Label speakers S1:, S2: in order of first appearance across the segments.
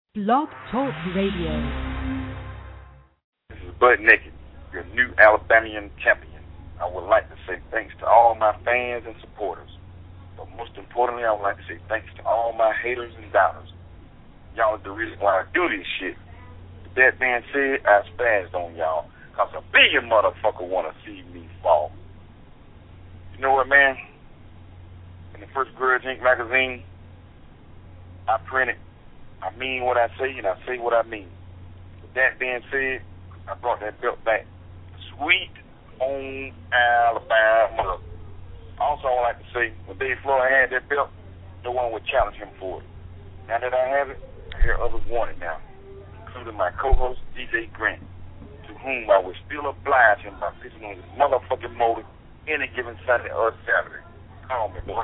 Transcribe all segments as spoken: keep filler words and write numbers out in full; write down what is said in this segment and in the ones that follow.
S1: Blog Talk Radio.
S2: This is Bud Naked, your new Alabamian champion. I would like to say thanks to all my fans and supporters. But most importantly, I would like to say thanks to all my haters and doubters. Y'all are the reason why I do this shit. With that being said, I spazzed on y'all, because a billion motherfucker want to see me fall. You know what, man? In the first Grudge Incorporated magazine, I printed, I mean what I say, and I say what I mean. With that being said, I brought that belt back. Sweet home Alabama. Also, I would like to say, when Dave Floyd had that belt, no one would challenge him for it. Now that I have it, I hear others want it now, including my co-host, D J Grant, to whom I would still oblige him by pitching on his motherfucking motor any given Sunday or Saturday. Call me, boy.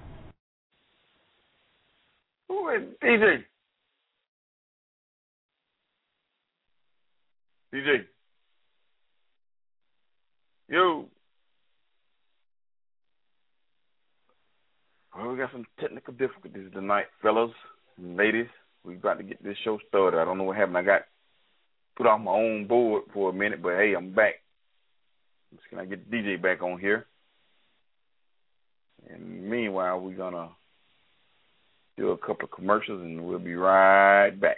S3: Who is D J? D J. Yo. Well, we got some technical difficulties tonight, fellas and ladies. We about to get this show started. I don't know what happened. I got put off my own board for a minute, but hey, I'm back. Just gonna get D J back on here. And meanwhile, we're gonna do a couple of commercials, and we'll be right back.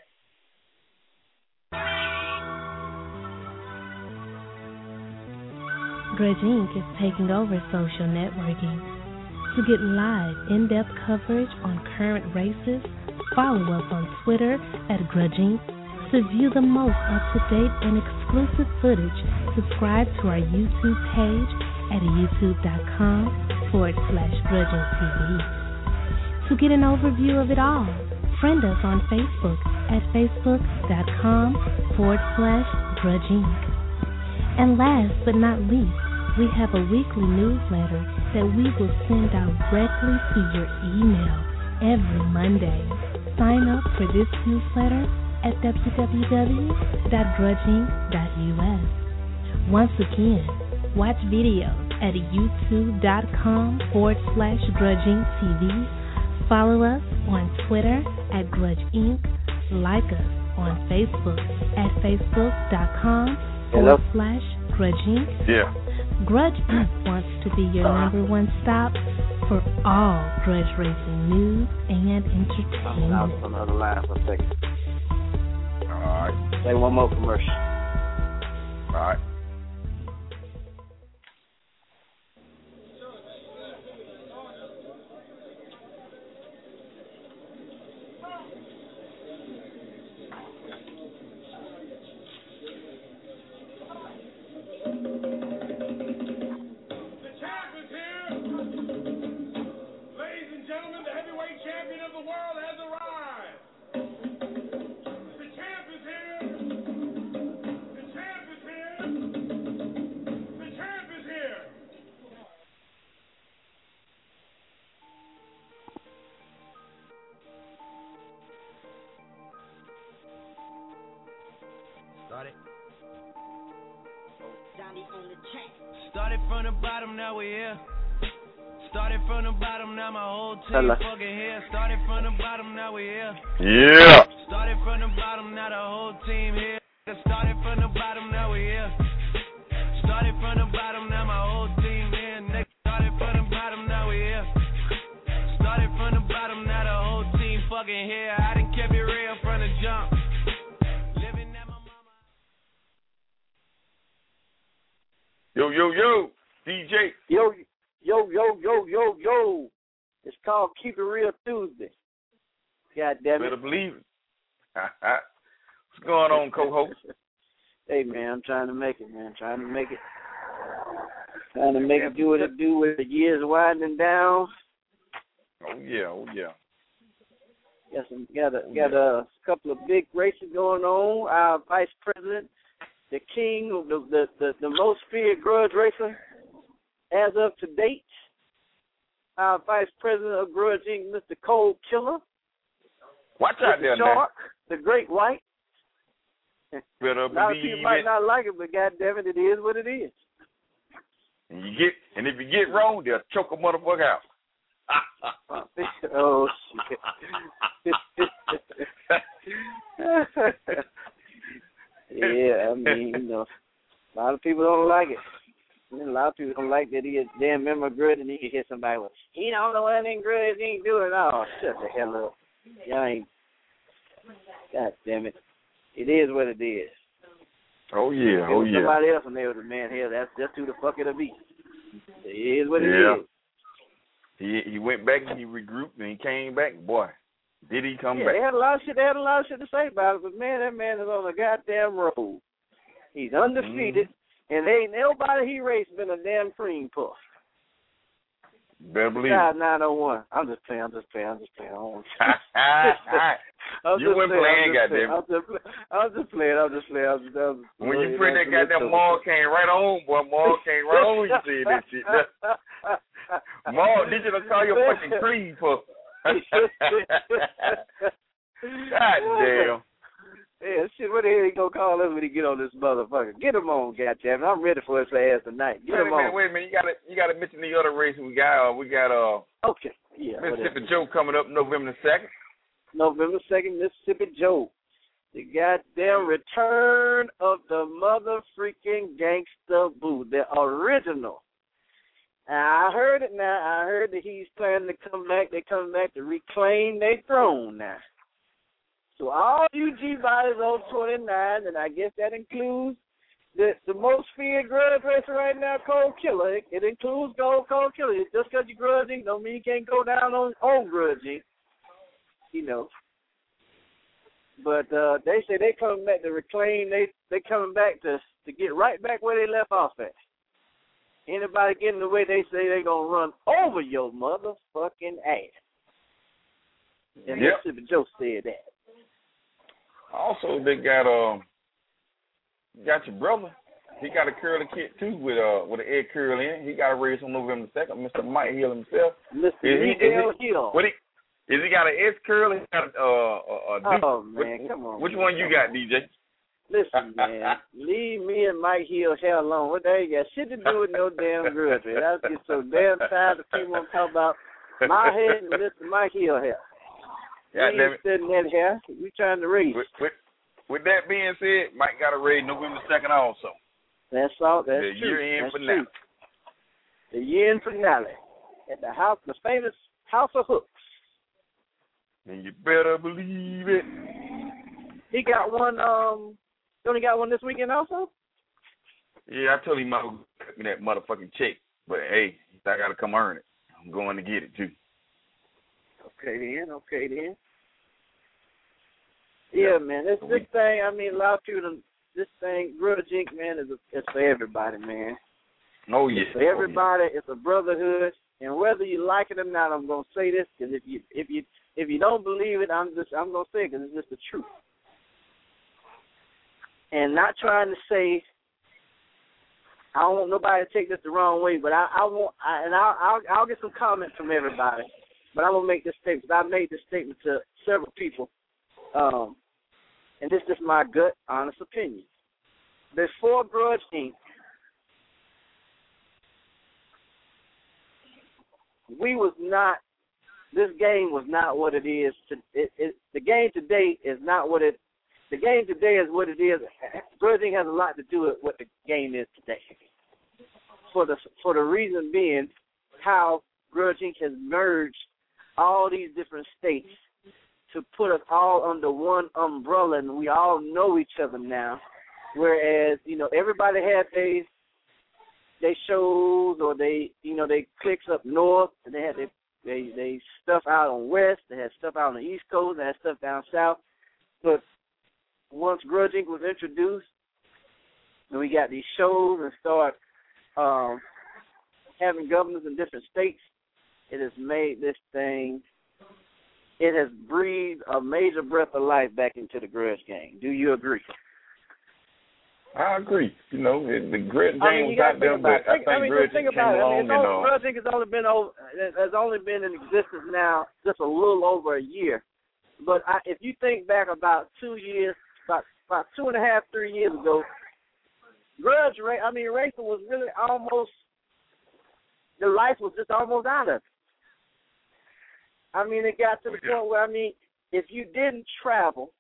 S4: Grudge Incorporated is taking over social networking. To get live, in-depth coverage on current races, follow us on Twitter at Grudge Incorporated. To view the most up-to-date and exclusive footage, subscribe to our YouTube page at youtube.com forward slash Grudging T V. To get an overview of it all, friend us on Facebook at facebook.com forward slash Grudging. And last but not least, we have a weekly newsletter that we will send out directly to your email every Monday. Sign up for this newsletter at w w w dot grudging dot u s. Once again, watch videos at youtube.com forward slash grudging TV. Follow us on Twitter at Grudge Incorporated. Like us on Facebook at facebook.com forward slash grudging.
S3: Yeah.
S4: Grudge Incorporated wants to be your number one stop for all grudge racing news and entertainment.
S5: I was on the other line for a second.
S3: All right.
S5: Say one more commercial.
S3: All right.
S6: Started. Started from the bottom, now we here. Started from the bottom, now my whole team Hello. fucking here. Started from the bottom, now we here.
S3: Yeah.
S6: Started from the bottom, now the whole team here. Started from the bottom, now we here. Started from the bottom, now my whole team here. Next, started from the bottom, now we here. Started from the bottom, now the whole team fucking here. I done kept it real from the jump.
S3: Yo, yo, yo, D J.
S5: Yo, yo, yo, yo, yo, yo. It's called Keep It Real Tuesday. God damn it.
S3: Better believe it. What's going on, co-host?
S5: Hey, man, I'm trying to make it, man. Trying to make it. Trying to make it do what it do with the years winding down.
S3: Oh, yeah, oh, yeah.
S5: Got, some, got, a, got a couple of big races going on. Our vice president, the king, the, the, the, the most feared grudge racer as of to date, our vice president of Grudge Incorporated, Mister Cold Killer.
S3: Watch out there,
S5: Shark, the Great White.
S3: Better
S5: a lot of
S3: believe
S5: people might
S3: it.
S5: not like it, but goddamn it, it is what it is.
S3: And you get, and if you get wrong, they'll choke a motherfucker out.
S5: Oh shit. Yeah, I mean, you know, a lot of people don't like it. And a lot of people don't like that he a damn member of grudge, and you can hear somebody with, he don't know anything grudge, he ain't doing it. Oh, shut the hell up. Y'all ain't. God damn it. It is what it is.
S3: Oh yeah, oh yeah.
S5: Somebody else and they was a man here. That's just who the fuck it'll be. It is what it
S3: yeah.
S5: is.
S3: He he went back and he regrouped and he came back. Boy, did he come
S5: yeah,
S3: back?
S5: They had a lot of shit. They had a lot of shit to say about it, but man, that man is on the goddamn road. He's undefeated, mm-hmm. and ain't nobody he raced been a damn cream puff.
S3: Better believe
S5: it. nine oh one. I'm just playing. I'm just playing. I'm just playing. I'm
S3: you went playing, goddamn.
S5: I'm just playing. I'm just playing. I'm just playing. I'm just, I'm just
S3: when you print that goddamn Maul came right on, boy. Maul came right on. You see that shit. Maul, did you call your fucking cream puff? God damn.
S5: Yeah, shit, what the hell he gonna call us when he get on this motherfucker? Get him on, goddamn. I'm ready for his ass tonight. Get
S3: wait
S5: him
S3: a minute,
S5: on.
S3: wait a minute. You gotta, you gotta mention the other race we got. Uh, we got uh,
S5: okay, yeah,
S3: Mississippi Joe coming up November the second.
S5: November second, Mississippi Joe. The goddamn return of the mother freaking gangster boo, the original. Now, I heard it now. I heard that he's planning to come back. They coming back to reclaim their throne now. So all you G-bodies on twenty-nine, and I guess that includes the the most feared grudge racer right now, Cold Killer. It, it includes Gold Cold Killer. Just because you're grudging don't mean you can't go down on, on grudging, you know. But uh, they say they coming back to reclaim. They they coming back to to get right back where they left off at. Anybody get in the way, they say they gonna run over your motherfucking ass. And
S3: yep.
S5: Mississippi Joe said that.
S3: Also, they got uh, got your brother. He got a curly kit too with uh with an egg curl in. He got a race on November second. Mister Mike Hill himself.
S5: Mister
S3: Is he,
S5: Miguel Hill.
S3: What he? Is he got an S curl? He got a, uh, a, a
S5: oh man,
S3: which,
S5: come on.
S3: Which
S5: man.
S3: one you got, D J?
S5: Listen, man, leave me and Mike Hill hell alone. What they got shit to do with no damn grudge, man. I get so damn tired of people want to talk about my head and Mister Mike Hill hair.
S3: God damn it.
S5: Sitting in here, we trying to race.
S3: With, with, with that being said, Mike got a race November second also.
S5: That's all. That's
S3: the
S5: true.
S3: year-end
S5: That's
S3: finale.
S5: True. The year-end finale at the house, the famous House of Hooks.
S3: And you better believe it.
S5: He got one. Um, he only got one this weekend also.
S3: Yeah, I told him I would cut me that motherfucking check, but hey, I gotta come earn it. I'm going to get it too.
S5: Okay then. Okay then. Yeah, yeah. man. This this thing. I mean, a lot of people. This thing, Grudge Incorporated, man, is a, it's for everybody, man.
S3: Oh yeah.
S5: It's for everybody. Oh, yeah. It's a brotherhood, and whether you like it or not, I'm gonna say this because if you if you if you don't believe it, I'm just I'm gonna say it because it's just the truth. And not trying to say, I don't want nobody to take this the wrong way, but I, I want, I, and I'll, I'll I'll get some comments from everybody. But I'm gonna make this statement. I made this statement to several people, um, and this is my gut, honest opinion. Before Grudge Incorporated, we was not. This game was not what it is. To, it, it, the game today is not what it. The game today is what it is. Grudge Incorporated has a lot to do with what the game is today. For the for the reason being, how Grudge Incorporated has merged all these different states to put us all under one umbrella, and we all know each other now. Whereas, you know, everybody had they they shows or they you know they clicks up north, and they had they they they stuff out on west. They had stuff out on the east coast. They had stuff down south. But once Grudge Incorporated was introduced, and we got these shows and start um, having governors in different states, it has made this thing, it has breathed a major breath of life back into the grudge game. Do you agree?
S3: I agree. You know, the grudge game
S5: I mean,
S3: was out there, but I think
S5: I mean,
S3: grudge
S5: think
S3: came
S5: about it.
S3: along
S5: I mean,
S3: and
S5: only,
S3: uh,
S5: grudge Incorporated has only been over, has only been in existence now just a little over a year. But I, if you think back about two years, about about two and a half, three years ago, grudge race. I mean, racing was really almost the life was just almost out of it. I mean, it got to the
S3: yeah.
S5: point where, I mean, if you didn't travel,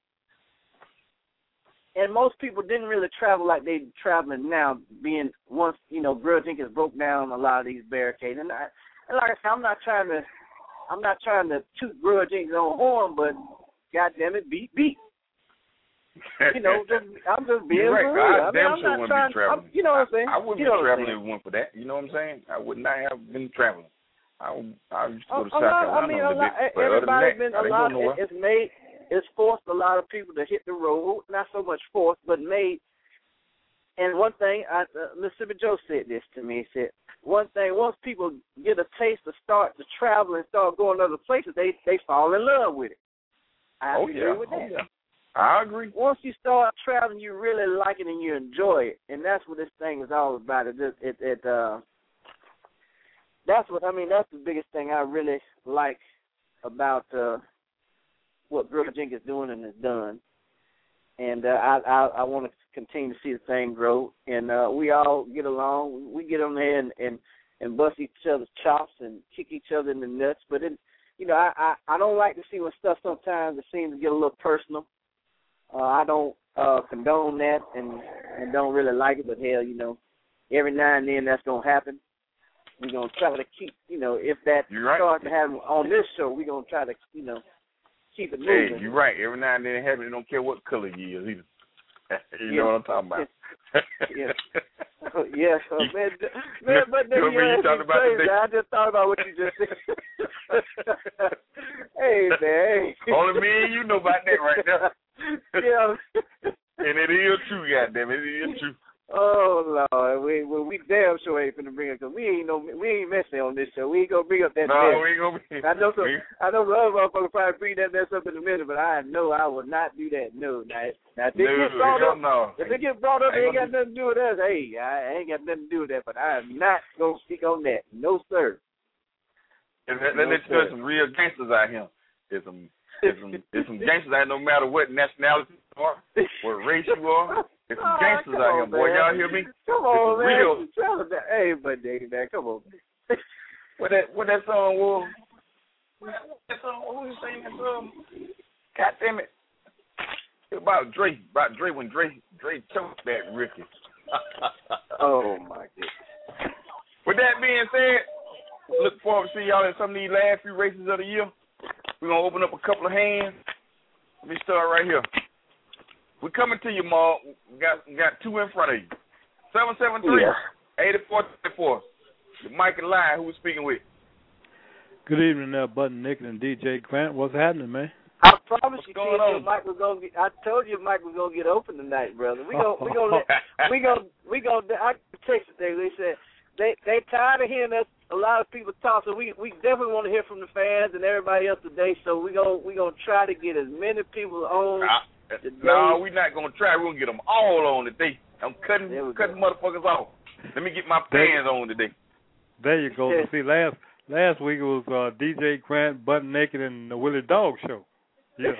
S5: and most people didn't really travel like they're traveling now, being once, you know, Grudge Jenkins broke down a lot of these barricades. And, I, and like I said, I'm not trying to, I'm not trying to toot Grudge Jenkins on horn, but goddamn it, beat, beat. You know, just, I'm just being
S3: You're right.
S5: for real.
S3: I,
S5: I mean,
S3: damn
S5: I'm
S3: sure
S5: not
S3: wouldn't
S5: trying,
S3: be traveling.
S5: I'm, you know what I'm saying?
S3: I, I wouldn't
S5: you know
S3: be traveling if
S5: saying?
S3: it weren't for that. You know what I'm saying? I would not have been traveling. I, I used to go to
S5: a
S3: South
S5: lot,
S3: Carolina
S5: I mean,
S3: a
S5: a
S3: little
S5: lot,
S3: bit, but
S5: everybody's
S3: other than
S5: been
S3: that,
S5: a
S3: I
S5: lot.
S3: didn't go nowhere.
S5: It, it's made, it's forced a lot of people to hit the road. Not so much forced, but made. And one thing, I, uh, Mississippi Joe said this to me. He said, one thing, once people get a taste to start to travel and start going other places, they they fall in love with it. I
S3: Oh,
S5: agree
S3: yeah.
S5: with
S3: Oh,
S5: that.
S3: yeah. I agree.
S5: Once you start traveling, you really like it and you enjoy it, and that's what this thing is all about. It, it, it, it uh, that's what I mean. That's the biggest thing I really like about uh, what Grudge Jenkins is doing and has done. And uh, I, I, I want to continue to see the thing grow, and uh, we all get along. We get on there and, and, and bust each other's chops and kick each other in the nuts. But it, you know, I, I, I don't like to see when stuff sometimes it seems to get a little personal. Uh, I don't uh, condone that and, and don't really like it, but hell, you know, every now and then that's going to happen. We're going to try to keep, you know, if that
S3: You're right.
S5: starts to happen on this show, we're going to try to, you know, keep it moving.
S3: Hey, you're right. Every now and then it happens. It don't care what color you is either. You
S5: Yeah.
S3: know what I'm talking about.
S5: Yeah. Oh, yeah. So, man, man, but then
S3: You
S5: you
S3: remember you
S5: asked
S3: talking
S5: me
S3: about
S5: crazy.
S3: today?
S5: I just thought about what you just said. Hey, man. Hey.
S3: Only me and you know about that right now.
S5: Yeah.
S3: And it is true, goddamn it. It is true.
S5: Oh Lord, we well, we damn sure ain't finna bring it because we ain't no we ain't messing on this show. We ain't gonna bring up that
S3: No,
S5: mess.
S3: we ain't gonna be.
S5: I know some
S3: we,
S5: I know some other motherfuckers probably bring that mess up in a minute, but I know I will not do that. No, now, now if it
S3: no,
S5: gets brought
S3: hell
S5: up,
S3: no.
S5: if it gets brought up,
S3: Ain't
S5: it ain't
S3: gonna
S5: got nothing to do with us. Hey, I ain't got nothing to do with that, but I am not gonna speak on that. No sir.
S3: And let,
S5: No,
S3: let, let's
S5: sir.
S3: there's some real gangsters out here. There's some there's some there's some gangsters out here no matter what nationality you are, what race you are. There's some
S5: Oh,
S3: gangsters
S5: come
S3: out
S5: on,
S3: here, boy.
S5: man.
S3: Y'all hear me?
S5: Come on,
S3: This is
S5: man.
S3: real.
S5: Tell them that. Hey, but man, come on.
S3: What that what that song was? What that song? Who was saying that song? God damn it! It was about Dre, about Dre when Dre Dre choked that Ricky.
S5: Oh my goodness.
S3: With that being said, look forward to see y'all in some of these last few races of the year. We're gonna open up a couple of hands. Let me start right here. We're coming to you, Mark. We got we got two in front of you. Seven seven three, eighty four thirty four. The Mike and Line, who we speaking with?
S7: Good evening, there, Button Nick and D J Grant. What's happening, man?
S5: I promise
S3: What's
S5: you,
S3: going
S5: T,
S3: on?
S5: Mike was gonna get. I told you Mike was gonna get open tonight, brother. We gonna we gonna let, we gonna we gonna. I texted them. They said they they tired of hearing us. A lot of people talk, so we we definitely want to hear from the fans and everybody else today. So we gonna we gonna try to get as many people on.
S3: Nah,
S5: today.
S3: no, we're not gonna try. We're gonna get them all on today. I'm cutting cutting
S5: go.
S3: motherfuckers off. Let me get my
S7: There-
S3: fans on today.
S7: There you go. See, last last week it was uh, D J Grant, Butt Naked, and the Willie Dog Show. Yeah.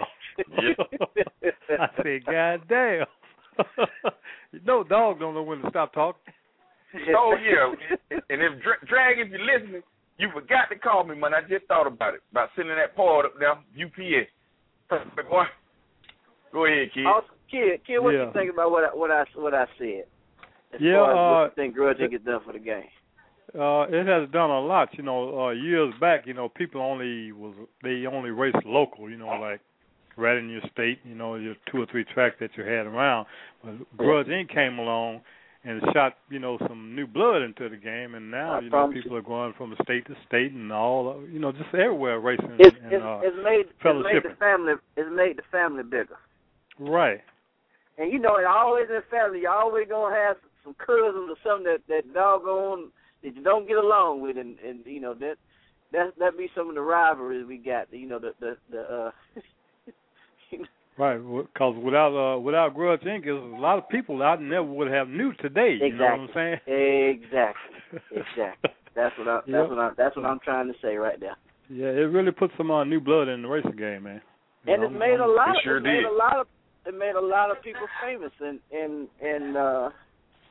S7: I said, God damn. No dog don't know when to stop talking.
S3: Oh yeah, and if Dra- Drag, if you're listening, you forgot to call me, man. I just thought about it, about sending that part up there, U P S. But boy, go ahead, kid.
S5: Also, kid, kid, what
S7: Yeah.
S5: you think about what I, what I what I said? As
S7: Yeah,
S5: far as
S7: uh,
S5: what you think Grudge Jenkins done for the game?
S7: Uh, it has done a lot. You know, uh, years back, you know, people only was they only raced local. You know, like right in your state. You know, your two or three tracks that you had around. But Grudge Incorporated came along and shot, you know, some new blood into the game, and now,
S5: I
S7: you know,
S5: promise
S7: people are going from state to state and all, you know, just everywhere racing
S5: It's,
S7: and
S5: it's,
S7: uh,
S5: it's made it's made the
S7: fellowshipping.
S5: family it's made the family bigger.
S7: Right.
S5: And you know, it always in the family, you always gonna have some cousins or something that that doggone that you don't get along with, and, and you know that that that be some of the rivalries we got. You know, the the the. Uh,
S7: Right, because without uh, without Grudge Incorporated, a lot of people out never would have knew today. You
S5: exactly.
S7: know what I'm saying?
S5: Exactly. Exactly. That's what I. That's
S7: Yep.
S5: what I. That's what I'm trying to say right there.
S7: Yeah, it really put some uh, new blood in the racing game, man. You
S5: And
S7: know,
S5: it made a lot.
S3: It sure
S5: it made
S3: did.
S5: a lot of. It made a lot of people famous, and and and uh,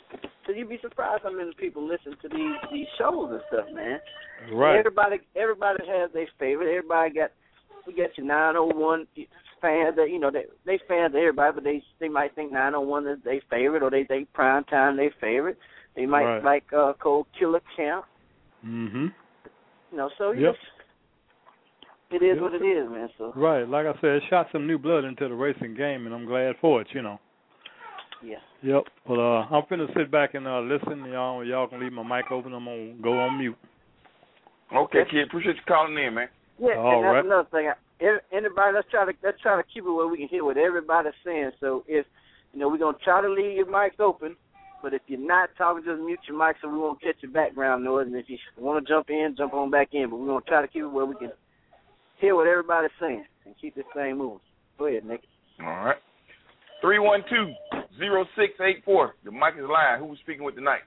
S5: Cause you'd be surprised how many people listen to these these shows and stuff, man.
S7: Right.
S5: Everybody everybody has their favorite. Everybody got we got your nine oh one fans that you know they they fans of everybody, but they they might think nine oh one is their favorite, or they think Prime Time their favorite. They might
S7: right.
S5: like uh, Cold Killer Camp.
S7: Mhm.
S5: You know, so
S7: yep.
S5: it is
S7: yep.
S5: what it is, man. So
S7: right, like I said, it shot some new blood into the racing game, and I'm glad for it. You know.
S5: Yeah.
S7: Yep. But uh, I'm finna sit back and uh, listen. Y'all, y'all can leave my mic open. I'm gonna go on mute.
S3: Okay, kid. Appreciate you calling in, man.
S5: Yeah,
S7: All
S5: and that's
S7: right.
S5: another thing. Anybody, let's try to let's try to keep it where we can hear what everybody's saying. So if you know, we're gonna try to leave your mics open, but if you're not talking, just mute your mic so we won't catch your background noise. And if you want to jump in, jump on back in. But we're gonna try to keep it where we can hear what everybody's saying and keep this thing moving. Go ahead, Nick.
S3: All right. three one two, zero six eight four. The mic is live. Who we speaking with tonight?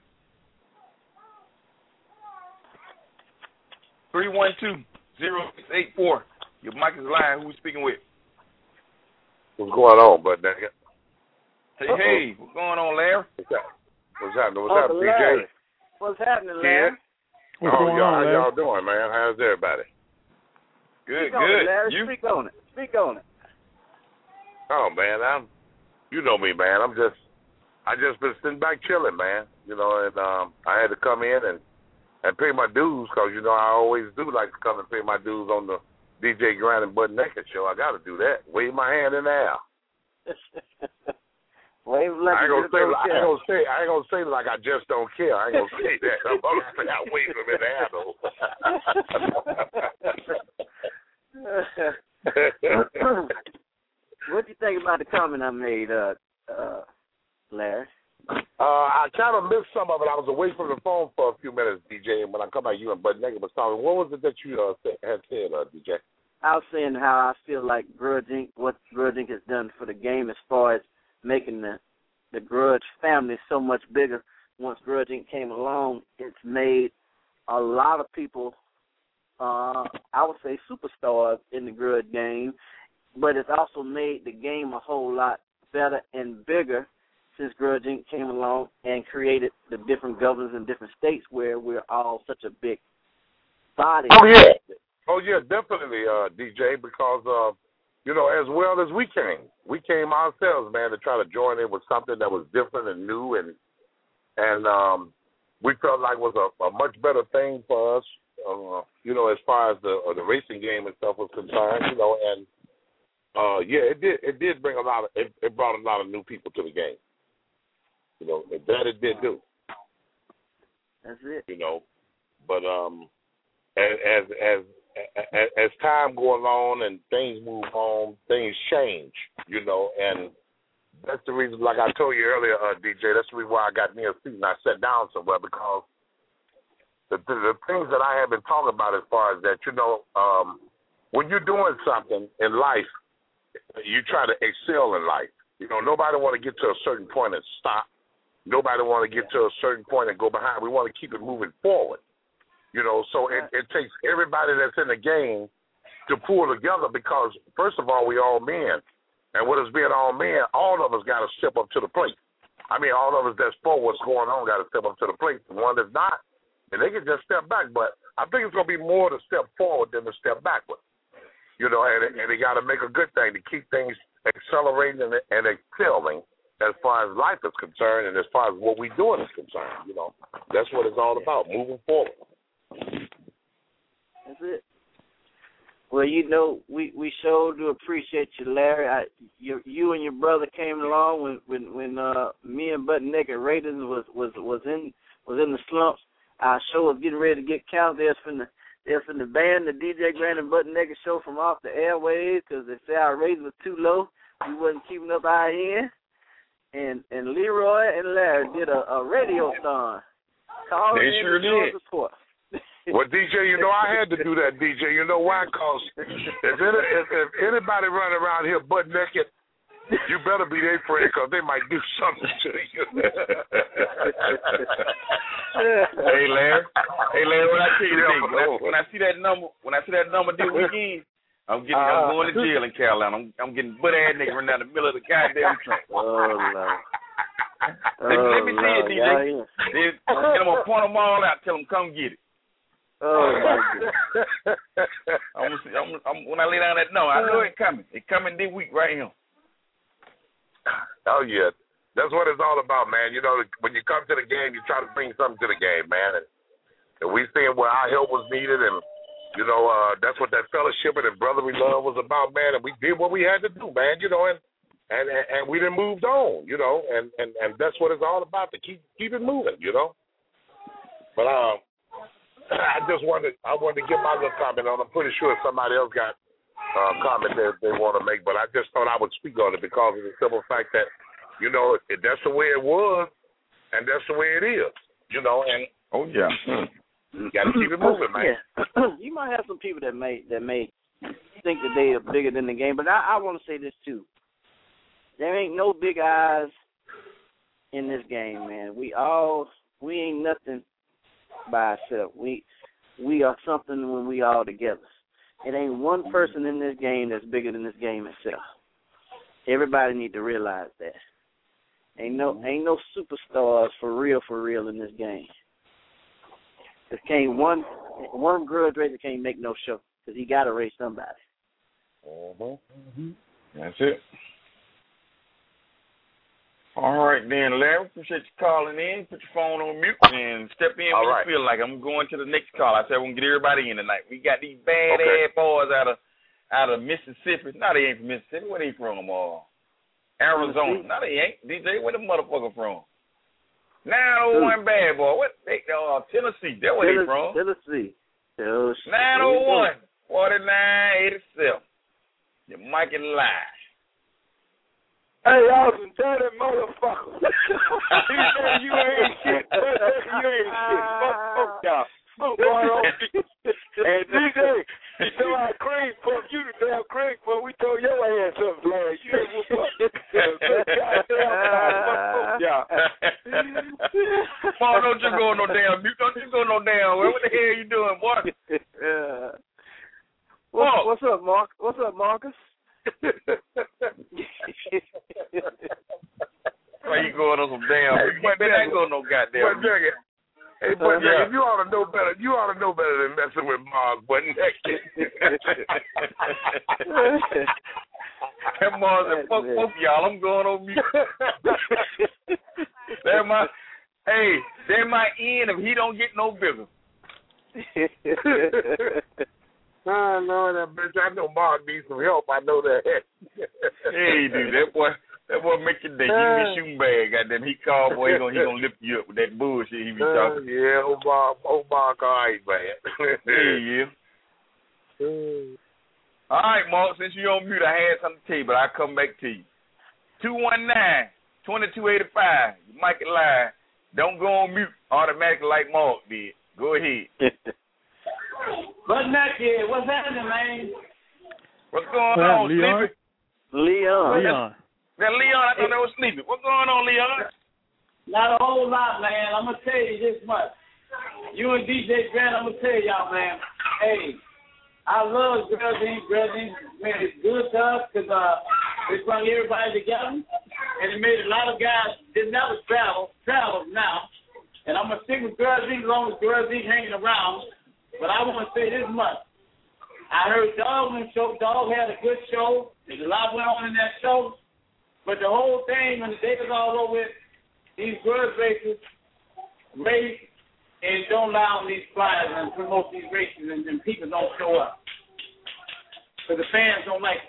S3: three one two, zero six eight four. Your mic is live. Who we speaking with?
S8: What's going on, bud?
S3: Hey, Uh-oh. hey. What's going on, Larry?
S8: What's that? What's happening? What's
S5: oh,
S8: happening,
S5: Larry.
S8: D J?
S5: What's happening, Larry?
S7: What's
S8: oh,
S7: going
S8: y'all,
S7: on,
S8: how
S7: Larry?
S8: y'all doing, man? How's everybody?
S3: Good,
S5: Speak on
S3: good.
S5: it, Larry.
S3: You?
S5: Speak on it. Speak on it.
S8: Oh, man, I'm, you know me, man. I'm just, I just been sitting back chilling, man. You know, and um, I had to come in and, and pay my dues because, you know, I always do like to come and pay my dues on the D J Grant and Butt Naked show. I got to do that. Wave my hand in the air.
S5: Wave like
S8: I ain't gonna say,
S5: don't
S8: I ain't gonna say, I ain't gonna say like I just don't care. I ain't gonna say that. I'm gonna say I wave them in the air though.
S5: What do you think about the comment I made, uh, uh, Larry?
S8: Uh, I kind of missed some of it. I was away from the phone for a few minutes, D J, and when I come back, you and Butt Naked was talking. What was it that you uh, said, had said, uh, D J?
S5: I was saying how I feel like Grudge Incorporated, what Grudge Incorporated has done for the game as far as making the the Grudge family so much bigger. Once Grudge Incorporated came along, it's made a lot of people, uh, I would say, superstars in the Grudge game, but it's also made the game a whole lot better and bigger since Grudge Incorporated came along and created the different governors in different states where we're all such a big body.
S8: Oh, yeah. Oh, yeah, definitely, uh, D J, because, uh, you know, as well as we came. We came ourselves, man, to try to join in with something that was different and new, and and um, we felt like it was a, a much better thing for us, uh, you know, as far as the uh, the racing game and stuff was concerned, you know, and, uh, yeah, it did it did bring a lot of, it, it brought a lot of new people to the game. You know, that it did do.
S5: That's it.
S8: You know, but um, as as as as, as time go along and things move on, things change. You know, and that's the reason. Like I told you earlier, uh, D J, that's the reason why I got me a seat and I sat down somewhere, because the the, the things that I have been talking about as far as that, you know, um, when you're doing something in life, you try to excel in life. You know, nobody want to get to a certain point and stop. Nobody want to get to a certain point and go behind. We want to keep it moving forward. You know, so it, it takes everybody that's in the game to pull together, because, first of all, we all men. And with us being all men, all of us got to step up to the plate. I mean, all of us that's for what's going on got to step up to the plate. The one that's not, and they can just step back. But I think it's going to be more to step forward than to step backward. You know, and, and they got to make a good thing to keep things accelerating and, and excelling as far as life is concerned, and as far as what we're doing is concerned. You know, that's what it's all about, moving forward.
S5: That's it. Well, you know, we, we sure do appreciate you, Larry. I, you, you and your brother came along when when, when uh, me and Butt Naked Raiders was, was was in was in the slumps. Our show was getting ready to get canceled. They're from the they're from the band, the D J Grant and Butt Naked show, from off the airwaves because they say our ratings were too low. We wasn't keeping up our end. And and Leroy and Larry did a, a radio song.
S8: They sure did. Well, D J, you know, I had to do that, D J. You know why? Because if, if, if anybody running around here butt naked, you better be their friend, because they might do something to you.
S3: Hey, Larry. Hey, Larry, when I tell you today, when I, when I see that number, when I see that number this weekend, I'm getting, uh, I'm going to jail in Carolina. I'm, I'm getting butt ass nigga running down the middle of the goddamn track.
S5: Oh, Lord.
S3: let, let me see
S5: Lord,
S3: it, D J.
S5: yeah, yeah.
S3: Then, then I'm gonna point them all out. Tell them come get it.
S5: Oh my goodness.
S3: I'm gonna see, I'm, I'm, when I lay down that no, I know it's coming. It's coming this week right here.
S8: Oh yeah, that's what it's all about, man. You know, when you come to the game, you try to bring something to the game, man. And, and we seeing where our help was needed, and you know, uh, that's what that fellowship and brotherly love was about, man. And we did what we had to do, man. You know, and. And, and and we done moved on, you know, and, and, and that's what it's all about, to keep keep it moving, you know. But um, I just wanted I wanted to give my little comment on it. I'm pretty sure somebody else got a uh, comment that they want to make, but I just thought I would speak on it because of the simple fact that, you know, that's the way it was, and that's the way it is, you know. And
S3: oh yeah,
S8: you got to keep it moving, man.
S5: Yeah. You might have some people that may that may think that they are bigger than the game, but I, I want to say this too. There ain't no big eyes in this game, man. We all we ain't nothing by ourselves. We we are something when we all together. It ain't one person in this game that's bigger than this game itself. Everybody need to realize that. Ain't no ain't no superstars for real for real in this game. Cause can't one one grudge racer can't make no show because he got to race somebody.
S3: Mm-hmm. That's it. All right, then, Larry. Appreciate you calling in. Put your phone on mute and step in when you feel like. I'm going to the next call. I said we're going to get everybody in tonight. We got these bad okay. ass boys out of out of Mississippi. No, they ain't from Mississippi. Where they from? Uh, Arizona. No, they ain't. D J, where the motherfucker from? nine oh one bad boy. What? They, uh, Tennessee. That's where they from.
S5: Tennessee. Oh,
S3: nine oh one, forty-nine eighty-seven. You Mikey Lie.
S9: Hey, y'all some dirty motherfuckers. You say you ain't shit. You ain't shit. Fuck, fuck y'all. Fuck going on. And D J, you know how Craig fuck you to damn Craig fuck. We told your ass up last year. Fuck y'all.
S3: Paul, don't you go no damn mute. Don't you go no damn way. What the hell you doing, boy?
S5: Yeah. What's, what's up, Mark? What's up, Marcus?
S3: Why you going on some damn? Hey, but I ain't going no goddamn.
S8: But nigga, hey, but nigga, you ought to know better. You ought to know better than messing with Mark. But nigga,
S3: that Mark said, "Fuck, fuck y'all. I'm going on mute." That my, hey, that my end if he don't get no bigger.
S8: I know that bitch. I know Mark needs some help. I know that.
S3: Hey, dude, that boy, that boy make your day. You be shooting bad, goddamn. He called, boy. He gonna, he gonna lift you up with that bullshit he be talking.
S8: Uh, yeah, old Mark, old Mark, all right, man.
S3: Hey, yeah. All right, Mark. Since you're on mute, I had something to tell you, but I'll come back to you. Two one nine, twenty two eighty five. You might get live. Don't go on mute automatically like Mark did. Go ahead.
S10: What's that kid? What's happening, man?
S3: What's going
S7: what
S3: on,
S7: Leon?
S3: Sleepy?
S5: Leon.
S7: Leon.
S3: That Leon, I thought they was sleeping. What's going on, Leon?
S10: Not a whole lot, man. I'm going to tell you this much. You and D J Grant, I'm going to tell y'all, man. Hey, I love Girls Incorporated. Girls Incorporated, man, it's good to us because uh, it brought everybody together, and it made a lot of guys that never travel, travel now. And I'm going to stick with Girls Incorporated as long as Girls Incorporated hanging around. But I want to say this much. I heard Dog and show. Dog had a good show. There's a lot went on in that show. But the whole thing, when the day was all over with, these grudge races race and don't allow these flyers and promote these races, and, and people don't show up. Because the fans don't like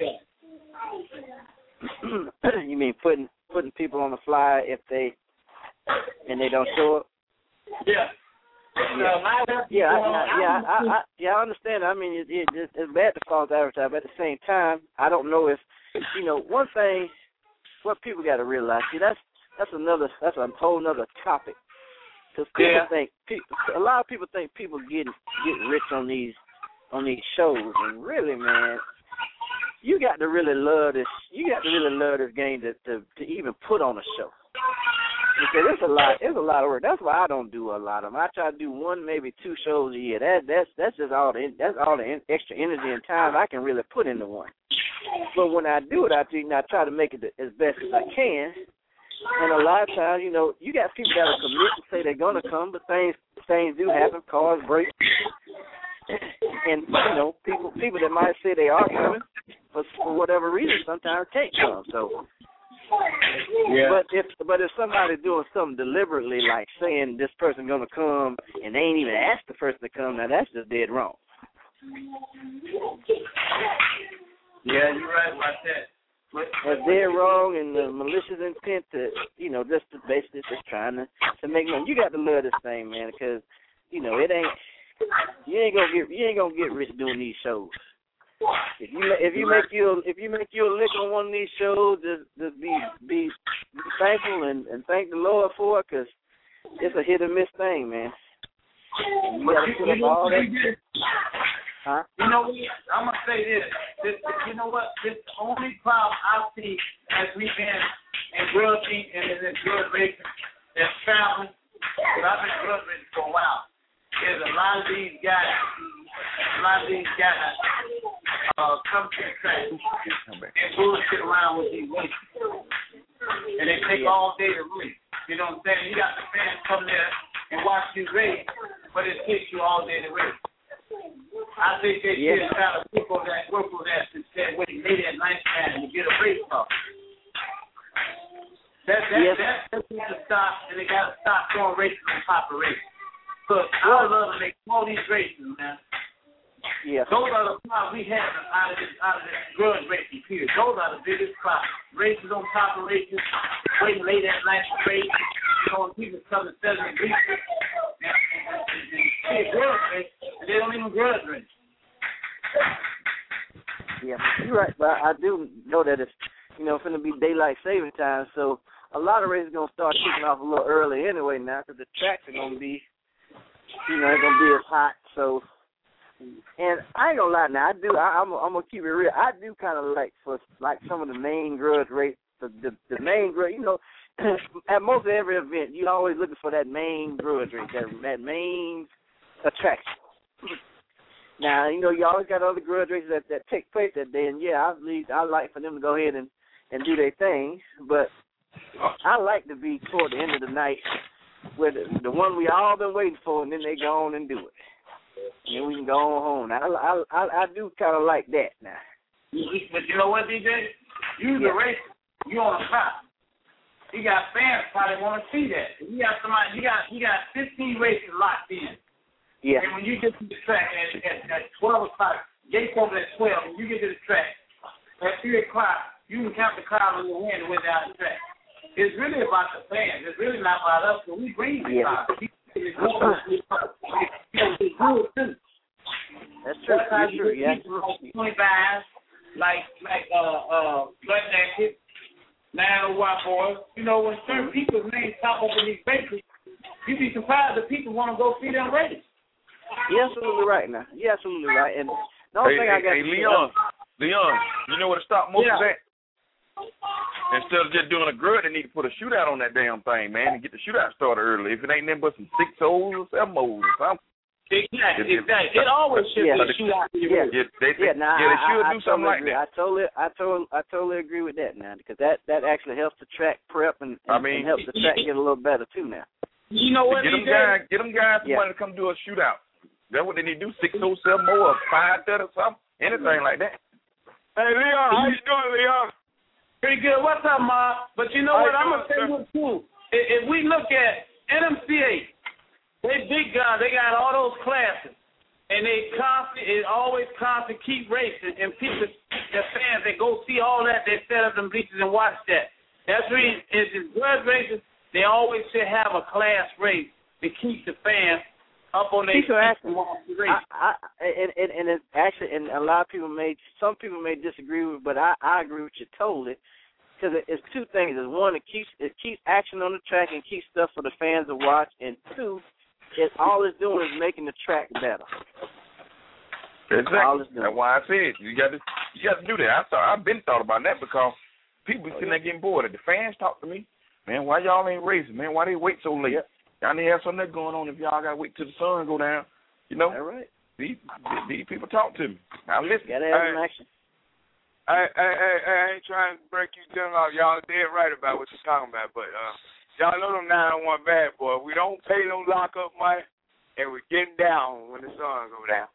S5: that. You mean putting putting people on the flyer if they and they don't show up?
S10: Yeah.
S5: Yeah, yeah, I, yeah, I, I, yeah, I understand. I mean, it, it, it's bad to false advertise, but at the same time, I don't know if, you know, one thing, what people got to realize, see, that's that's another, that's a whole other topic. Because people
S10: yeah.
S5: think, people, a lot of people think people get get rich on these on these shows, and really, man, you got to really love this. You got to really love this game to to, to even put on a show. Because it's a lot. It's a lot of work. That's why I don't do a lot of them. I try to do one, maybe two shows a year. That that's that's just all the that's all the extra energy and time I can really put into one. But when I do it, I, I try to make it as best as I can. And a lot of times, you know, you got people that will commit and say they're gonna come, but things things do happen, cars break, and you know, people people that might say they are coming, but for whatever reason, sometimes can't come. So, yeah. But if but if somebody's doing something deliberately, like saying this person gonna come, and they ain't even asked the person to come, now that's just dead wrong.
S10: Yeah, you're right about that.
S5: But they're wrong and the malicious intent to, you know, just to basically just trying to, to make money. You got to love this thing, man, because, you know, it ain't, you ain't gonna get, you ain't gonna get rich doing these shows. If you if you make you if you make you a lick on one of these shows, just just be be, be thankful and, and thank the Lord for it, because it's a hit or miss thing, man. And you got to put up all that. Huh?
S10: You know, I'm gonna say this. this. You know what? This the only problem I see as we've been in grudge eating and in grudge racing that's traveling. Because I've been grudge racing for a while. Is a lot of these guys, a lot of these guys, uh, come to the track and bullshit around with these races, and they take all day to race. You know what I'm saying? You got the fans come there and watch you race, but it takes you all day to race. I think they should yeah. try to work on that, work on that instead of waiting late at night time to get a race car. That, that, yes. that, that's got to stop, and they got to stop throwing races on top of races. Because I would love to make all these races, man.
S5: Yeah.
S10: Those are the problems we have out of this, out of this grudge racing period. Those are the biggest problems. Races on top of races, waiting late at night for races, you know, people coming seven degrees. They grudge race, and they don't even grudge race.
S5: Yeah, you're right, but I do know that it's, you know, going to be daylight saving time, so a lot of races are going to start kicking off a little early anyway now, because the tracks are going to be, you know, it's going to be as hot, so, and I ain't going to lie now, I do, I, I'm, I'm going to keep it real, I do kind of like, for like some of the main grudge races, the, the, the main grudge, you know, at most every event, you're always looking for that main grudge race, that, that main attraction. Now, you know, you always got other grudge races that, that take place that day, and yeah, I believe I like for them to go ahead and, and do their thing, but I like to be toward the end of the night with the, the one we all been waiting for, and then they go on and do it. And then we can go on home. Now, I, I, I do kind of like that now.
S10: But you know what, D J? You the yeah. race, you on the top. You got fans probably want to see that. You got somebody. You got you got fifteen races locked in.
S5: Yeah.
S10: And when you get to the track at, at, at twelve o'clock, gates open at twelve. When you get to the track at three o'clock, you can count the crowd on your hand and went down the track. It's really about the fans. It's really not about us. So we bring the crowd.
S5: That's true. That's true. Yeah.
S10: twenty-five, like like uh uh Blood Naked, nine oh one boys. You know, when certain people's names pop up in these races, you'd be surprised that people want to go see them race.
S5: You're absolutely right now. You're absolutely right. And the only
S3: hey,
S5: thing
S3: hey,
S5: I got
S3: hey,
S5: to
S3: Leon,
S5: say,
S3: Leon, you know what to stop most
S10: yeah.
S3: of that? Instead of just doing a grudge, they need to put a shootout on that damn thing, man, and get the shootout started early. If it ain't nothing but some six O's or seven O's or something.
S10: Exactly, exactly. It always should
S5: yeah.
S10: be a shootout.
S3: Yeah, yeah, they,
S5: yeah, nah,
S3: yeah, they should
S5: I, I,
S3: do
S5: I
S3: something
S5: totally
S3: like
S5: agree.
S3: that.
S5: I totally, I totally, I totally agree with that now, because that, that actually helps the track prep and, and,
S3: I mean,
S5: and helps the track get a little better too now.
S10: You know what?
S3: Get them guys, get them guys
S5: yeah.
S3: somebody to come do a shootout. That's what they need to do. Six oh seven more, five thirty or something, anything like that.
S9: Hey Leon, how you doing, Leon?
S10: Pretty good. What's up, Ma? But you know
S9: how
S10: what? I'm gonna tell you too. If, if we look at N M C A, they big guys. They got all those classes, and they constant, it always constant keep racing, and people, their fans, they go see all that. They set up them bleachers and watch that. That's the reason. Is in grudge races, they always should have a class race to keep the fans up on their
S5: feet. I, I, and, and, and it's actually, and a lot of people may, some people may disagree with, but I, I agree with you totally, because it, it's two things. It's one, it keeps it keeps action on the track and keeps stuff for the fans to watch, and two, it's all it's doing is making the track better.
S3: Exactly. That's why I said you got to you got to do that. I thought I've been thought about that because people be sitting there getting bored. The fans talk to me, man. Why y'all ain't racing, man? Why they wait so late? Yep. Y'all need to have something that's going on if y'all got to wait till the sun go down. You know?
S5: All right.
S3: These, these people talk to me. Now listen.
S5: Got to have some action.
S9: I, I, I, I ain't trying to break you down off. Y'all dead right about what you're talking about, but uh, y'all know them nine oh one bad boy. We don't pay no lockup money, and we're getting down when the sun go down.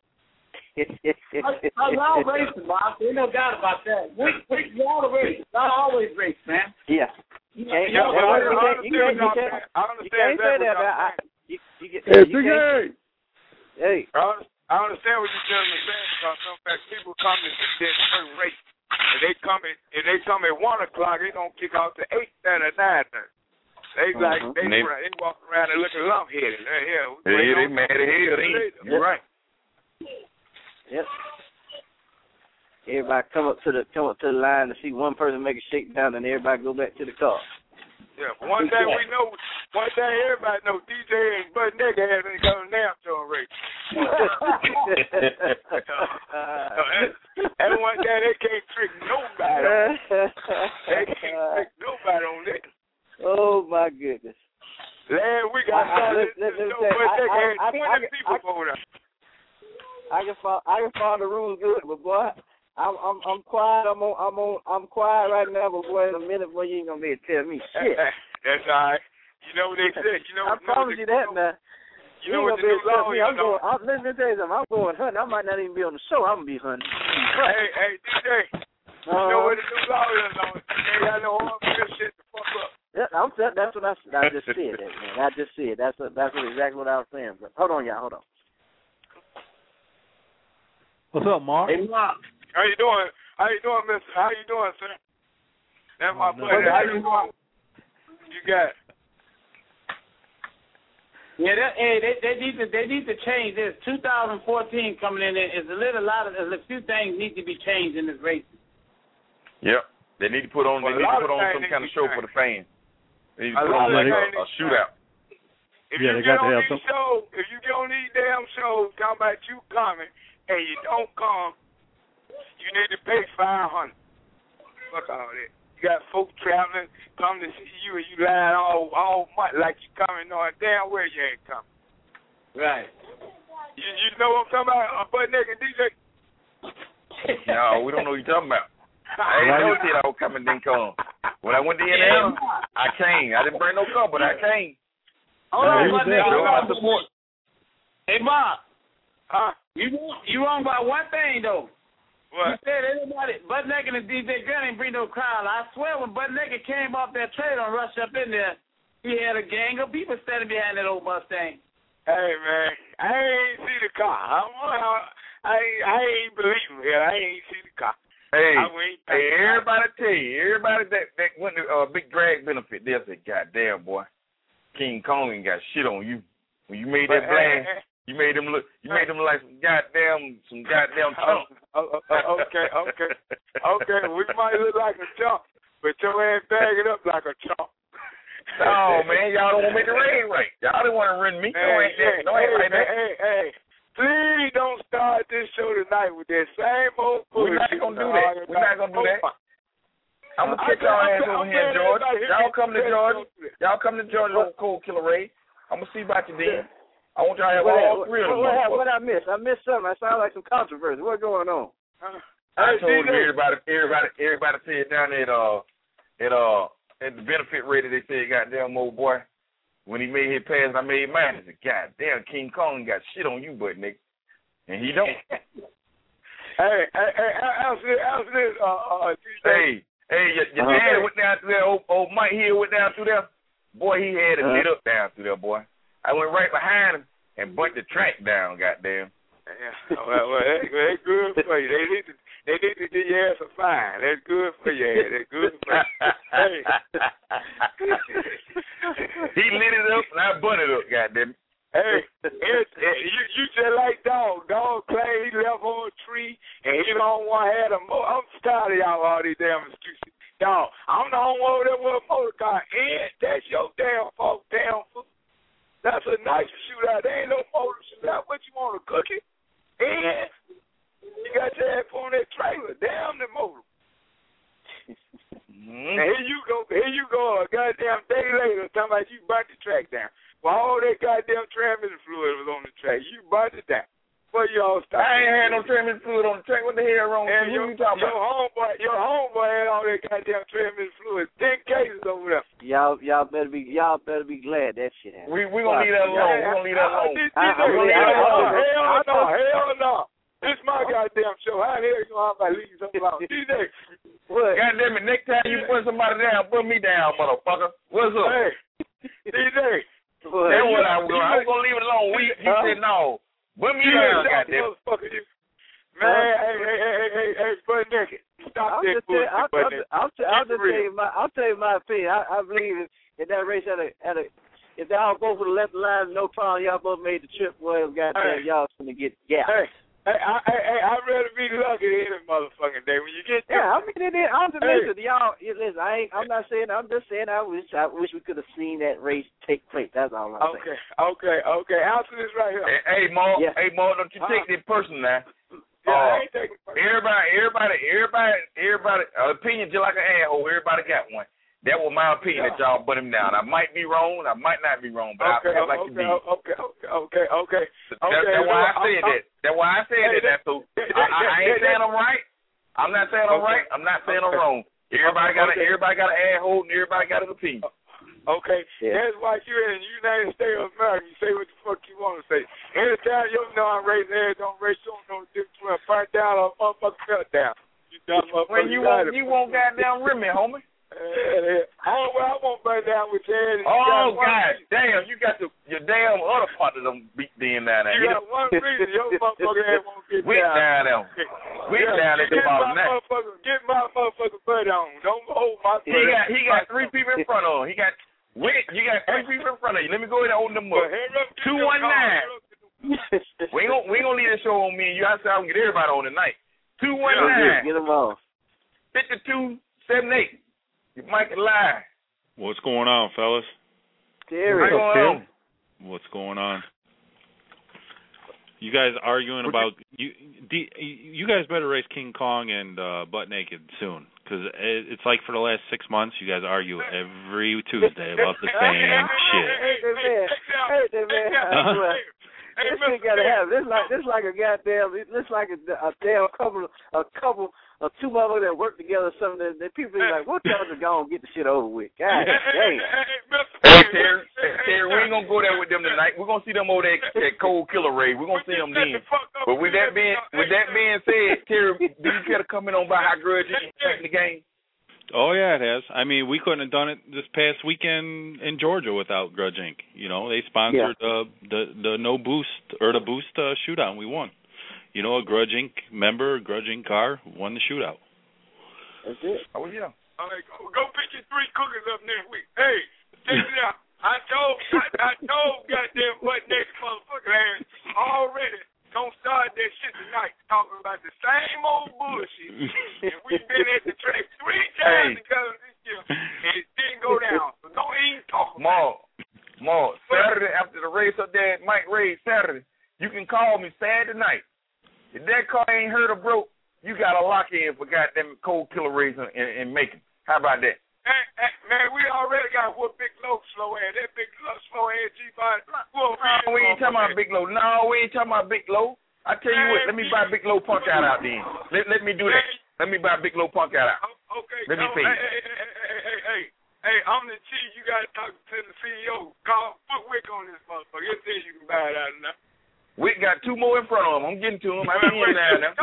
S10: I love racing, boss. There's no doubt about that. We, we, we all race. Not always race, man.
S5: Yeah.
S10: You
S5: can't,
S10: know,
S5: you
S10: I
S5: can't, you can't, you can't,
S9: I
S5: you can't say that. I, you, you, you,
S9: hey,
S5: you
S9: Big
S5: can't, hey.
S9: I, I understand what you're telling me, saying, because some fact people come to see that certain race. If they come at, if they come at one o'clock, they don't kick off to eight thirty, nine thirty. They uh-huh. like they, they, they walk around and looking lump headed. Yeah,
S3: yeah, they mad at hell. You're right.
S5: Yep. Everybody come up to the come up to the line to see one person make a shakedown, and everybody go back to the car.
S9: Yeah, but one thing we know, one thing everybody knows, D J and Bud Nigga hasn't got a damn show race. And one thing they can't trick nobody. They can't trick nobody on that.
S5: Oh my goodness.
S9: Last week I saw this show, Bud Nigga had twenty people over there.
S5: I can follow, I can follow the rules good, but boy, I'm I'm I'm quiet. I'm on I'm on I'm quiet right now, but boy, in a minute, boy, you ain't gonna be able to tell me shit.
S9: That's all right. You know what they said. You know.
S5: I promise you that, man.
S9: You know what the new law is.
S5: I'm going. I'm, let me tell you something. I'm going hunting. I might not even be on the show. I'm gonna be hunting.
S9: Hey, hey, D J. You uh, know what the new law is on? They got no harm this shit to fuck up.
S5: Yeah, I'm. That's what I. I just said that, man. I just said that's what, that's what exactly what I was saying. But hold on, y'all. Hold on.
S7: What's up, Mark?
S10: Hey, Mark.
S9: How you doing? How you doing, Mister? How you doing, sir? That's my oh, pleasure. How you doing? You got it.
S10: Yeah, that, hey, they, they need to they need to change this. two thousand fourteen coming in. There is a little lot of a few things need to be changed in this race.
S3: Yep, they need to put on. Well, they need to put on some kind of show for the fans. They need to put on like a, a shootout.
S9: If
S7: yeah,
S9: you
S7: they
S9: get
S7: got
S9: on
S7: to have
S9: these
S7: some.
S9: shows, if you get on these damn shows, talking about you coming and you don't come, you need to pay five hundred. Fuck all that. You got folk traveling, come to see you, and you lying all all month like you coming, knowing damn where you ain't coming.
S10: Right.
S9: You, you know what I'm talking about, uh, Bud Nigga D J?
S3: No, we don't know what you're talking about. I ain't never said I was coming, didn't come. When I went to N L, I came. I didn't bring no car, but I came.
S10: Hold on, Bud Nigga.
S3: Show my support.
S10: Hey, Mark.
S9: Huh?
S10: You you wrong about one thing though.
S9: What?
S10: You said everybody, Bud Naked and D J Grant ain't bring no crowd. I swear when Bud Naked came off that trailer and rushed up in there, he had a gang of people standing behind that old Mustang.
S9: Hey, man, I ain't see the car. I, I, I ain't believe him here. I ain't see the car.
S3: Hey, hey, everybody tell you, everybody that, that went to uh, Big Drag benefit, they'll say, goddamn, boy, King Kong ain't got shit on you. When you made that blast, hey, hey, you made them look, you made them like some goddamn, some goddamn chump.
S9: Oh, oh, oh, okay, okay, okay. We might look like a chump, but your ass bag it up like a chump.
S3: Oh man, y'all don't want me to rain right. Y'all don't want to run me.
S9: Hey,
S3: no, ain't
S9: hey,
S3: no, ain't
S9: hey,
S3: like that.
S9: Hey, hey, please don't start this show tonight with that same old bullshit.
S3: We're not gonna do that. We're not gonna do that. I'm gonna kick y'all ass over here in Georgia. Y'all come to Georgia. Y'all come to Georgia on Cold Killer Ray. I'm gonna see about you then. I want y'all to have
S5: what,
S3: all three of them.
S5: What, what, what I missed? I missed something. I sound like some controversy. What's going on?
S9: Uh,
S3: I
S9: hey,
S3: told you everybody, everybody, everybody said down at uh, at uh, at the benefit rate, they said, "Goddamn old boy, when he made his pass, I made mine." I said, "Goddamn, King Kong got shit on you, but nigga," and he don't.
S9: hey, hey, hey, how's this? How's this? Uh, uh,
S3: hey, hey, your, your uh-huh. dad went down through there. Old, old Mike Hill went down through there. Boy, he had it uh-huh. lit up down through there, boy. I went right behind him and burnt the track down, goddamn.
S9: Yeah, well, well that's, that's good for you. They need to, they need to give your ass a fine. That's good for you. That's good for you. Hey.
S3: He lit it up and I burnt it up, goddamn.
S9: Hey, it's, it, you, you just like dog. Dog claim he left on a tree and he don't want to have a motor. I'm tired of y'all all these damn excuses. Dog, I'm the only one that with a motor car, and that's your damn fault, damn fool. That's a nice shootout. There ain't no motor shootout. What you want, a cookie? And you got your ass on that trailer. Damn the motor. Mm-hmm. And here you go. Here you go. A goddamn day later, talking about you burnt the track down. Well, all that goddamn transmission fluid was on the track. You burnt it down. What y'all stop?
S3: I ain't had no transmission fluid on the track. What the hell wrong with
S9: And
S3: you?
S9: your,
S3: What you talking
S9: your
S3: about?
S9: homeboy, your homeboy had all that goddamn transmission fluid. Ten cases over there.
S5: Y'all, y'all better be, y'all better be glad that shit happened.
S3: We we gonna leave that alone. We gonna leave that alone.
S9: Hell no, hell no. This is my goddamn show. How the hell you gonna have my leave something alone? D J.
S5: What?
S3: Goddamn it! Next time you put somebody down, put me down, motherfucker. What's up?
S9: Hey, D J.
S5: What?
S3: That's what I was gonna. I was gonna leave it alone. We you
S9: Huh?
S3: said no. Put me
S9: You
S3: down,
S9: that
S3: goddamn.
S9: motherfucker. You. Man, hey, hey, hey, hey, hey, hey, butt naked. Stop
S5: I'll
S9: that
S5: just tell,
S9: bullshit,
S5: I'll,
S9: butt
S5: I'll,
S9: naked.
S5: I'll, t- I'll
S9: Keep it
S5: just
S9: real.
S5: tell you my, I'll tell you my opinion. I, I believe in, in that race at a, at a, if they all go for the left line, no problem. Y'all both made the trip. Well, goddamn,
S9: Hey.
S5: y'all gonna get gapped.
S9: Hey, hey, I, hey, hey, I'd rather be lucky than any motherfucking day. When you get there,
S5: Yeah, I mean, it is. I'm just
S9: Hey.
S5: listen, y'all. you Listen, I ain't. I'm not saying. I'm just saying. I wish. I wish we could have seen that race take place. That's all I'm saying.
S9: okay, okay, okay. Answer this right here.
S3: Hey, hey Mo,
S5: Yeah.
S3: hey Mo, don't you take
S9: Uh-huh.
S3: this personal now.
S9: Yeah,
S3: Uh,
S9: I ain't taking
S3: Everybody, everybody, everybody, everybody, uh, opinion just like an asshole. Everybody got one. That was my opinion
S9: Yeah.
S3: that y'all put him down. I might be wrong, I might not be wrong, but
S9: Okay,
S3: I feel like
S9: okay,
S3: to be.
S9: okay, okay, okay, okay.
S3: That,
S9: Okay,
S3: that's why I
S9: no,
S3: said
S9: I'm-
S3: that. That's why I said
S9: Hey,
S3: that. That's so.
S9: that-
S3: I, I, I
S9: that-
S3: ain't
S9: that-
S3: saying I'm right. I'm not saying I'm
S9: Okay.
S3: right. I'm not saying I'm
S9: Okay.
S3: wrong. Everybody got a,
S9: Okay.
S3: everybody got an asshole, and everybody got an opinion.
S9: Okay,
S5: Yeah.
S9: that's why you're in the United States of America. You say what the fuck you want to say. Anytime you know I'm raising ass, don't raise, you don't know the difference between a burnt down or a motherfucker cut down. You dumb motherfucker.
S3: When you
S9: got
S3: want,
S9: it.
S3: you want goddamn Remy, homie.
S9: Oh, well, I won't burn down with your head.
S3: Oh God, damn! You got the your damn other part of them beat in down there.
S9: You got one reason your motherfucker ass won't get
S3: We
S9: down.
S3: down there. We
S9: Yeah,
S3: down at the
S9: get
S3: bottom
S9: my
S3: now.
S9: motherfucker, get my motherfucker butt on. Don't hold my
S3: He got he got three people in front of him. He got wait, you got three people in front of you. Let me go ahead and open them up. Two one nine. We ain't gonna we ain't gonna leave this show on me and you. I said I'm gonna get everybody on tonight. Two one nine.
S5: Get them off.
S3: Fifty two seven eight. You might lie.
S11: What's going on, fellas?
S5: Terry.
S3: What's going on?
S11: What's going on? You guys arguing about you? D, you guys better race King Kong and uh, Butt Naked soon, because it, it's like for the last six months, you guys argue every Tuesday about the same shit.
S5: Hey, man. Hey, man. I swear. This shit gotta happen. This like this like a goddamn. This like a, a damn couple, a couple, a two motherfuckers that work together. Or something that, that people be like, "What y'all just go and get the shit over with?" God damn.
S3: Hey Terry, hey, Terry, we ain't gonna go there with them tonight. We're gonna see them over there at Cold Killer Ray. We're gonna see them then. But with that being with that being said, Terry, do you care to comment on about how grudge is in the game?
S11: Oh yeah, it has. I mean, we couldn't have done it this past weekend in Georgia without Grudge Incorporated. You know, they sponsored
S5: Yeah.
S11: uh, the the no boost or the boost uh, shootout, and we won. You know, a Grudge Incorporated member, a Grudge Incorporated car won the shootout.
S5: That's it.
S3: Oh yeah.
S9: All right, go, go pick your three cookers up next week. Hey, check it out. I told, I, I told goddamn butt next motherfucker ass already. Don't start that shit tonight talking about the same old bullshit. And we've been at the track three times
S3: Hey.
S9: together this year, and it didn't go down. So don't even talk about
S3: Mark, Mark, Saturday after the race up there at Mike Ray's Saturday, you can call me Saturday night. If that car ain't hurt or broke, you got to lock in for goddamn Cold Killer Rays in, in, in Macon. How about that?
S9: Hey, hey, man, we already got what Big Low slow ass. That Big Low slow ass G five.
S3: No, we ain't talking about Big Low. No, we ain't talking about Big Low. I tell you what, let me buy Big Low Punk out out then. Let, let me do that. Let me buy Big Low Punk out out.
S9: Okay.
S3: Let me
S9: no,
S3: pay
S9: hey,
S3: you.
S9: hey, hey, hey, hey, hey, hey, I'm the chief. You got to talk to the C E O. Call put Wick on this motherfucker. He'll tell you can buy it out of now.
S3: We got two more in front of him. I'm getting to him. I'm in there now.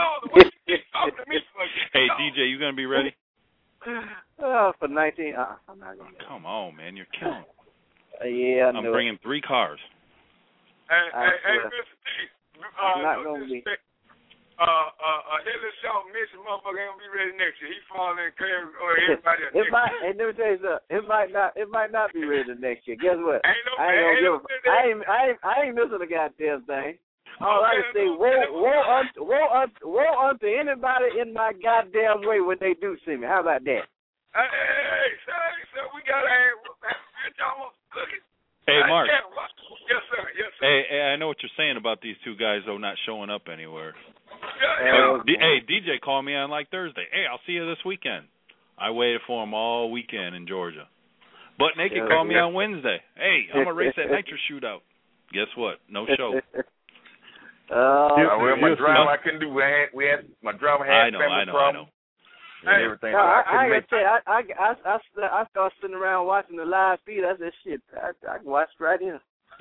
S11: Hey, D J, you gonna be ready?
S5: Oh, for nineteen. Uh, I'm not gonna.
S11: Come on, man, you're killing.
S5: Uh, yeah, I
S11: I'm
S5: know.
S11: bringing three cars.
S9: Hey,
S5: I
S9: hey, hey,
S5: swear.
S9: Mister T. Uh,
S5: I'm not
S9: no
S5: gonna be.
S9: disrespect. Uh, uh, uh, Hillis Shaw Mission motherfucker ain't gonna be ready next year. He falling in care or everybody else.
S5: It might. And let me tell you something. It might not. It might not be ready the next year. Guess what?
S9: Ain't no,
S5: I ain't
S9: ain't
S5: gonna
S9: no,
S5: give. A, I ain't. I ain't. I ain't missing a goddamn thing. All I can say, woe, woe, unto, woe, unto, woe unto anybody in my goddamn way when they do see me. How about that?
S9: Hey, hey, hey, sir, sir, we got to have y'all cooking.
S11: Hey, Mark.
S9: Yes, sir. Yes, sir.
S11: Hey, hey, I know what you're saying about these two guys though not showing up anywhere.
S9: Yeah,
S11: Uh, D- hey, D J called me on like Thursday. Hey, I'll see you this weekend. I waited for him all weekend in Georgia. Butt Naked
S5: Yeah,
S11: called me
S5: yeah.
S11: on Wednesday. Hey, I'm gonna race that nitro shootout. Guess what? No show.
S5: Uh,
S3: yeah, well, my driver I couldn't do. We had, we had my driver had
S11: I know,
S3: family
S11: I know,
S3: problems.
S11: I know.
S3: And everything.
S5: No,
S3: so I,
S5: I, I
S3: couldn't
S5: ain't
S3: make
S5: gonna tell you, I, I, I, I, I, I start sitting around watching the live feed. I said, shit, I, I can watch right here.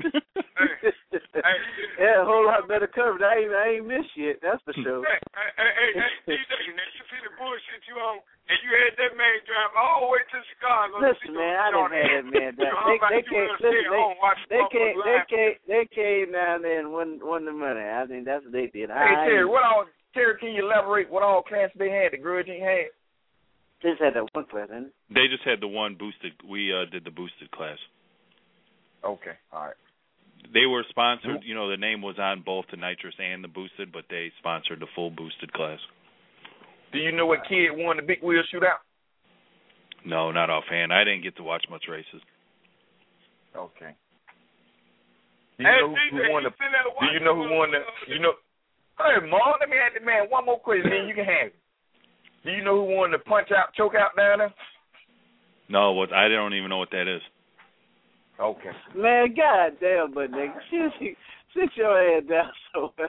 S5: Yeah, a whole lot better coverage. I ain't, I ain't missed shit. That's for sure.
S9: Hey, hey, hey, hey, D J, now you see the bullshit you on, and you had that man drive all the way to Chicago.
S5: Listen, man, I didn't have that man drive. They, they can't. Listen, they, they can't. They can't. They came down there and won, won the money. I think that's what they did.
S3: Hey, Terry, what all? Terry, can you elaborate what all classes they had? The Grudge Incorporated had.
S5: They just had that one class, didn't they?
S11: They just had the one boosted. We uh, did the boosted class.
S3: Okay, all right.
S11: They were sponsored. You know, the name was on both the nitrous and the boosted, but they sponsored the full boosted class.
S3: Do you know what kid won the big wheel shootout?
S11: No, not offhand. I didn't get to watch much races.
S3: Okay. Do you know who, who won the? Do you know who won the? You know. Hey, Mark, let me ask the man one more question, then you can have it. Do you know who won the punch out, choke out down there?
S11: No, what I don't even know what that is.
S3: Okay.
S5: Man, goddamn, but nigga, sit, sit your head down somewhere.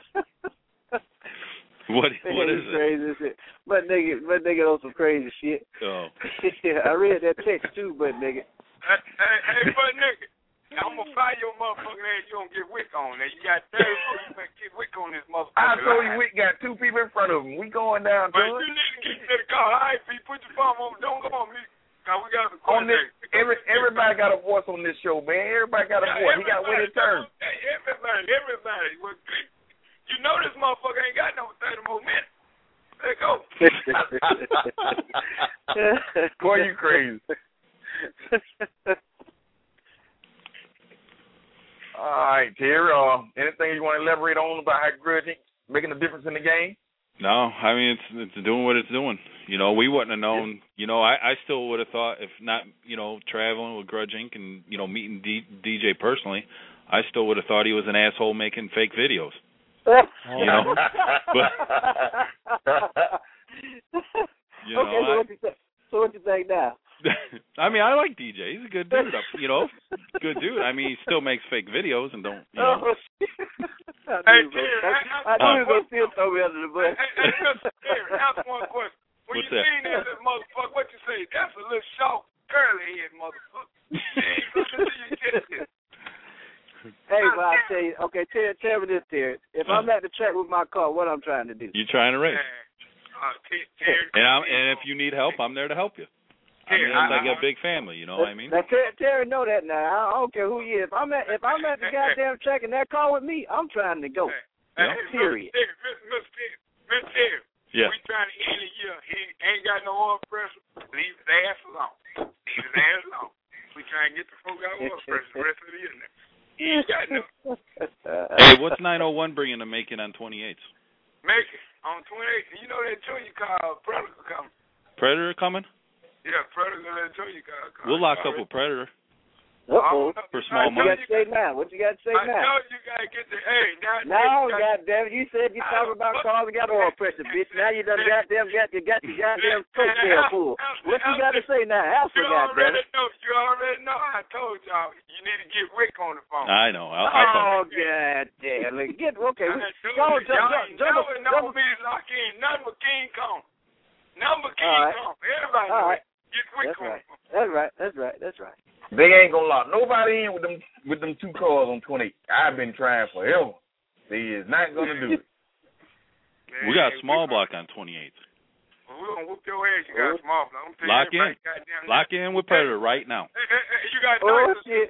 S11: What what is
S5: crazy
S11: it?
S5: Shit. But nigga, but nigga on some crazy shit.
S11: Oh.
S5: Yeah, I read that text too, but nigga.
S9: Hey, hey, hey, but nigga, I'm gonna fire your motherfucking ass. You don't get Wick on there. You got thirty folks. You better get Wick on this motherfucker.
S3: I told you, Wick got two people in front of him. We going down.
S9: But you need to get to the car. All right, P, put your phone on. Don't go on me. Cause we got
S3: on this, every, everybody got a voice on this show, man. Everybody got a
S9: yeah,
S3: voice. He got win his turn.
S9: Hey, everybody, everybody. Well, you know this motherfucker ain't got no thirty more minutes. Let go.
S3: Boy, you crazy. All right, Terry. Uh, anything you want to elaborate on about how Grudge making a difference in the game?
S11: No, I mean it's it's doing what it's doing. You know, we wouldn't have known. You know, I, I still would have thought if not, you know, traveling with Grudge Incorporated and you know meeting D, D J personally, I still would have thought he was an asshole making fake videos. You know, but you know,
S5: okay. So
S11: I,
S5: what you think? So what you think now?
S11: I mean, I like D J. He's a good dude. You know, good dude. I mean, he still makes fake videos and don't. You know.
S5: Oh, I knew he was gonna still throw me under the bus.
S9: Hey, hey, Terry, ask one question. When
S11: What's
S9: you
S11: that?
S9: seen that little motherfucker, what you say? That's a little short, curly head motherfucker.
S5: Hey, well, I tell you, okay, tell, tell me this, Terry. If I'm at the track with my car, what I'm trying to do?
S11: You trying to race?
S9: Uh, Terry,
S11: and I'm, and if you need help, I'm there to help you. I mean, it's like a big family, you know what I mean?
S5: Now, Terry, Terry know that now. I don't care who he is. If I'm at, if I'm at the goddamn track in that car with me, I'm trying to go.
S9: Hey,
S5: yeah.
S9: hey,
S5: Period.
S9: Mister Mister Terry,
S11: yeah.
S9: we trying to end the year. He ain't got no oil pressure. Leave his ass alone. Leave his ass alone. We trying to get the folk out of oil pressure the rest of the year now. He ain't got no.
S11: Hey, what's nine oh one bringing to Macon on twenty-eights?
S9: Macon on twenty-eights. You know that junior car, Predator coming.
S11: Predator coming?
S9: Yeah, Predator, that junior car. car.
S11: We'll lock up with Predator.
S5: Uh-oh.
S11: For small
S5: money. What you got to say now? What you got to say
S9: I
S5: now?
S9: I know you got to get the, hey, now.
S5: No, goddamn, you said you talking about cars that got oil pressure, bitch. Now you done goddamn got you got your goddamn coat tail full. What you got to say now? Answer,
S9: you
S5: goddamn.
S9: already know. You already know. I told y'all you need to get Rick on the phone.
S11: I know. I'll, I'll
S5: oh goddamn! Get okay. We, go jump, jump, jump,
S9: jump, jump. me to lock in. Number King Kong. Number King
S5: right.
S9: Kong. Everybody
S5: All
S9: know
S5: right.
S9: it. Get Rick
S5: That's
S9: on
S5: right.
S9: the phone.
S5: That's right. That's right. That's right.
S3: They ain't gonna lock nobody in with them with them two cars on twenty. I've been trying forever. They is not gonna do it.
S11: We got a small block on twenty-eight.
S9: Well, we're gonna whoop your ass. You got a small block. I'm
S11: Lock in. Lock in with Predator right now.
S9: Hey, hey, hey, you got
S5: oh,
S9: nitrous.
S5: Shit.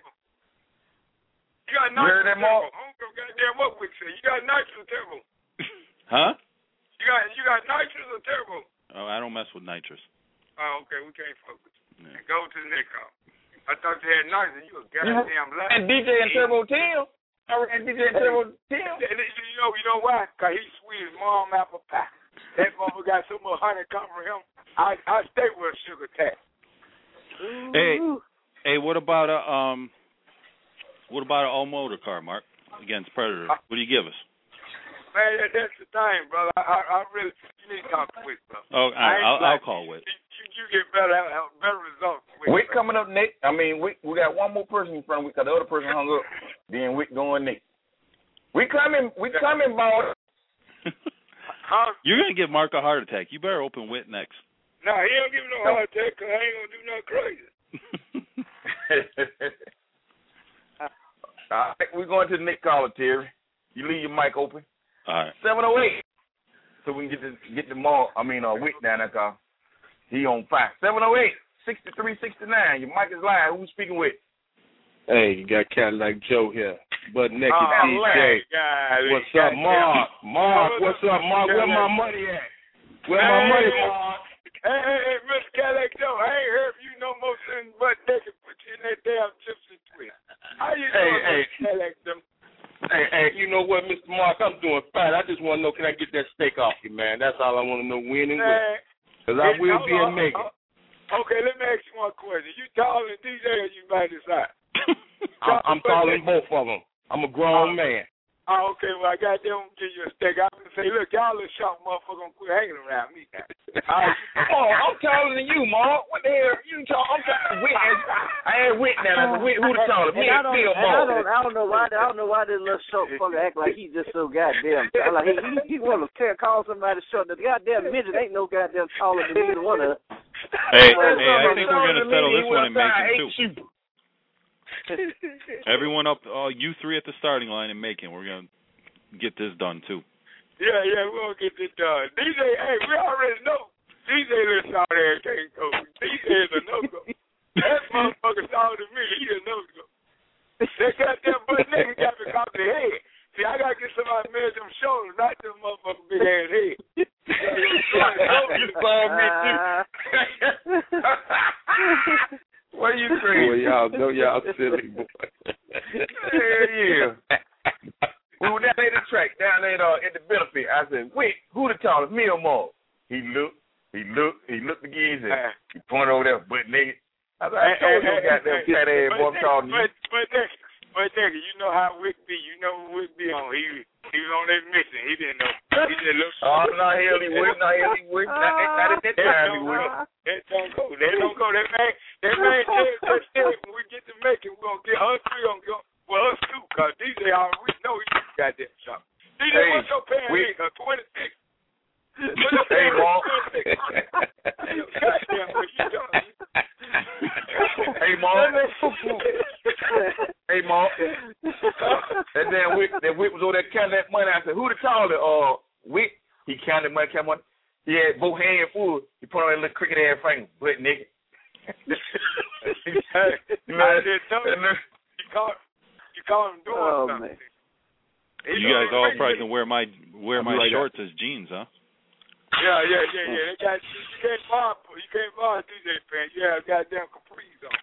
S9: You got nitrous turbo. I don't give a goddamn what Wick say. You got nitrous turbo.
S11: Huh?
S9: You got you got nitrous or turbo?
S11: Oh, I don't mess with nitrous.
S9: Oh, okay. We can't fuck with you. Yeah. Go to the next call. I thought you had nitrous. You a goddamn yeah. lie.
S3: And D J and Turbo Tim. I reckon D J and Turbo Tim.
S9: You know, you know why? Because he sweet as mom apple pie. That motherfucker got so much honey come from him. I I stay with a sugar tax.
S11: Hey, hey, what about a um, what about an all motor car, Mark, against Predator? What do you give us?
S9: Man, that, that's the thing, brother. I, I, I really, you need to talk to Wick, bro.
S11: Oh, all right, I'll, I'll call Wick.
S9: You, you get better, better results. Wick,
S3: Wick coming up next. I mean, Wick, we got one more person in front of Wick because the other person hung up. Then Wick going next. We coming, we coming, boy.
S9: Huh?
S11: You're gonna give Mark a heart attack. You better open Witt next.
S9: No, he don't give me no heart attack because I ain't gonna do nothing crazy.
S3: All right, we're going to the next caller, Terry. You leave your mic open.
S11: All right.
S3: seven oh eight. So we can get the get the Mark, I mean, uh, Witt down there, call. He on fire. seven oh eight, sixty-three sixty-nine. Your mic is live. Who's speaking with?
S12: Hey, you got Cadillac Joe here. Butt naked
S3: Oh,
S12: D J.
S9: God,
S12: What's up, Mark? Mark, what's up, Mark? Where my money at? Where my money, Mark?
S9: Hey, hey, hey, Mister Cadillac Joe, I ain't heard from you no more since butt naked put you in that damn gypsy twist. How you
S12: Hey,
S9: doing,
S12: hey.
S9: Mister Cadillac Joe?
S12: Hey, hey, you know what, Mister Mark? I'm doing fine. I just want to know, can I get that steak off you, man? That's all I want to know, when and where. Because I
S9: Hey,
S12: will
S9: hold
S12: be
S9: on,
S12: in Macon.
S9: Okay, let me ask you one question. You taller than D J or you by his side?
S12: I'm, I'm calling both of them. I'm a grown man.
S9: Oh, okay, well, I got them give you a steak. I can say, look, y'all little short motherfucker gonna quit hanging around me now.
S3: Oh, I'm taller than you, Mark. What the hell? You tall? I'm taller. Witt. I ain't Witt now. Witt, who the taller? Me and Phil
S5: I
S3: Mark.
S5: don't, I don't know why. I don't know why this little short fucker act like he just so goddamn. Like he, he, he want to call somebody short. The goddamn midget ain't no goddamn taller than either one of us.
S11: Hey, hey, I think we're gonna settle this one in Macon too. Everyone up, uh, you three at the starting line in Macon. We're gonna get this done too.
S9: Yeah, yeah, we're gonna get this done. D J, hey, we already know. D J listen out there can't go. D J is a no-go. That motherfucker taller than me. He a no-go. That goddamn butt nigga got me caught in the head. See, I gotta get somebody to measure them shoulders, not them motherfucking big ass head. You saw me too.
S3: What are you crazy?
S12: Boy, y'all know y'all silly, boy.
S3: Hell yeah. We were down at the track, down there uh, at the benefit. I said, wait, who the tallest, me or Mark? He looked, he looked, he looked again, and he pointed over there, butt naked. I said, I told you goddamn fat ass boy, I'm taller than you.
S9: But, but, nigga, but nigga, you know how Wick be. You know what Wick be on. He, he was on that mission. He didn't know. He didn't look.
S3: Oh, no, hell he wouldn't. No, hell he wouldn't. Not, not at that time he wouldn't.
S9: That don't go. That don't go. That man, that man said, that said, when we get to Macon, we're going to get us three on go. Well, us two, because D J already, we know he's got that shot. D J,
S3: hey,
S9: what's your paying
S3: we,
S9: nigga? twenty-six.
S3: Hey, Mark. Hey, Mark. Hey, Mark. That damn Wick, that Wick was over there counting that money. I said, who the taller? Uh, Wick. He counted money, counted money. He had both hands full. He put on that little cricket ass finger, butt naked.
S9: You know, I didn't know. You caught, you caught him doing
S5: Oh,
S9: something.
S5: man.
S11: You guys all probably can wear my wear my
S3: right
S11: shorts as jeans, huh?
S9: Yeah, yeah, yeah, yeah. They got, you can't bar, you can't bar D J fans. You have goddamn capris on.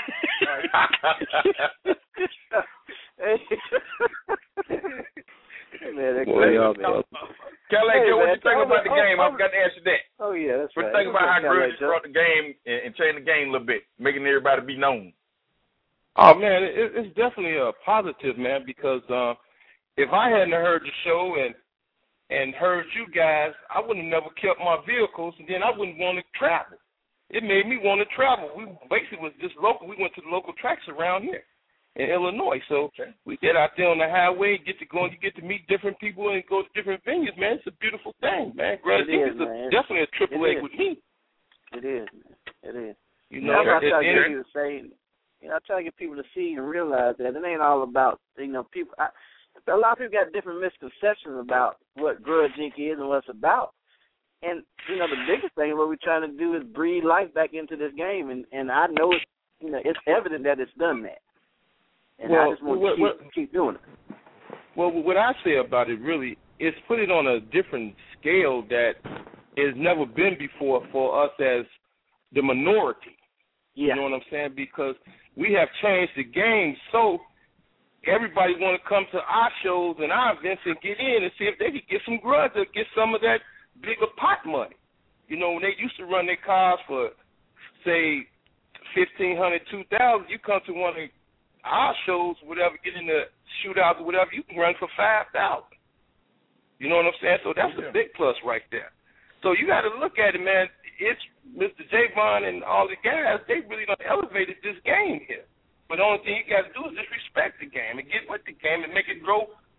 S5: Man,
S12: Boy, y'all know.
S3: Cadillac
S5: Hey,
S3: Joe, what
S5: man,
S3: you think
S5: oh,
S3: about the
S5: oh,
S3: game?
S5: oh,
S3: I forgot to ask you that.
S5: Oh yeah, that's
S3: What
S5: right.
S3: you think about how
S5: Cadillac
S3: Grudge
S5: Joe.
S3: brought the game and, and changed the game a little bit, making everybody be known?
S12: Oh, man, it, it's definitely a positive, man, because uh, if I hadn't heard the show and and heard you guys, I would have never kept my vehicles, and then I wouldn't want to travel. It made me want to travel. We basically was just local. We went to the local tracks around here in Illinois. So okay. We get out there on the highway, get to go and you get to meet different people and go to different venues, man. It's a beautiful thing, man. Grudge is, is a, definitely a triple A with me.
S5: It is, man. It is.
S12: You know,
S5: I'm trying to
S12: it,
S5: get people to say, you know, I try to get people to see and realize that it ain't all about, you know, people. I, a lot of people got different misconceptions about what Grudge Incorporated is and what it's about. And, you know, the biggest thing what we're trying to do is breathe life back into this game. And, and I know it's, you know, it's evident that it's done that. And
S12: well,
S5: I just want
S12: what,
S5: to keep,
S12: what,
S5: keep doing it.
S12: Well, what I say about it really is put it on a different scale that has never been before for us as the minority.
S5: Yeah.
S12: You know what I'm saying? Because we have changed the game so everybody want to come to our shows and our events and get in and see if they could get some grudge or get some of that bigger pot money. You know, when they used to run their cars for, say, fifteen hundred dollars, two thousand dollars, you come to one of our shows, whatever, get in the shootouts or whatever, you can run for five thousand dollars. You know what I'm saying? So that's yeah. a big plus right there. So you got to look at it, man. It's Mister Javon and all the guys, they really done elevated this game here. But the only thing you got to do is just respect the game and get with the game and make it grow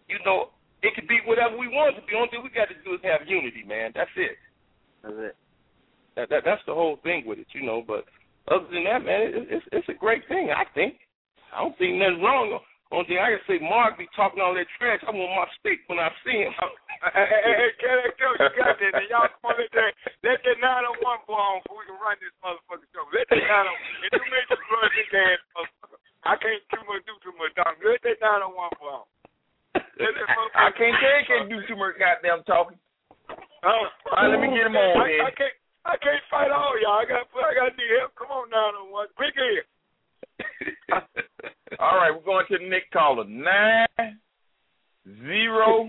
S12: you know, it could be whatever we want it to be. The only thing we got to do is have unity, man. That's it.
S5: That's it.
S12: That, that that's the whole thing with it, you know. But other than that, man, it, it's it's a great thing. I think. I don't think nothing wrong. Only thing I can say, Mark be talking all that trash. I want my steak when I see him.
S9: Hey, hey, hey, can I tell you got that? And y'all come on, let that let that nine oh one go on so we can run this motherfucking show. Let that nine oh one. And you make the blood this ass motherfucker. I can't too much do too much, dog. Let that nine oh one go on.
S3: I can't tell you can't do too much goddamn talking.
S9: Oh,
S3: all right, let me get him on,
S9: I,
S3: man.
S9: I can't I can't fight all y'all. I got I got need help. Come on, nine oh one. Quick here.
S3: All right, we're going to the next caller. Nine zero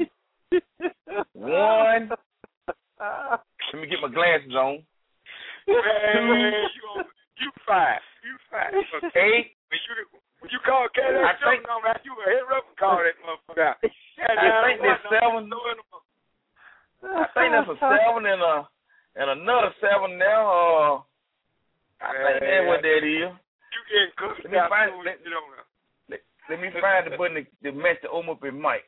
S3: one. Let me get my glasses on.
S9: Man, you you five. You five.
S3: Eight.
S9: When you when you call Cat
S3: I think
S9: no, man, you a hit up and call that motherfucker out.
S3: I think there's seven. I think that's a seven and a and another seven now. Uh, I think that's what that is.
S9: You getting cooked.
S3: Let me find, let, let, let me find the button to match the open up in mic.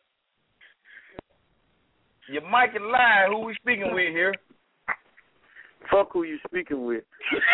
S3: Your mic is live. Who we speaking with here?
S5: Fuck who you speaking with.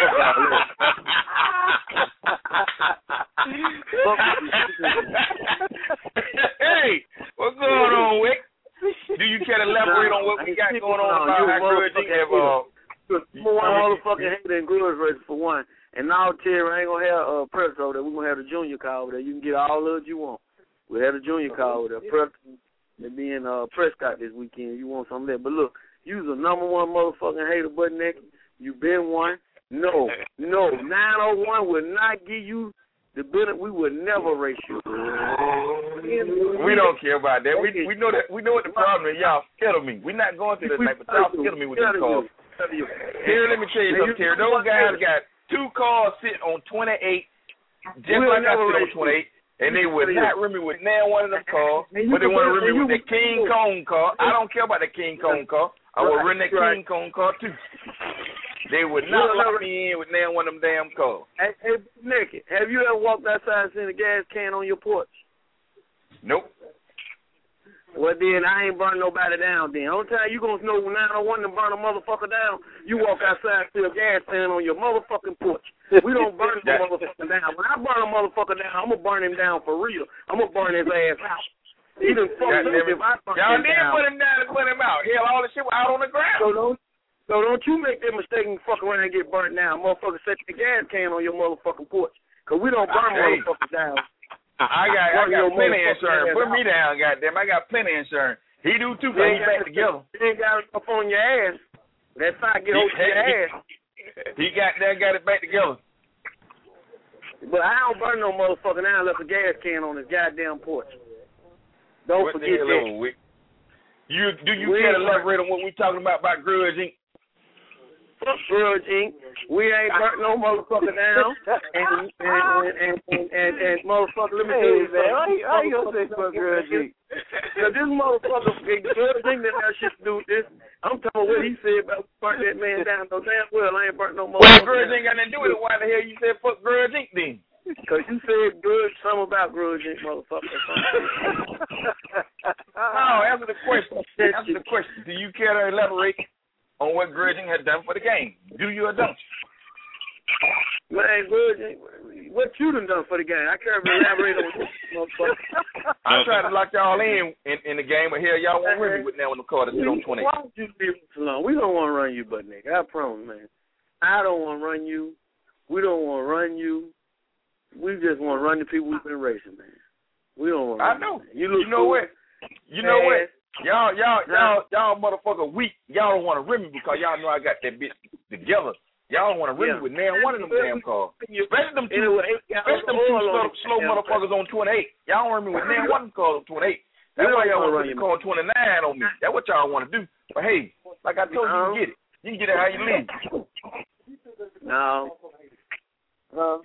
S3: Hey, what's going on, Wick? Do you care to elaborate on what we got going on about how Grudge have uh
S5: more motherfucking hater than Grudge Racer for one. And now, Terry, I ain't gonna have a uh, press over there. We're gonna have the junior car over there. You can get all of it you want. We'll have the junior car over there. Press and be in uh, Prescott this weekend. You want some of that. But look, you's a number one motherfucking hater, butt naked. You been one. No, no. nine oh one will not give you the benefit. We will never race you.
S3: We don't care about that. We we know that we know what the problem is. Y'all scared of me. We're not going through that night, but y'all scared of me with these cars. Here, let me tell you something, Terry. Those guys got two cars sitting on twenty-eight, just like I sit on twenty-eight, and they would not rim me with now one of them cars, but they want to rim me with that King Kong car. I don't care about the King Kong car. I will run that King Kong car too. They would not lock me in with now one of them damn cars.
S5: Hey, hey, Nicky, have you ever walked outside and seen a gas can on your porch?
S3: Nope.
S5: Well, then I ain't burn nobody down then. Only time you gonna know nine oh one to burn a motherfucker down, you walk outside and see a gas can on your motherfucking porch. We don't burn no motherfucker down. When I burn a motherfucker down, I'm gonna burn him down for real. I'm gonna burn his ass out. Even fuck up if I burn
S3: Y'all
S5: him
S3: did
S5: down.
S3: put him down and put him out. Hell, all the shit was out on the ground.
S5: So don't, so don't you make that mistake and fuck around and get burnt down. Motherfucker, set the gas can on your motherfucking porch. Because we don't burn
S3: hey.
S5: motherfuckers down.
S3: I got I got plenty of insurance. Put me down, goddamn. I got plenty of insurance. He do too, but he's back together.
S5: He ain't got it up on your ass. That fire get hold of your ass.
S3: He got that, got it back together.
S5: But I don't burn no motherfucker down unless a gas can on his goddamn porch. Don't
S3: what
S5: forget that.
S3: Over, you do you care to elaborate on what we talking about about Grudge Incorporated?
S5: Fuck Grudge Incorporated. We ain't burnt no motherfucker down. And and and and, and, and, and motherfucker, let me
S13: hey,
S5: tell you
S13: man,
S5: something.
S13: How you gonna say fuck Grudge Incorporated?
S5: Now this motherfucker, Grudge Incorporated didn't have shit to do with this. I'm talking about what he said about burnt that man down. No damn well, I ain't burnt no motherfucker.
S3: Well, Grudge ain't got nothing to do with it. Why the hell you said fuck Grudge Incorporated then?
S5: Because you said Grudge, something about Grudge Incorporated, motherfucker.
S3: No, answer the question. Answer the question. Do you care to elaborate on what Grudge Incorporated has done for the game? Do you or don't you?
S5: Man, Grudge, what you done done for the game? I can't elaborate on this, motherfucker.
S3: I'm trying to lock y'all in, in in the game, but hell, y'all won't run me with now when the card is on twenty.
S5: Why don't you leave us alone? We don't want to run you, butt nigga. I promise, man. I don't want to run you. We don't want to run you. We just want to run the people we've been racing, man. We don't want to
S3: I
S5: run
S3: know.
S5: You, look
S3: you know
S5: cool.
S3: what? You know what? Y'all, y'all, y'all, y'all motherfucker weak. Y'all don't want to rim me because y'all know I got that bitch together. Y'all don't want to rim me with now one of them damn cars. Especially them two, especially them two slow, slow motherfuckers on twenty-eight. Y'all don't rim me with now one of them cars on twenty-eight. That's why y'all want to put the car on twenty-nine on me. That's what y'all want to do. But hey, like I told you, you can get it. You can get it how you live.
S5: No. Um,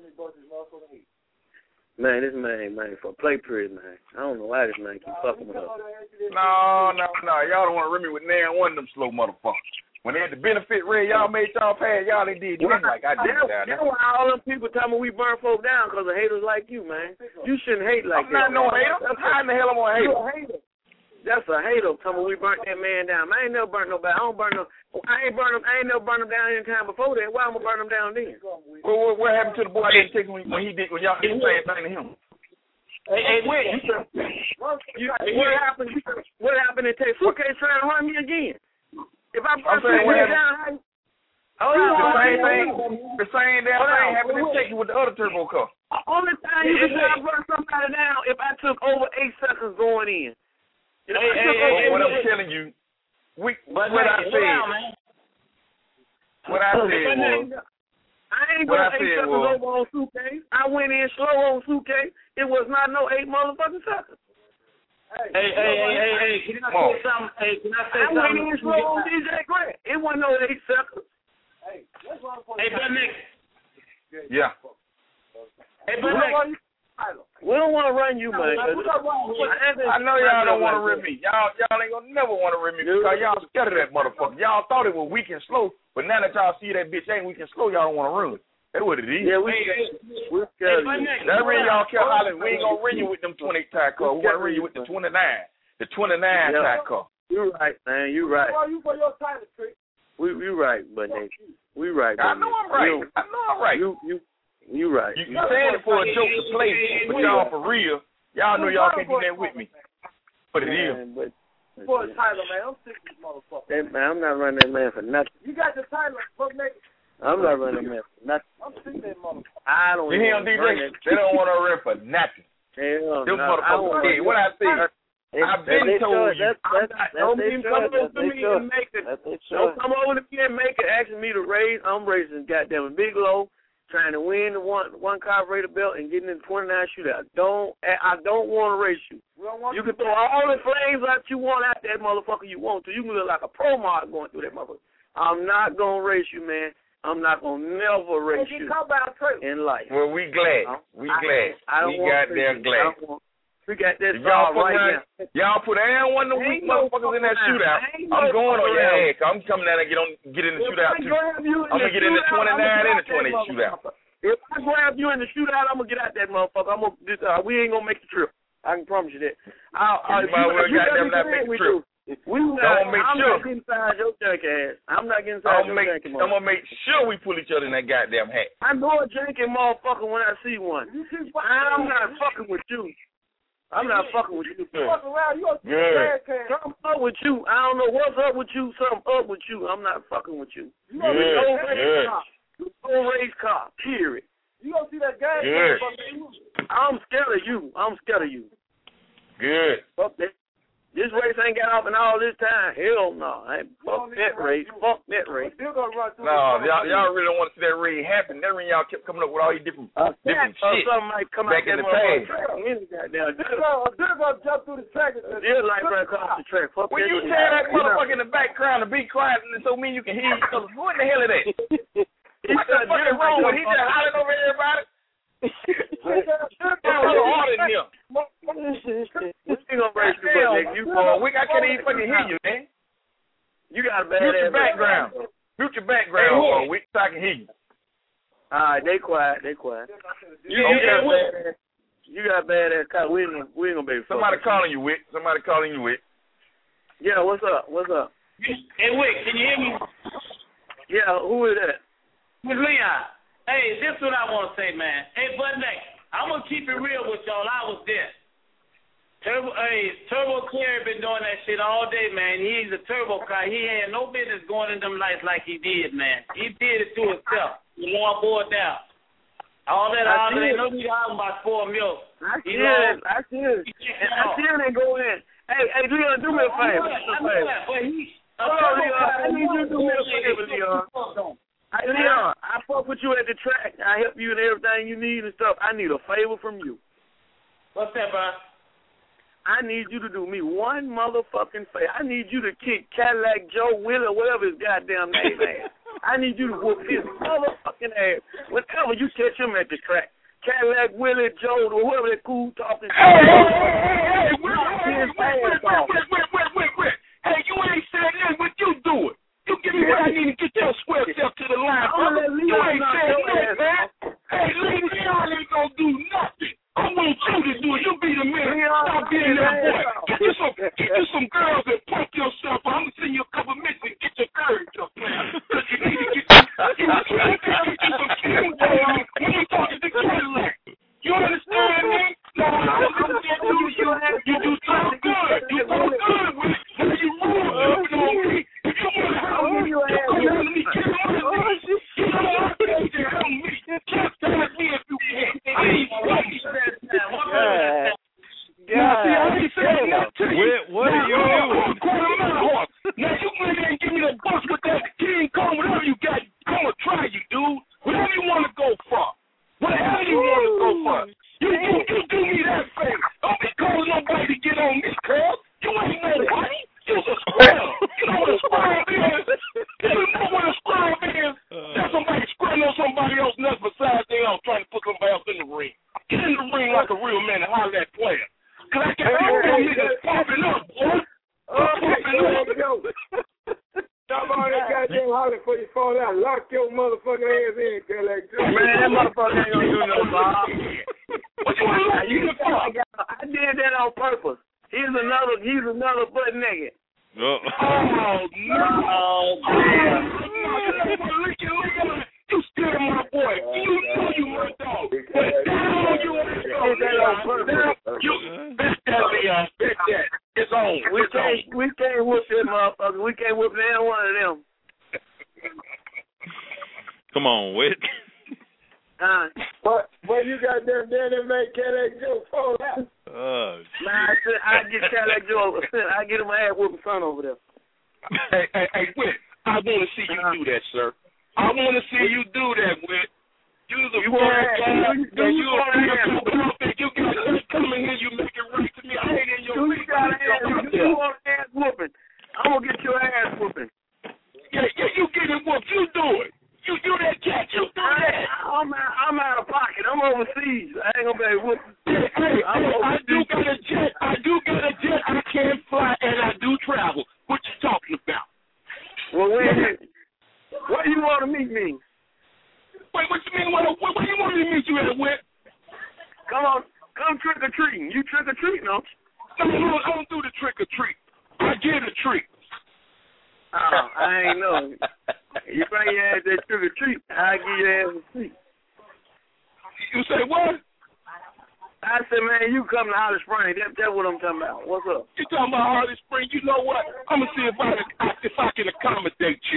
S5: man, this man, man, for play period, man. I don't know why this man keep fucking with us.
S3: No, no, no. Y'all don't want to rim me with now one of them slow motherfuckers. When they had the benefit red, y'all made y'all pass. Y'all ain't did nothing like I did down there.
S5: That's why all them people tell me we burn folk down because of haters like you, man. You shouldn't hate like
S3: I'm
S5: that.
S3: I'm not no hater. How in the hell am I a hater?
S5: You're a hater.
S14: That's a hater. Tell me we burnt that man down. I ain't never burnt nobody. I don't burn no. I ain't burn him. I ain't never burned him down any time before that. Why am I burn him down then?
S3: Well, what, what happened to the boy I didn't take when, when he did when y'all did the same thing to him?
S14: Hey, hey, wait. You, what happened? What happened to Tay Four K trying to run me again? If I burn him down,
S3: oh, the same thing. The same damn thing happened to Tay with the other turbo car.
S14: Only time you can try to burn somebody down if I took over eight seconds going in. You know,
S3: hey, hey, hey, what I'm telling you, we, what I said, what I said was,
S14: I ain't going eight seconds over on suitcase. I went in slow on suitcase. It was not no eight motherfucking seconds.
S10: Hey, hey, hey, hey, hey, hey, can I say something? Hey, can I say
S14: I
S10: something?
S14: went in slow on D J Grant. It wasn't no eight seconds.
S10: Hey, let's run for Hey, Bud Nick.
S3: Yeah.
S10: Hey, Bud Nick.
S14: We don't want to run you, man.
S3: I know y'all don't want to rip me. Y'all, y'all ain't gonna never want to rip me because y'all scared of that motherfucker. Y'all thought it was weak and slow, but now that y'all see that bitch ain't weak and slow, y'all don't want to run. That's what it is.
S14: Yeah, we we scared.
S3: That reason y'all care hollering. We ain't gonna ring you with them twenty-eight tire car. We want to ring you with the twenty-nine, the twenty-nine tire car.
S14: You right, man. You right.
S10: You for your title trick.
S14: We we right, but we right.
S3: I know I'm right. I know I'm right.
S14: You you. You right.
S3: You, you saying it for a joke to play, but y'all for real, y'all know y'all can't do that with me. But it is.
S14: But,
S10: for the title, man, I'm sick of this motherfucker.
S14: That, man, I'm not running that man for nothing.
S10: You got the title, fuck nigga.
S14: I'm not running that man for nothing.
S10: I'm sick of that motherfucker.
S14: I don't.
S3: You hear them, D J? They don't want to run for nothing.
S14: Hell
S3: Them
S14: no.
S3: motherfuckers did. What I say? I've been told you.
S14: Don't even come over to me and make it. Don't come over to me and make it. Asking me to raise. I'm raising goddamn Bigelow. Trying to win the one one carburetor belt and getting in the twenty-nine shootout. Don't I don't want to race you. You can throw all the flames out you want at that motherfucker you want to. You can look like a pro mod going through that motherfucker. I'm not gonna race you, man. I'm not gonna never race you in life.
S3: Well, we glad. We glad.
S14: I, I
S3: we got there glad.
S14: We got that
S3: y'all put
S14: right now.
S3: Y'all put every one of the weak motherfuckers in that shootout. I'm going on your ass. I'm coming down and get on, get in the shootout too. I'm gonna get in the twenty-nine and the twenty-eight shootout.
S14: If I grab you in the shootout, I'm gonna get out that motherfucker. I'm gonna. This, uh, we ain't gonna make the trip. I can promise you that. I'll, I'll,
S3: you might well goddamn not make the trip.
S14: We not, I'm
S3: make
S14: I'm
S3: sure.
S14: not getting inside your janky ass. I'm not getting inside
S3: I'm
S14: your
S3: make,
S14: janky motherfucker.
S3: I'm gonna make sure we pull each other in that goddamn hat.
S14: I know a janky motherfucker when I see one. I'm not fucking with you. I'm not fucking with you, sir.
S3: Good.
S14: Something up with you. I don't know what's up with you. Something up with you. I'm not fucking with you.
S3: Good.
S14: No race
S3: Good.
S14: car. No race car. Period.
S10: You gonna see that guy?
S3: Good.
S14: I'm scared of you. I'm scared of you.
S3: Good.
S14: Fuck that. This race ain't got off in all this time. Hell no. I ain't fuck that race. Fuck that race.
S3: No, y'all, y'all really don't want to see that ring happen. That ring y'all kept coming up with all these different,
S14: uh,
S3: different
S14: uh,
S3: shit
S14: something might come
S3: back
S14: out
S3: in the
S14: past.
S10: They're gonna jump through the track.
S14: They're like right across the track. Fuck
S3: when
S14: that
S3: you
S14: shit.
S3: tell that motherfucker in the background to be quiet and so me you can hear each other, what the hell is that? What the fuck is wrong with him? He just hollering over everybody?
S14: You
S3: Wick, I can't even fucking hear you, man.
S14: You got a bad
S3: Mute your
S14: ass
S3: background. Mute your background, boy, Wick, so I can hear you.
S14: All right, they quiet, they quiet. You,
S3: you,
S14: got,
S3: got
S14: bad, you got bad ass car. We ain't, we ain't gonna be.
S3: Somebody calling you, Wick. Somebody calling you, Wick.
S14: Yeah, what's up? What's up?
S10: Hey, Wick, can you hear me?
S14: Yeah, who is that?
S10: It's Leon. Hey, this is what I want to say, man. Hey, Bud Nick, I'm going to keep it real with y'all. I was there. Turbo, hey, Turbo Clary been doing that shit all day, man. He's a turbo car. He had no business going in them lights like he did, man. He did it to himself. He won board down. All that, all that, ain't no need to argue about four mil.
S14: I see it. I see it. I see it and go in. Hey, hey, Leon, do me a favor.
S10: I know that, but he...
S14: Oh, Leon, I need you to do me a favor, Leon. Hey, Leon, I fuck with you at the track. I help you in everything you need and stuff. I need a favor from you.
S10: What's that, bro?
S14: I need you to do me one motherfucking favor. I need you to kick Cadillac Joe Willie, whatever his goddamn name is. I need you to whoop his motherfucking ass whenever you catch him at the track. Cadillac Willie Joe or whoever that cool talking.
S3: Hey, hey, hey, hey, wait, wait, wait, wait, wait, wait, wait, wait, wait. Hey, you ain't said nothing, but you do it. You give me what I need to get your square self to the line, brother. You ain't said nothing, man. Hey, Leon ain't gonna do nothing. I want you to do it. You be the man. Stop being that boy. Get you some, get you some
S12: seem like a real man to holler at player. Cause I got all them niggas popping up, boy. Popping up.
S9: Stop all that goddamn holler before you fall out. Lock your motherfucking ass in, Cadillac Joe.
S14: Man, that motherfucker ain't gonna do no Bob.
S12: What you want to lock you for?
S14: I did that on purpose. He's another, he's another butt nigga.
S11: Oh,
S12: oh no! Oh, man. You scared my boy. You know you my dog. But down you on You bet that, Leon. Bet that. It's on.
S14: We
S12: it's
S14: can't,
S12: on.
S14: we can't whip them motherfuckers. We can't whip any one of them.
S11: Come on, Whit.
S14: Huh?
S9: But when you got them there that make Cadillac Joe fall out.
S11: Oh,
S14: man, I said I get Cadillac Joe. I get him my ass whooping son over there.
S12: Hey, hey, hey, Whit. I want to see you uh-huh. do that, sir. I want to see you do that, Whit. You the
S14: you
S12: first guy
S14: you,
S12: that you
S14: want
S12: to you got to come in here. You make it right to me. I ain't in your
S14: face. You, you want ass whooping? I'm gonna get your ass whooping.
S12: Yeah, yeah, you get it whooped. You do it. You do that, cat. You do that.
S14: I, I'm out, I'm out of pocket. I'm overseas. I ain't gonna be able to whoop.
S12: Hey, hey, I do got a jet. I do got a jet. I can fly and I do travel. What you talking about?
S14: Well, wait. What do you want to meet me?
S12: Wait, what you mean? What, what, what do you want me to meet you at, Whit?
S14: Come on, come trick or treating. You trick or treating, don't you?
S12: No, no, I don't do the trick or treat. I give a treat.
S14: Oh, I ain't know. You bring your ass that trick or treat, I give your ass a treat.
S12: You say what?
S14: I said, man, you come to Holly Springs. That, that's what I'm talking about. What's up?
S12: You talking about Holly Springs? You know what? I'm gonna see if I if I can accommodate you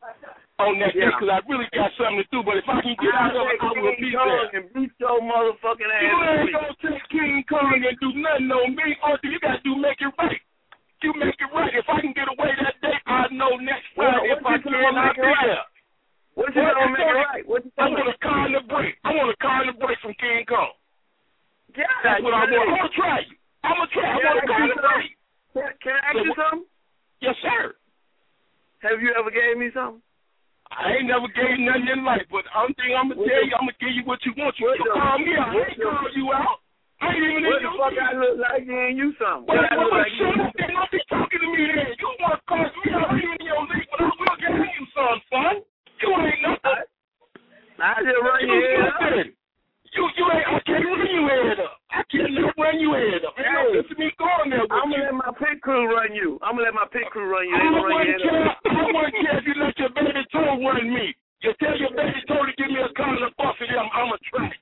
S12: on that
S14: yeah.
S12: day, because I really got something to do. But if I can get out of it, I will be there.
S14: And beat your motherfucking ass.
S12: You ain't gonna take King Kong and do nothing on me. Arthur, you gotta do make it right. You make it right. If I can get away that day, I know next time well, if I can, I'll be there.
S14: What you gonna make it right? What you
S12: I want a kind of break. I want a kind of break from King Kong.
S14: Yeah,
S12: that's what I want. I'm gonna try you. I'm gonna try. I want a kind of break.
S14: Can I ask you something?
S12: Yes, sir.
S14: Have you ever gave me something?
S12: I ain't never gave you nothing in life, but the only thing I'm gonna tell you, I'm gonna give you what you want. You can call me out. I ain't call you out. I ain't even
S14: what the fuck I look like giving you something?
S12: What
S14: I
S12: look like shut up, then don't be talking to me then. You want to call me out. I ain't in your league, but I will give you some, son. You ain't nothing.
S14: I just run your head up.
S12: You, you ain't, I can't run your head up. I cannot run your head up. Ain't no sense of me going there with
S14: I'm
S12: you.
S14: I'm gonna let my pit crew run you. I'm gonna let my pit crew run you.
S12: I
S14: run
S12: wouldn't
S14: your
S12: care. I wouldn't care if you let your baby toe run me. You tell your baby toe to give me a car and a bus and I'm, I'm a track.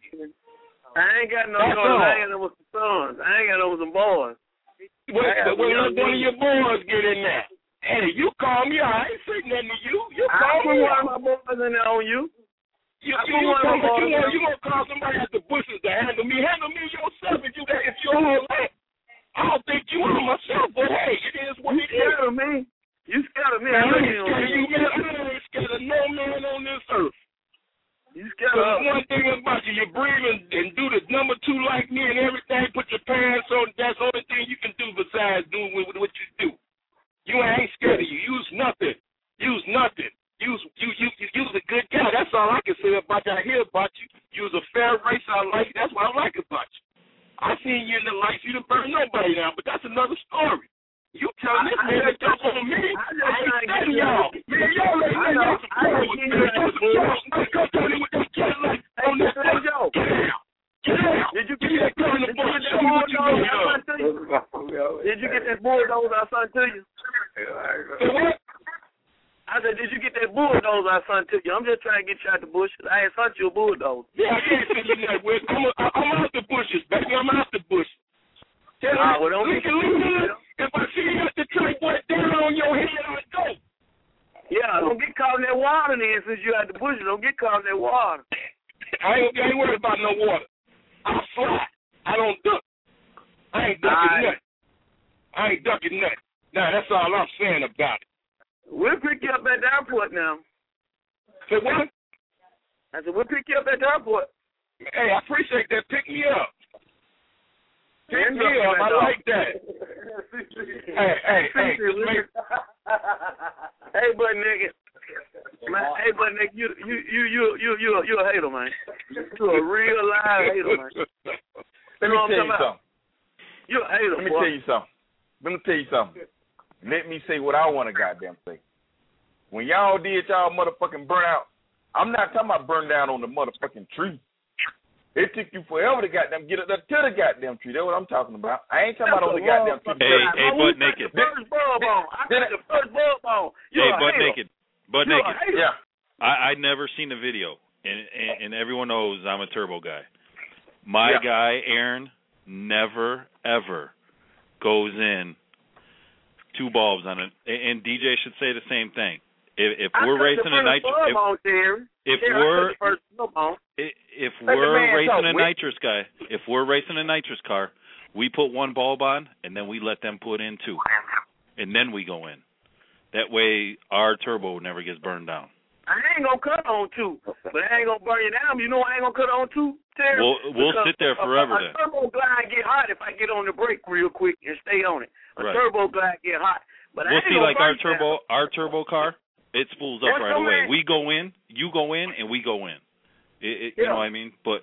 S14: I ain't got no sons. I ain't got no sons. I ain't got no some boys.
S12: Well, well let one of your boys get in there. Hey, you call me. I ain't saying nothing to you. You call
S14: I
S12: me.
S14: I put one of my boys in there on you.
S12: You, you, you, you, you, you, you gonna call somebody at the bushes to handle me? Handle me yourself if you got if you're all that. I don't think you are myself, but hey, it is what
S14: you
S12: it is.
S14: You scared of me? You scared of me?
S12: Man, I
S14: ain't
S12: scared of you, man. I ain't scared of no man on this earth.
S14: You scared of
S12: one thing about you, you breathe and, and do the number two like me and everything. Put your pants on. That's the only thing you can do besides doing what, what you do. You ain't scared of you. Use nothing. Use nothing. You you you you was a good guy. That's all I can say about you. I hear about you. You was a fair racer. I like you. That's what I like about you. I seen you in the lights. You didn't burn nobody down, but that's another story. You telling this man to jump on me? I ain't studying y'all. Man, y'all ain't letting y'all support with me. Y'all support. Come tell me what that cat like on this thing. Get out. Get out. Did you get that gun in the bush? Show me what you know.
S14: Did you get that bulldozer I sent to you?
S12: Say what?
S14: I said, did you get that bulldozer I sent to you? I'm just trying to get you out the bushes. I ain't sent you a bulldozer.
S12: Yeah, I can't send you that way. I'm, a, I'm out the bushes, baby. I'm out the bushes. Tell
S14: ah,
S12: me,
S14: well, don't
S12: look, look, if I see you at the track, boy, down on your head, I go.
S14: Yeah, don't get caught in that water then since you at the bushes. Don't get caught in that water.
S12: I ain't, I ain't worried about no water. I fly. I don't duck. I ain't ducking right. nothing. I ain't ducking nothing. Now, that's all I'm saying about it.
S14: We'll pick you up at the airport now.
S12: Say what?
S14: I said, we'll pick you up at the airport.
S12: Hey, I appreciate that. Pick me up. Pick me up. I like that. hey, hey, hey. Make...
S14: hey, but nigga. Man, hey, but nigga, you, you, you, you, you, you, you a hater, man. You a real live hater, man.
S12: Let
S14: know what I'm
S3: tell you
S14: talking
S3: something.
S14: about? You a hater,
S3: Let me
S14: boy.
S3: tell you something. Let me tell you something. Let me say what I want to goddamn say. When y'all did y'all motherfucking burnout, I'm not talking about burn down on the motherfucking tree. It took you forever to goddamn get up there to the goddamn tree. That's what I'm talking about. I ain't talking about on the goddamn tree.
S11: Hey, hey, butt naked.
S14: First bulb on. I got the first bulb on. You
S11: Hey,
S14: a
S11: butt
S14: hater.
S11: naked. Butt
S14: You a
S11: naked.
S14: hater.
S3: Yeah.
S11: I I never seen the video, and, and and everyone knows I'm a turbo guy. My
S3: Yeah.
S11: guy Aaron never ever goes in two bulbs on it, and, and D J should say the same thing. If, if
S14: I
S11: we're
S14: cut
S11: racing
S14: the
S11: a
S14: first
S11: nitrous,
S14: bulb
S11: if,
S14: on, Terry.
S11: if
S14: Terry, I
S11: we're
S14: cut the first bulb on.
S11: i- if
S3: Let the
S11: we're
S3: man
S11: racing
S3: talk,
S11: a
S3: Wick.
S11: nitrous guy, if we're racing a nitrous car, we put one bulb on, and then we let them put in two, and then we go in. That way, our turbo never gets burned down.
S14: I ain't gonna cut on two, but I ain't gonna burn you down. You know I ain't gonna cut on two, Terry.
S11: We'll we'll
S14: Because
S11: sit there forever
S14: a, a,
S11: then.
S14: A turbo glide get hot if I get on the brake real quick and stay on it. A
S11: Right.
S14: turbo glide get hot, but I
S11: We'll
S14: ain't
S11: see,
S14: gonna
S11: like
S14: burn
S11: our
S14: you
S11: turbo,
S14: down.
S11: our turbo car, it spools up
S14: What's
S11: right
S14: the
S11: away.
S14: man?
S11: We go in, you go in, and we go in. It, it, You
S14: Yeah.
S11: know what I mean? But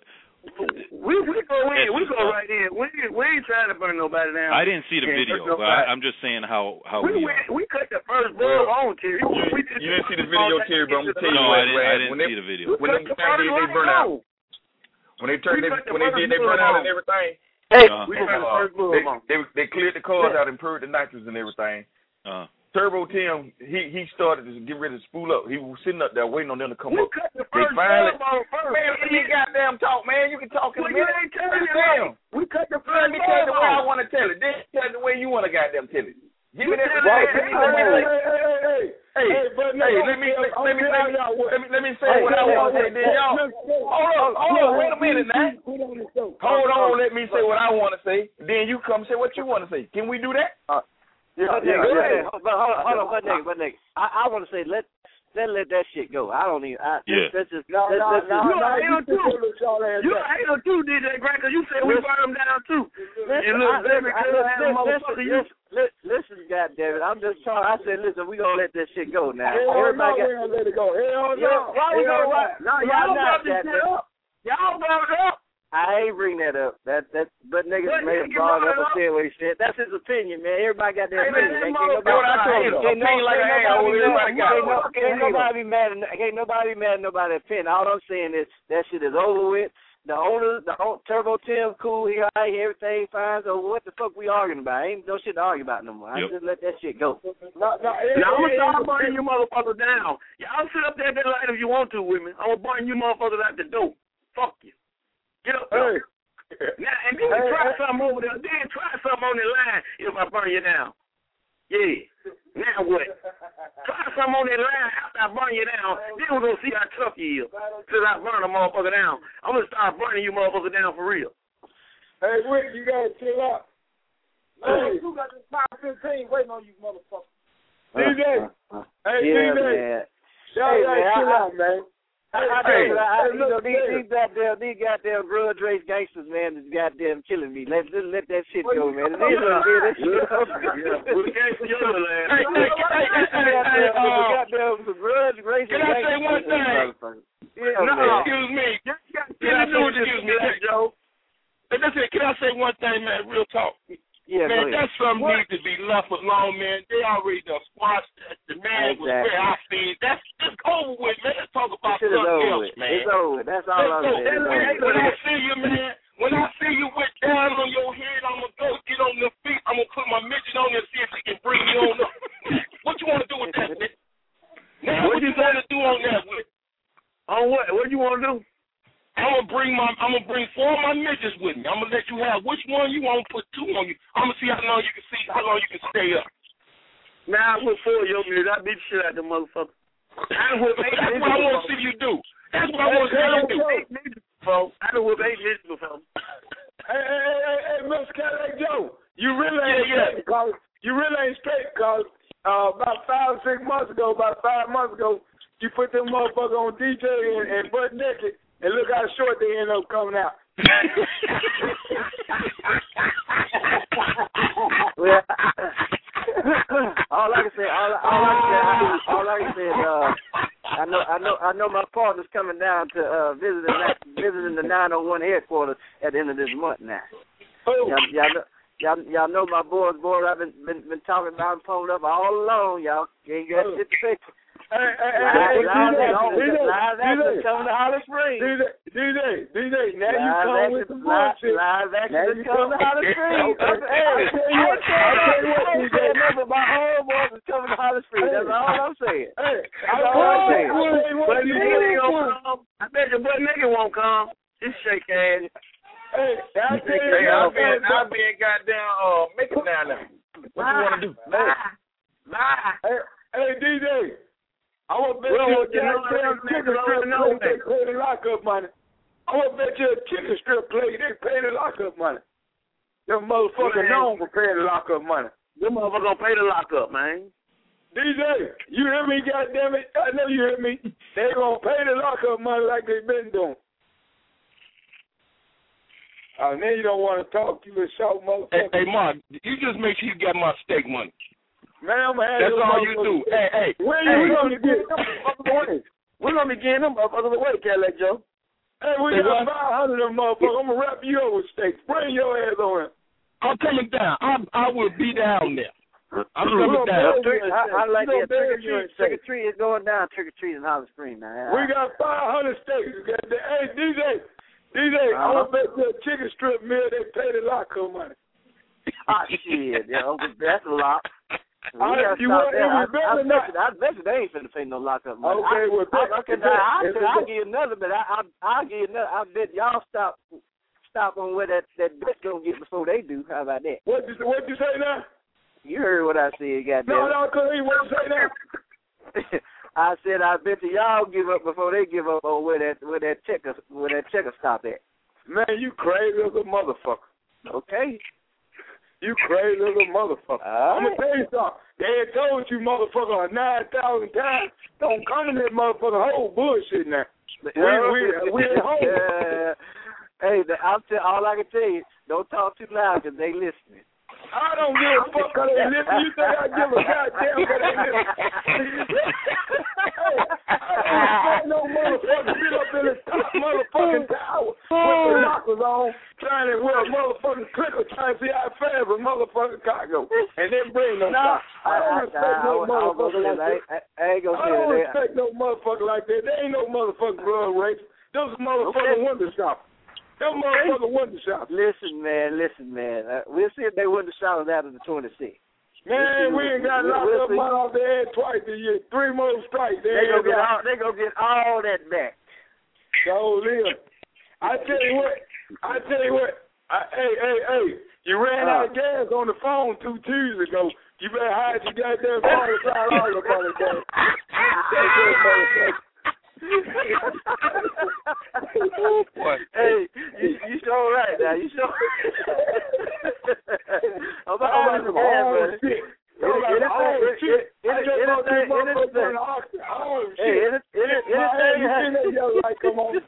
S14: We we go in,
S11: That's
S14: we
S11: just
S14: go
S11: us.
S14: right in. We ain't- we ain't trying to burn nobody down.
S11: I didn't see the
S14: Yeah,
S11: video,
S14: there's
S11: but
S14: nobody.
S11: I, I'm just saying how how
S14: we
S11: we.
S14: went, we cut the first bulb
S3: Well,
S14: on, Terry.
S3: You,
S14: we did
S3: you didn't see the video, Terry, but I'm gonna tell you
S11: No,
S3: what,
S11: I didn't. I
S3: Brad,
S11: didn't
S3: when they,
S11: see the video.
S3: when them
S14: cut the
S3: guys did
S14: first
S3: they burn
S14: bulb
S3: out,
S14: on.
S3: when they turned
S14: We
S3: they,
S14: cut the
S3: when they
S14: first
S3: did they
S14: bulb
S3: burn out
S14: on.
S3: and everything,
S5: Hey,
S11: Uh-huh.
S14: We cut the
S3: uh,
S14: first bulb
S3: they,
S14: on.
S3: they they cleared the cars
S14: Yeah.
S3: out and improved the nitrous and everything.
S11: Uh,
S3: Turbo Tim, he he started to get ready to spool up. He was sitting up there waiting on them to come
S14: We
S3: up.
S14: cut the
S3: They
S14: first
S3: finally,
S14: bulb on first.
S3: man, let me goddamn talk, man. You can talk in a
S14: Well, you
S3: minute.
S14: ain't telling me
S3: Damn.
S14: right. We cut the
S3: Let
S14: first
S3: me tell you the
S14: bulb
S3: way I
S14: on.
S3: want to tell it. Then tell it the way you want to goddamn tell it. Give me
S14: You
S3: that.
S14: tell
S3: Hey,
S14: it.
S3: let me
S14: Hey,
S3: let me
S14: hey,
S3: say.
S9: Hey, hey, hey,
S3: Hey,
S9: hey, but
S3: hey, let me let, let me let me let me let me say what I want to say. Then y'all, hold on, hold on, wait a minute now. Hold on, let me say what I want to say. Then you come say what you want to say. Can we do that?
S5: Uh, yeah,
S3: Yeah,
S5: yeah,
S3: go
S5: yeah.
S3: ahead.
S5: But hold on, hold on, but nigga, but nigga, I, I want to say let let let that shit go. I don't even. I,
S11: Yeah.
S5: Let's just
S9: No,
S5: let's,
S9: no,
S5: let's
S9: no,
S5: just,
S14: You
S9: no,
S14: a
S9: you
S14: hater too.
S9: look y'all ass
S14: You a
S9: up.
S14: hater too, D J Grant, because you said we
S5: Listen.
S14: burn them down too.
S5: Listen,
S14: And look,
S5: I-
S14: baby,
S5: listen, I-
S14: girl, have a
S5: listen,
S14: motherfucker, you.
S5: listen, listen, listen, goddammit, I'm just trying. I said, listen, we gonna let that shit go now.
S9: Hell no,
S5: Everybody
S9: we
S5: got.
S9: ain't let it go. Hell no.
S5: Yeah, why we
S9: Hell
S5: gonna why-
S14: No,
S5: why
S14: y'all
S5: not,
S14: brought this shit
S5: goddammit?
S14: up. Y'all brought it up.
S5: I ain't bring that up. That that but niggas
S14: But
S5: may have
S14: nigga
S5: brought it
S14: brought it
S5: up and
S14: up.
S5: said what he said. That's his opinion, man. Everybody got their
S14: Hey, man,
S5: opinion.
S14: that
S5: Ain't
S14: motherfucker-
S5: nobody,
S3: That's what I told you.
S5: can't no-
S3: Opinion like
S5: can't
S3: an asshole,
S5: nobody be
S3: everybody
S5: mad-
S3: got
S5: can't
S3: one.
S5: no- Can't nobody be mad. Can't nobody be mad at nobody's opinion. All I'm saying is that shit is over with. The owner, the own, Turbo Tim, cool. He all right, everything fine. So what the fuck we arguing about? Ain't no shit to argue about no more. I
S11: Yep.
S5: just let that shit go.
S9: No, no, it-
S14: Now, I'm
S9: it-
S14: going to start
S9: it-
S14: burning you motherfuckers down. Y'all sit up there at that light if you want to with me. I'm going to burn you motherfuckers out the door. Fuck you. Get up there. Now, and then
S9: Hey,
S14: try
S9: hey.
S14: something over there. Then try something on the line if I burn you down. Yeah. Now what? Try something on that line after I burn you down. Then we're going to see how tough you is. Till I burn a motherfucker down. I'm going to start burning you motherfuckers down for real.
S9: Hey, Rick, you gotta chill out. Hey, you got this five fifteen waiting on you, motherfucker. D J, hey,
S5: Yeah,
S9: D J,
S5: man.
S9: y'all
S5: Hey,
S9: gotta
S5: man,
S9: chill
S5: I-
S9: out, man.
S5: I, I,
S9: Hey,
S5: I, I,
S9: hey,
S5: you know,
S9: look,
S5: these,
S9: hey.
S5: these goddamn, these goddamn grudge race gangsters, man, is goddamn killing me. Let let, let that shit go, man. It is what it is. That shit
S14: Yeah, we can't see your little ass.
S8: Hey, hey, hey, hey, hey, hey,
S5: Goddamn,
S8: uh,
S5: goddamn grudge race.
S8: can I say one thing?
S5: Yeah,
S8: No,
S5: man.
S8: excuse me.
S14: Can
S8: Can I say,
S14: this,
S8: excuse me,
S14: Black Joe?
S8: Hey, listen, can I say one thing, man? Real talk.
S5: Yeah,
S8: Man,
S5: go ahead.
S8: that's something needs to be left alone, man. They already done squashed that. The man was
S5: Exactly.
S8: where I seen. That's it's over with, man. Let's talk about
S5: This shit is
S8: something
S5: over
S8: else,
S5: with.
S8: man.
S5: It's over with. That's all I'm
S8: Let's go.
S5: saying. It's
S8: When,
S5: over
S8: when I
S5: with.
S8: see you, man, when I see you with down on your head, I'm gonna go get on your feet. I'm gonna put my midget on there and see if he can bring you on up. What you want to do with that, man? Now, what,
S14: What
S8: you
S14: you
S8: want to do on that, with?
S14: On what? What you want to do?
S8: I'm gonna bring my, I'm gonna bring four of my midgets with me. I'm gonna let you have which one you want to put two on you. I'm gonna see how long you can see, how long you can stay up.
S14: Now I whip four of your minutes. I beat the shit out of them motherfuckers. I whip eight
S8: That's
S14: niggas
S8: what I want to
S14: before.
S8: see you do. That's what I want to see you do.
S14: Eight niggas before. I done whip eight niggas before.
S9: Hey, hey, hey, hey, hey, Mister Cadillac Joe, you really ain't
S8: Yeah, yeah.
S9: straight, cause you really ain't straight, cause uh, about five or six months ago, about five months ago, you put them motherfuckers on D J and, and butt naked, and look how short they end up coming out.
S5: Well, all I can say, all, all I can say, all I can say is, uh, I know, I know, I know my partner's coming down to uh, visiting that, visiting the nine oh one headquarters at the end of this month now.
S9: Oh.
S5: Y'all, y'all, know, y'all, y'all know my boys, boy. I've been been, been talking about and pulling up all along, y'all. You ain't got shit to say.
S9: Hey, hey, hey,
S5: Live
S9: hey,
S5: action coming to Holly Springs.
S9: D J, D J, D J, now you
S5: Live
S9: come with some bullshit.
S5: Live action
S9: Now
S5: is
S9: you
S5: coming to
S9: come-
S5: Holly Springs.
S9: Okay.
S5: Hey,
S9: I tell you what, I tell you what,
S5: I
S9: D
S5: ain't
S9: J.
S5: saying nothing, but my homeboys is coming to Holly Springs. That's all I'm saying.
S9: Hey,
S5: That's all I'm saying.
S14: But nigga ain't gonna come. I bet you but nigga won't come. Just shake hands.
S9: Hey, I tell you,
S8: Hey, I'll be,
S9: hey,
S8: I'll be in goddamn uh, make it down there. What you want to do?
S9: Hey, hey, hey, D J. I want to bet
S14: Well,
S9: you a
S14: you know,
S9: goddamn
S14: man,
S9: chicken
S14: I
S9: strip
S14: don't know,
S9: play. They
S14: man.
S9: pay the lockup money. I want to bet you a chicken strip play. They pay the lockup money. Them motherfuckers
S14: Man.
S9: known for paying the lockup money.
S14: Them motherfuckers gonna pay the lockup, man.
S9: D J, you hear me? Goddamn it! I know you hear me. They gonna pay the lockup money like they been doing. Oh, now you don't want to talk. You a short motherfucker.
S12: Hey, hey, Mark, you just make sure you got my steak money.
S9: Man, I'm gonna have
S12: That's
S9: your
S12: all you
S9: motherfuckers-
S12: do. Hey, hey,
S9: When
S12: hey,
S9: you gonna get them motherfuckers away?
S14: We're gonna be getting them motherfuckers away, Cadillac Joe.
S9: Hey, we
S12: Hey,
S9: got
S12: what?
S9: five hundred of them motherfuckers. I'm gonna wrap you up with steaks. Bring your ass on him.
S12: I'm coming down. I I will be down there. I'm
S9: We're
S12: coming
S9: gonna
S12: down.
S9: bury you.
S5: I, I like
S9: You
S5: that.
S9: gonna
S5: Trick or
S9: bury
S5: treat,
S9: you in
S5: trick or
S9: steaks.
S5: treat is going down. Trick or treat in Holly Springs, man.
S9: We got five hundred steaks. Goddamn. Hey, D J, D J, I
S5: Uh-huh.
S9: want to bet you a chicken strip meal. They pay the lockup money.
S5: Ah, shit. Yeah, that's a lot. We
S9: All right,
S5: gotta
S9: you
S5: stop
S9: want-
S5: that.
S9: if
S5: I,
S9: we better
S5: I, bet
S9: not-
S5: you, I bet you they ain't finna pay no lockup money.
S9: Okay,
S5: I,
S9: well,
S5: I,
S9: bet-
S5: I, can,
S9: bet-
S5: I, I,
S9: bet-
S5: I'll give you another, but I, I, I'll give you another. I bet y'all stop stop on where that that bet gonna get before they do. How about that?
S9: What you what you say now?
S5: You heard what I said, goddamn.
S9: No, no, Kareem, what you say now?
S5: I said I bet you y'all give up before they give up on where that where that checker where that checker stop at.
S9: Man, you crazy as a motherfucker.
S5: Okay.
S9: You crazy as a motherfucker.
S5: All
S9: I'm
S5: right.
S9: gonna tell you something. They had told you motherfucker nine thousand times. Don't come in that motherfucker whole bullshit now. We we we at home.
S5: Uh, hey, the, I'll tell all I can tell you. Don't talk too loud because they listening.
S9: I don't give a fuck how they listen. You think I give a goddamn what they listen? Hey, I don't expect no motherfucker sit up in the top motherfucking tower with the knockers on, trying to wear a motherfucking clicker, trying to see how fast a motherfucking car go, and then bring no car. I don't respect no motherfucker like that.
S5: I, I ain't gonna
S9: I
S5: say
S9: don't
S5: that.
S9: respect no motherfucker like that. There ain't no motherfucking blood race. Those are motherfucking window shoppers. Them motherfucking window shoppers.
S5: Listen, man, listen, man. Uh, we'll see if they win the shot after the twenty-sixth.
S9: Man, we ain't got locked up money off their head twice a year. Three more strikes. They,
S5: They
S9: ain't
S5: gonna get
S9: got-
S5: all. They gonna get all that back.
S9: So live. I tell you what. I tell you what. I, hey, hey, hey. You ran out of gas on the phone two Tuesdays ago. You better hide your goddamn phone and fly all up on the day. That's it, motherfucker.
S5: Hey, you, you sure right now. You sure. I'm about, I'm about to gas, buddy.
S9: Shit.
S5: Anything,
S9: shit. I just bought this
S5: anything,
S9: motherfucker
S5: anything.
S9: on the auction. Oh, shit.
S5: Hey, any- any-
S9: My ass,
S5: anything.
S9: you see that yellow light come on?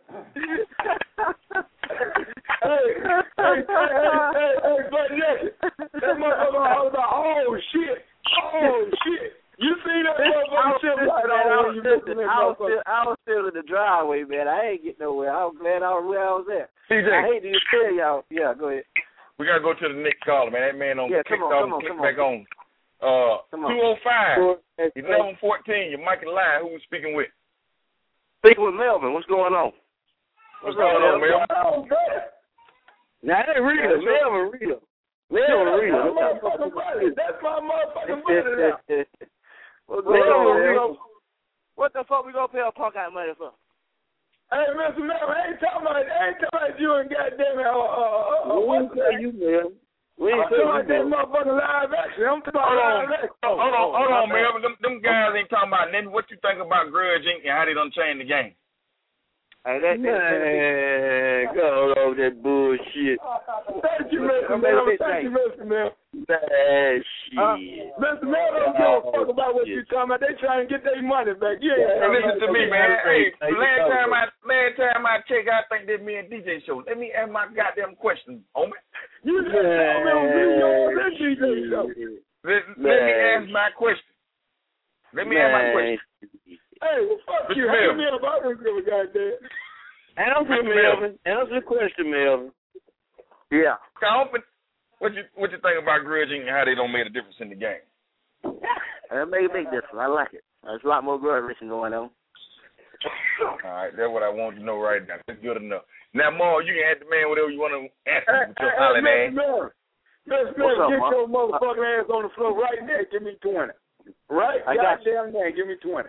S9: Hey, hey, hey, hey, hey, hey, but naked. That motherfucker all about, oh, shit. Oh, shit. You see that motherfucker shit right on when you listen to that
S5: I was,
S9: motherfucker.
S5: still, I was still in the driveway, man. I ain't getting nowhere. I was glad I was where I was at.
S8: C J.
S5: I hate to tell y'all. Yeah, go ahead.
S8: We gotta go to the next caller, man. That man on
S5: Yeah,
S8: click
S5: come on,
S8: off
S5: come on,
S8: and click
S5: come
S8: back
S5: on.
S8: on. Uh,
S5: Come on.
S8: two oh five, eleven fourteen. You're Mike and Line. Who we speaking with?
S14: Speaking with Melvin, what's going on?
S8: What's going on, Melvin?
S9: Oh, God.
S14: Now, that ain't Rita. Melvin Rita. Melvin Rita.
S9: That's my motherfucking buddy. That's my motherfucking buddy now.
S5: What's going
S14: Melvin
S5: on,
S14: Rita.
S5: man? What the fuck we gonna pay a punk out money for?
S9: Hey, Mister Melvin, I ain't talking about, I ain't talking about you and goddamn it, uh, uh, uh,
S14: We
S9: what's
S14: ain't say you, Melvin. We
S9: I'm
S14: ain't say
S9: talking about that
S14: you, Melvin.
S9: motherfucking live action. I'm talking about
S8: Hold on,
S9: live action.
S8: hold on, hold
S9: my
S8: on,
S9: bad.
S8: Melvin. Them, them guys ain't talking about nothing. What you think about Grudge Incorporated and how they done changed the game?
S5: Hey, that,
S14: Man, go over that bullshit.
S9: Thank you, Mister Melvin. Thank you, Mister Melvin.
S14: Man,
S9: Uh,
S14: shit.
S9: Mister Melvin, don't give a fuck about what you talking about. They trying to get their money back. Yeah,
S8: Hey, listen to me, man. Hey,
S14: Hey,
S8: last
S14: you
S8: time
S14: know.
S8: I last time I checked, I think this me and D J show. Let me ask my goddamn question, homie.
S9: You just told me on video on this D J show.
S8: Let, let me ask my question. Let me ask my question.
S9: Hey, well, fuck
S8: Mister
S9: you. Hang
S8: Melvin.
S9: me up. I don't give a goddamn.
S14: Answer, Melvin. Answer the question, Melvin. Yeah.
S3: What you what you think about grudging and how they don't make a difference in the game?
S14: That make a big difference. I like it. There's a lot more grudge racing going on.
S3: All right, that's what I want to know right now. That's good enough. Now, Ma, you can ask the man whatever you want to ask him with your hollering ass.
S9: Mister Miller, get your motherfucking ass on the floor right now. Give me twenty. Right?
S14: I got
S9: goddamn now. Give me twenty.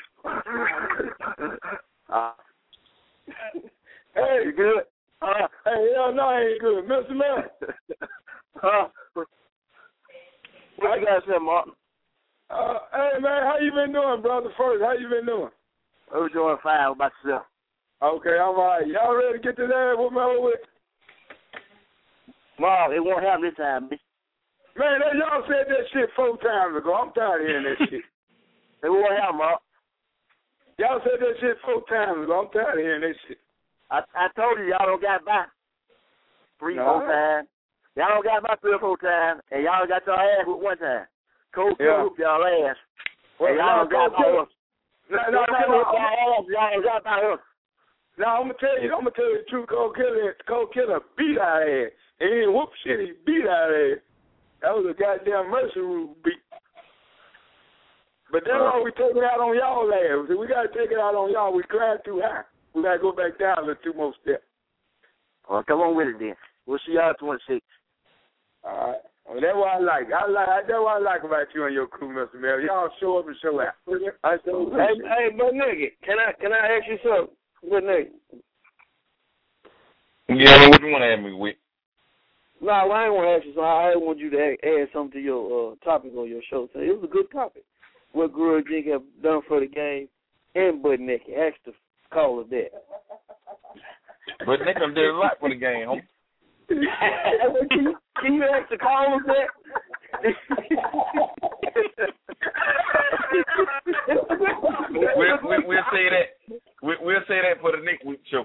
S14: uh,
S9: hey,
S14: you good?
S9: Uh, hey, hell no, I ain't good. Mister Miller.
S14: uh, what you got to say, Martin?
S9: Uh, hey, man, how you been doing, brother? First, how you been doing?
S14: I was doing fine. What about yourself?
S9: Okay, I'm all right. Y'all ready to get to there with me over with?
S14: Mom, it won't happen this time, bitch.
S9: Man, y'all said that shit four times ago. I'm tired of hearing that shit.
S14: It won't happen, Mom.
S9: Y'all said that shit four times ago. I'm tired of hearing that shit.
S14: I I told you y'all don't got by three,
S9: no.
S14: four times. Y'all don't got by three or four times, and y'all got your ass with one time. Cold
S9: yeah.
S14: whoop y'all ass.
S9: Well,
S14: and y'all
S9: no,
S14: don't got by us.
S9: No, no, no, no.
S14: Y'all ain't got by us.
S9: Now I'm gonna tell you, I'm gonna tell you the truth. Cold Killer, Cold Killer beat our ass. And he didn't whoop shit. He beat our ass. That was a goddamn mercy rule beat. But that's why we take it out on y'all ass. We gotta take it out on y'all. We climbed too high. We gotta go back down a little two more steps.
S14: Well, come on with it then. We'll see y'all at twenty-six.
S9: All right. Well, that's what I like. I like. That's what I like about you and your crew, Mister Mel. Y'all show up and show out. I
S14: hey, hey, but nigga, can I can I ask you something? But nigga.
S3: Yeah, what you want to ask me with?
S14: No, I ain't want to ask you something. I want you to add, add something to your uh, topic on your show today. It was a good topic. What Grudge Incorporated have done for the game and Butt Naked. Ask the caller that.
S3: Butt Naked did a lot for the game, homie.
S14: can, you, can you ask the caller that?
S3: we'll, we'll, we'll say that. We'll, we'll say that for the next week show.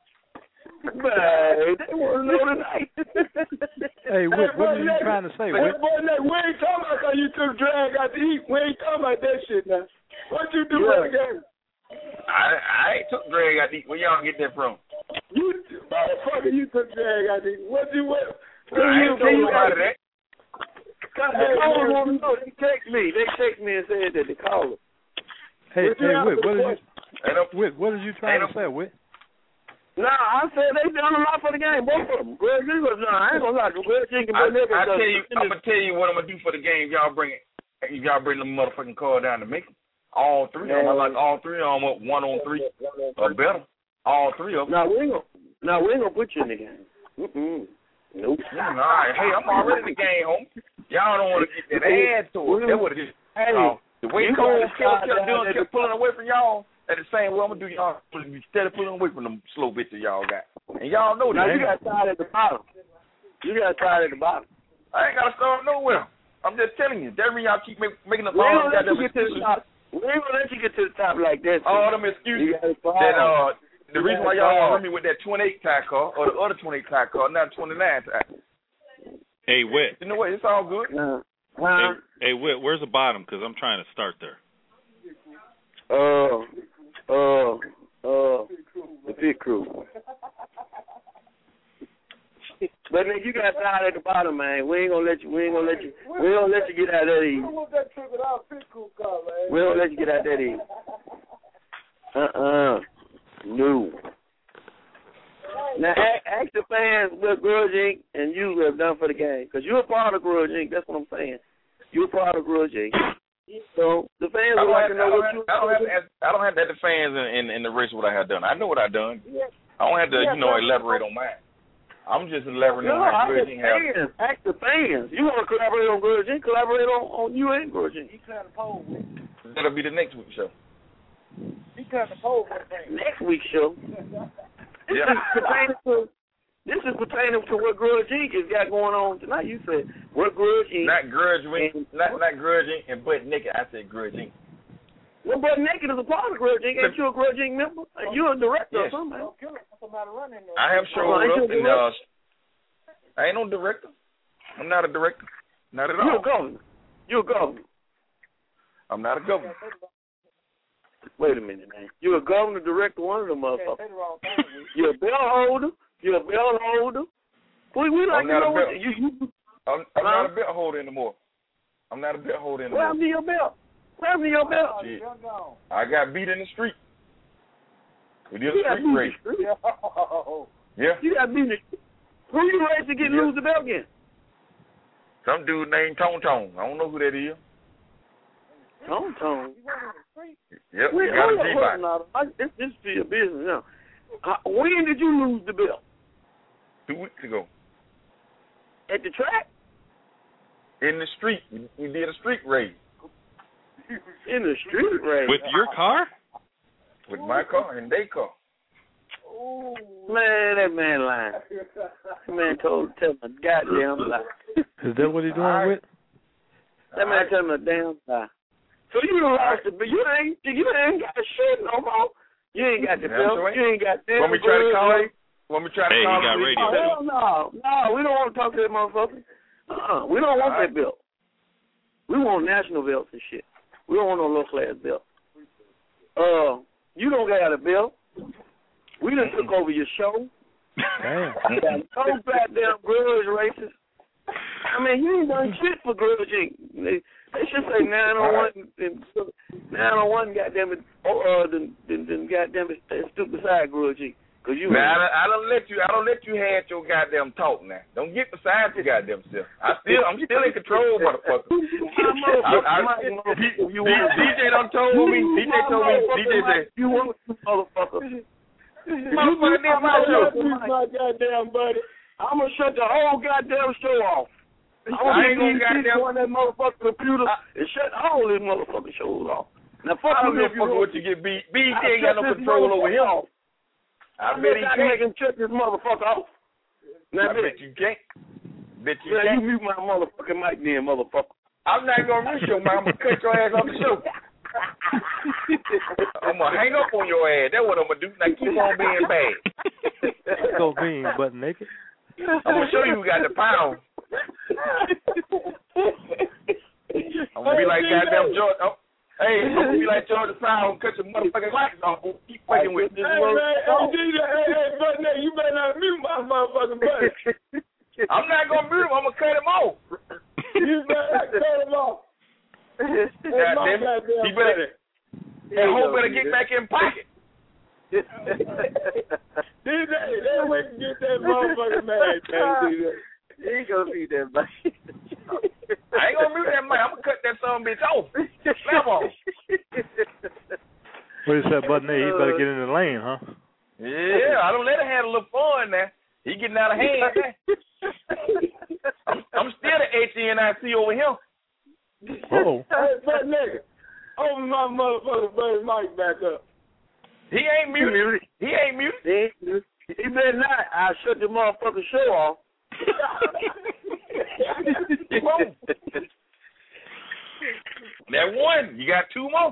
S14: Man, they want to know tonight.
S7: Hey, Whit, what are you trying to say, Whit?
S9: Boy, we ain't talking about how you took drag out to eat. We ain't talking about that shit now. What you do
S14: yeah.
S9: for the game?
S3: I I ain't took drag out to eat. Where y'all get that from?
S9: You, motherfucker, you took drag out to eat. What you, what?
S3: I ain't told nobody that.
S14: They text me. They text me and said that they called.
S7: Hey, hey, Whit, what are you, Whit, what are you trying to say, Whit?
S14: No, I said they done a lot for the game, both of them. Greg Eagles, no, I ain't gonna lie. Greg Eagles,
S3: I, I tell you, I'm gonna tell you what I'm gonna do for the game. Y'all bring it. Y'all bring the motherfucking car down to make it. All three of them. I like all three of them up one on three or better. All three of them.
S14: No, we ain't gonna. No, we ain't gonna put you in the game. Mm-mm. Nope.
S3: Mm, all right. Hey, I'm already in the game, homie. Y'all don't want to get that ass to it. That's what it is.
S14: Hey,
S3: uh, the way
S14: you
S3: Cole
S14: gonna
S3: Killer kept doing, kept pulling away from y'all. At the same way, I'm gonna do y'all instead of pulling away from them slow bitches y'all got. And y'all know that.
S14: Now you got tired at the bottom. You got tired at the bottom.
S3: I ain't gotta start nowhere. I'm just telling you. That means y'all keep make, making up
S14: we
S3: all
S14: ain't gonna let
S3: them
S14: you get to the top. We ain't gonna let you get to the top like that.
S3: All them excuses. That uh, the reason why y'all want me with that twenty-eight tie car or the other twenty-eight tie car, not twenty-nine tie.
S11: Hey, Whit.
S3: You know what? It's all good.
S14: Uh,
S11: hey, hey, Whit, where's the bottom? Because I'm trying to start there.
S14: Uh. Uh, uh, the pit crew. But nigga, you got tired at the bottom, man. We ain't gonna let you. We ain't gonna let you. We ain't gonna let you get out that easy. We ain't gonna let you get out that easy. Uh uh No. Now ask the fans what Grudge Incorporated and you have done for the game, because you're a part of Grudge Incorporated. That's what I'm saying. You're a part of Grudge Incorporated. So the fans would like to know what you.
S3: I don't have to. Ask, I don't have to ask the fans in, in, in the race what I have done. I know what I've done. I don't have to, you know, elaborate on mine. I'm just elaborating
S14: no,
S3: on how
S14: Grudge
S3: Incorporated have.
S14: Ask the fans. You want to collaborate on Grudge Incorporated? Collaborate on, on you and Grudge Incorporated. He turned the poll.
S3: That'll be the next week's show.
S14: He turned the poll. Next week's show.
S3: Yeah.
S14: This is pertaining to. This is pertaining to what Grudge Incorporated has got going on tonight. You said what Grudge Incorporated.
S3: Not Grudge Incorporated. Not not Grudge Incorporated and Butt Naked. I said Grudge Incorporated.
S14: Well, Butt Naked is a part of Grudge Incorporated. Ain't you a Grudge Incorporated member? You're a director
S3: yes.
S14: or something.
S3: I have showed
S14: oh,
S3: up and uh, I ain't no director. I'm not a director. Not at all.
S14: You're a governor. You're a governor.
S3: I'm not a governor.
S14: Wait a minute, man. You're a governor, director, one of them motherfuckers. You're a bell holder. You're a bell holder. We we like
S3: I'm
S14: to
S3: not
S14: know
S3: a
S14: what
S3: belt.
S14: you. you
S3: I'm, I'm
S14: huh?
S3: not a belt holder anymore. I'm not a belt holder anymore.
S14: What happened to your belt? What happened to your belt?
S3: Shit. I got beat in the street. We did a
S14: You got
S3: street
S14: beat in
S3: race.
S14: the street?
S3: Yeah.
S14: You got beat in the street. Who you raced to get
S3: Yeah.
S14: lose the belt against?
S3: Some dude named Tone Tone. I don't know who that is.
S14: Tone Tone.
S3: Yep,
S14: Wait,
S3: we got
S14: hold
S3: a
S14: on, hold on
S3: G-Bot.
S14: now. I- This this is your business now. Uh, when did you lose the belt?
S3: Two weeks ago.
S14: At the track?
S3: In the street. We, we did a street race.
S14: In the street race.
S11: With your car?
S3: With my car and their car.
S14: Man, that man lying. That man told tell him a goddamn lie.
S7: Is that what he's doing
S3: All right.
S7: with?
S14: That man tell him a damn lie. So you done lost it, but you ain't you ain't got shit no more. You ain't got the
S3: That's
S14: belt.
S3: right.
S14: You ain't got that.
S3: Want me to try to call him? Want me to try to
S11: Hey, he
S3: call
S11: got
S3: him?
S11: radio.
S14: Oh, hell no. No, we don't want to talk to that motherfucker. Uh-uh. We don't want
S3: All right.
S14: that belt. We want national belts and shit. We don't want no low class belt. Uh, you don't got a belt. We done took over your show.
S7: Damn.
S14: Got no goddamn grudge races. I mean, you ain't done shit for grudging. They, they should say nine on one and nine on one. Goddamn it, uh, then then then goddamn it, that stupid side grudging. Cause you.
S3: Now, I don't, I don't let you. I don't let you have your goddamn talk now. Don't get beside your goddamn self. I still, I'm still in control, motherfucker. I, I, D, D, DJ done told me. D J told me. D J said,
S14: "You want to, motherfucker."
S3: Motherfucker, this my show.
S14: My goddamn buddy. I'm gonna shut the whole goddamn show off. I'm
S3: I ain't
S14: gonna
S3: gonna goddamn
S14: on that motherfucking computer and shut all these motherfucking shows off. Now fuck
S3: I don't
S14: you
S3: give a
S14: if you
S3: fuck
S14: want
S3: what you get beat. B
S14: I'll
S3: ain't got
S14: shut
S3: no
S14: this
S3: control over him.
S14: motherfucker off.
S3: I
S14: I
S3: bet he
S14: I can make
S3: can't.
S14: him shut this motherfucker off. Now,
S3: I bet you can't. Bet you
S14: now
S3: can't.
S14: you mute my motherfucking mic then, motherfucker.
S3: I'm not gonna reach your mouth. I'm gonna cut your ass off the show. I'm gonna hang up on your ass. That's what I'm gonna do. Now keep on being bad.
S7: Go being butt naked.
S3: I'm gonna show you who got the power. I'm gonna be like goddamn George. Oh, hey, I'm gonna be like George the Power and cut your motherfucking lights off. Keep fucking with this
S9: Hey, man, hey, D J, hey, hey, but now you better not mute my motherfucking buddy.
S3: I'm not gonna mute him. I'm gonna cut him off.
S9: You better not cut him off. That's my
S3: Goddamn it.
S9: goddamn
S3: He better,
S9: buddy.
S3: that hoe better get back in pocket.
S9: D J, that way to get that motherfucking man, man, D J.
S5: He ain't gonna feed that buddy.
S3: I ain't gonna mute that man. I'm gonna cut that son bitch off. Slap on.
S7: What is that button there? He better get in the lane, huh?
S3: Yeah, I don't let him have a little fun now. He getting out of hand now. I'm, I'm still the H N I C over here.
S7: Uh-oh.
S9: Hey, but nigga, open my motherfucking buddy mic back up.
S3: He ain't muted. He ain't muted.
S14: He better not. I'll shut the motherfucking show off.
S3: That one, you got two more.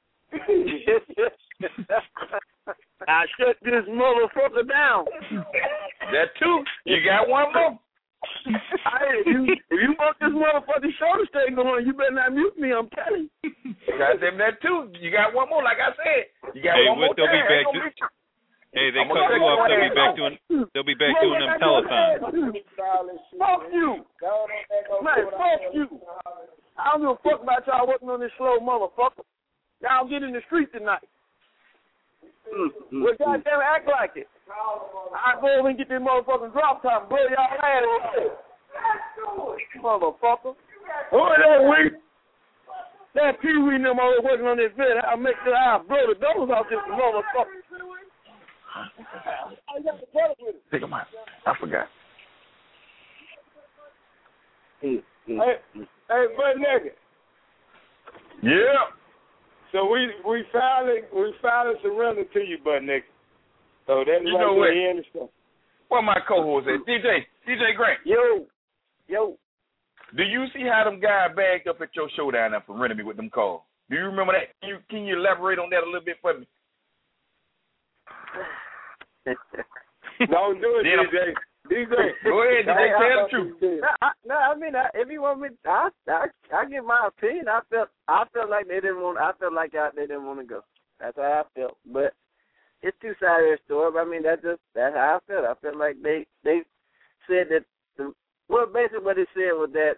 S14: I shut this motherfucker down.
S3: That two, you got one more.
S14: Hey, if you, if you want this motherfucking show to stay going, you better not mute me. I'm telling you.
S3: Goddamn that two, you got one more. Like I said, you got
S11: Hey,
S3: one more.
S11: what, they'll be
S3: time.
S11: back
S3: Ain't
S11: to-
S3: gonna be-
S11: Hey, they
S3: I'm
S11: cut
S3: gonna
S11: you
S3: cut
S11: off.
S3: your
S11: They'll be
S3: ass
S11: back
S3: off.
S11: doing. They'll be back doing them telethons.
S14: Fuck you. Man, fuck you. I don't give a fuck about y'all working on this slow motherfucker. Y'all get in the street tonight. Well, goddamn, act like it. I go over and get this motherfucking drop top and blow y'all ass. Motherfucker. Who is that weak? That Pee Wee and them always working on this bed. I'll make sure I blow the doors off this motherfucker. I got the brother with it.
S3: Take him out. I forgot.
S9: Hey, hey, but nigga.
S3: Yeah.
S9: So we we finally we finally surrendered to you, butt nigga. So that's
S3: You
S9: right
S3: know
S9: to
S3: what?
S9: the end of stuff.
S3: Where my co-host at? D J, D J Grant.
S14: Yo, yo.
S3: Do you see how them guys bagged up at your show down there for renting me with them calls? Do you remember that? Can you, can you elaborate on that a little bit for me?
S9: Don't do it,
S3: Then
S9: D J. D J.
S3: Go ahead, D J. Tell the truth.
S5: No, I, no, I mean, I, if you want me, I, I, I give my opinion. I felt, I felt like they didn't want. I felt like I, they didn't want to go. That's how I felt. But it's two sides of the story. But I mean, that's just that's how I felt. I felt like they, they said that the well, basically what he said was that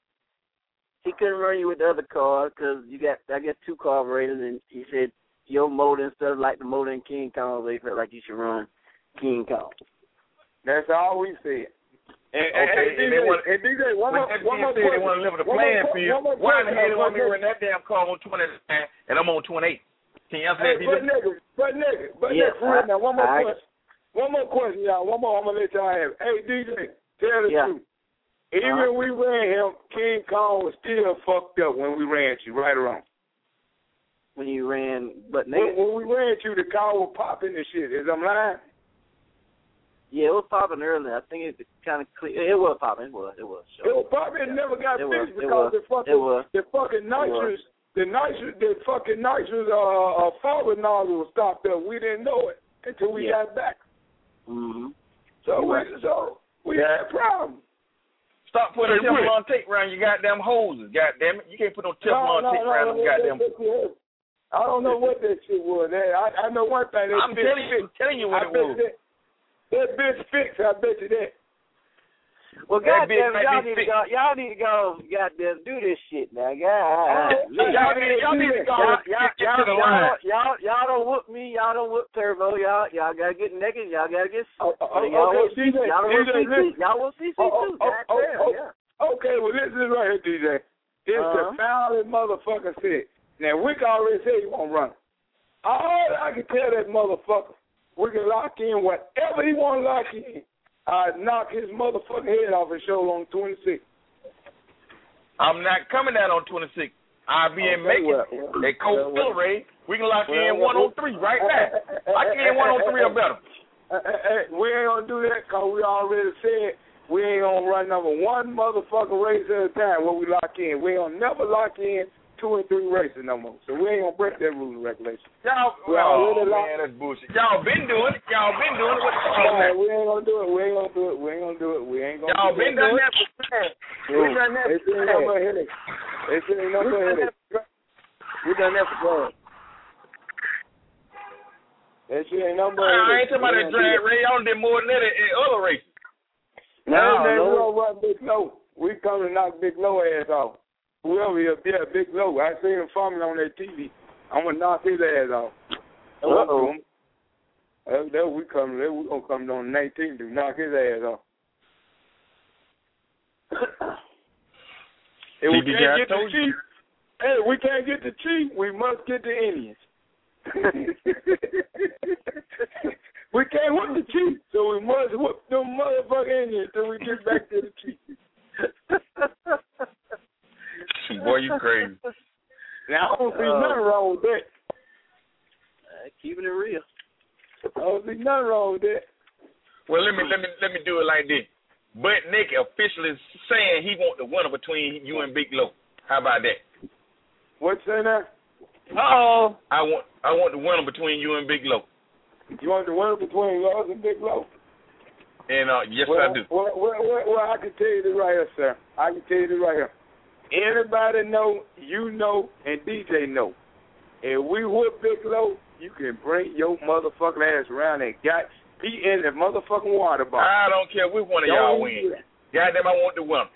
S5: he couldn't run you with the other car because you got, I guess, two carburetors, and he said your motor instead of like the motor in King Kong, they felt like you should run King Kong.
S9: That's all we said. And,
S12: okay,
S9: and, and,
S12: and, they want,
S9: and D J, one more, one more
S12: they want to live in the playing field. Why the hell they want me to run that damn car on twenty-nine and I'm on twenty-eight? Can you answer
S9: hey,
S12: that, D J?
S9: But nigga, but nigga, but
S5: yes,
S9: nigga, right now, one more
S5: I,
S9: question. One more question, y'all. One more, I'm going to let y'all have it. Hey, D J, tell the
S5: yeah.
S9: truth. Even
S5: uh-huh.
S9: when we ran him, King Kong was still fucked up when we ran you, right or wrong?
S5: When you ran, but nigga.
S9: When, when we ran you, the car was popping and shit. Is I'm lying?
S5: Yeah, it was popping earlier. I think it kind of clear. It was popping. It was. It was. Sure.
S9: It was popping. It
S5: yeah.
S9: never got
S5: it
S9: fixed
S5: was.
S9: because the fucking
S5: it was.
S9: the fucking nitrous, the nitrous, the fucking nitrous uh, uh forward nozzle was stopped up. We didn't know it until we
S5: yeah.
S9: got back.
S5: Mhm.
S9: So we so we had a problem.
S12: Stop putting hey, Teflon tape around your goddamn hoses. Goddamn it, you can't put no Teflon no, no, tape no, around no, them goddamn.
S9: I don't know what that shit was. I, I know one thing.
S12: I'm telling you, I'm telling you what
S9: I
S12: it was.
S9: That, that bitch fixed. I bet you that.
S5: Well, goddamn, y'all need to go. Y'all need to go. Goddamn, do this shit now, guys.
S9: Oh,
S12: y'all, need, y'all need to go.
S5: Y'all, y'all, y'all, y'all, y'all, y'all don't whoop me. Y'all don't whoop Turbo. Y'all, y'all gotta get naked. Y'all gotta get.
S9: Oh, oh,
S5: y'all
S9: okay,
S5: will see. Y'all will see. Y'all will see
S9: oh,
S5: too.
S9: Oh, oh, oh,
S5: yeah.
S9: Okay, well listen right here, D J. It's uh-huh. the foulest motherfucker shit. Now Wick already said he won't run. All I can tell that motherfucker, we can lock in whatever he want to lock in. I knock his motherfucking head off and show on twenty-six.
S12: I'm not coming out on twenty-six. I'll be in Macon
S9: well, well,
S12: at Coach
S9: well,
S12: Ray. We can lock
S9: well,
S12: in one oh three right now. Lock in one oh three or better.
S9: Hey, we ain't going to do that because we already said we ain't going to run number one motherfucking race at a time where we lock in. We ain't going to never lock in two and three races no more. So we ain't going to break that rule and regulation.
S12: Y'all, well, oh, man, that's bullshit. Y'all been doing it. Y'all been doing it. What's the
S9: oh, we ain't going to do it. We ain't going to do it. We ain't going to do it. We ain't going to do it.
S12: Y'all been doing it.
S9: We done that for It's no more headache. It's no more headache. We done that for God. That shit ain't no more headache.
S12: I ain't talking about that drag Ray. Y'all did more than that in other races.
S9: No, no, no. We don't run Big Low. We come to knock Big Low ass off. Whoever is, yeah, Big Low. I seen him farming on that T V. I'm going to knock his ass off. Uh-oh. That's that we coming. That we going to come on the nineteenth to knock his ass off. If we can't get the chief, hey, we can't get the chief, we must get the Indians. We can't whoop the chief, so we must whoop them motherfucking Indians till we get back to the chief.
S12: Boy, you crazy.
S9: Now, I don't see uh, nothing wrong with that.
S5: Uh, keeping it real.
S9: I don't see nothing wrong with that.
S12: Well, let me let me let me do it like this. Butt Naked officially saying he want the winner between you and Big Low. How about that?
S9: What you say now?
S12: Uh-oh. I want I want the winner between you and Big Low.
S9: You want the winner between us and Big Low?
S12: And uh, yes,
S9: well,
S12: I do.
S9: Well, well, well, well, I can tell you this right here, sir. I can tell you this right here. Everybody know, you know, and D J know. If we whoop Big Low, you can bring your motherfucking ass around and got be in the motherfucking water bottle.
S12: I don't care which one of y'all win. Goddamn, I want the winner.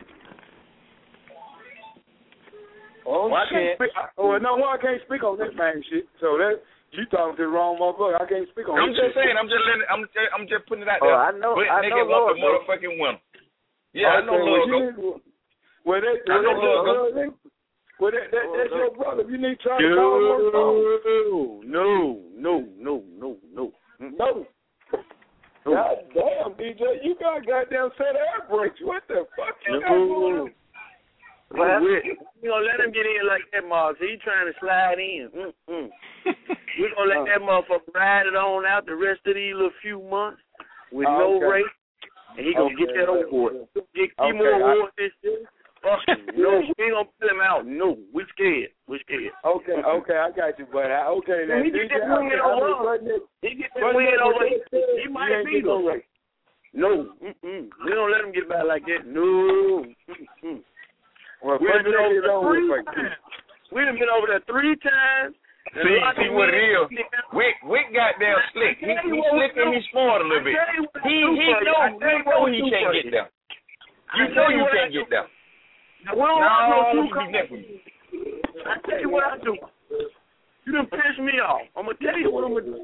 S9: Oh, well, I can't speak. Oh, no, well, I can't speak on that man shit. So that you talking to the wrong motherfucker. I can't speak on.
S12: I'm just saying. I'm just letting. I'm just, I'm just putting it out
S5: oh,
S12: there.
S5: I know.
S12: But
S5: I
S12: nigga
S5: know.
S12: want
S5: Lord,
S12: the motherfucking winner. Yeah, okay, I know
S9: well,
S12: Lord.
S9: Well, that,
S12: I know
S9: Lord. Well, that, that,
S5: oh,
S9: that's
S5: no.
S9: your brother. You need to try to call him on the phone.
S12: No, no, no, no, no,
S9: no. God damn, D J, you got goddamn set air brakes. What the fuck you got going on?
S14: Well, we gonna let him get in like that, Mark. He trying to slide in. Mm-mm. We gonna let that motherfucker ride it on out the rest of these little few months with
S9: oh,
S14: no
S9: okay.
S14: race, and he gonna
S9: okay,
S14: get that award.
S9: Okay.
S14: Get
S9: okay,
S14: more
S9: I...
S14: awards this year. Fuck him. No, we ain't gonna pull him out. No, we scared. We scared.
S9: Okay, okay, I got you, but I, okay, then.
S14: He get that win over. He get that win over. He might be though. No, mm-mm. We don't let him get by like that. No. Mm-mm.
S9: Well,
S14: we done been over there three times. We done been over there three times.
S12: See, see what it is. Wick, Wick got damn slick. He, he slick and he smart a little bit.
S14: I tell you what
S12: He he know he know he can't get there. You know you can't get there.
S14: Now, we don't want no two
S12: companies.
S14: I tell you what I do. You done piss me off. I'm gonna tell you what I'm gonna do.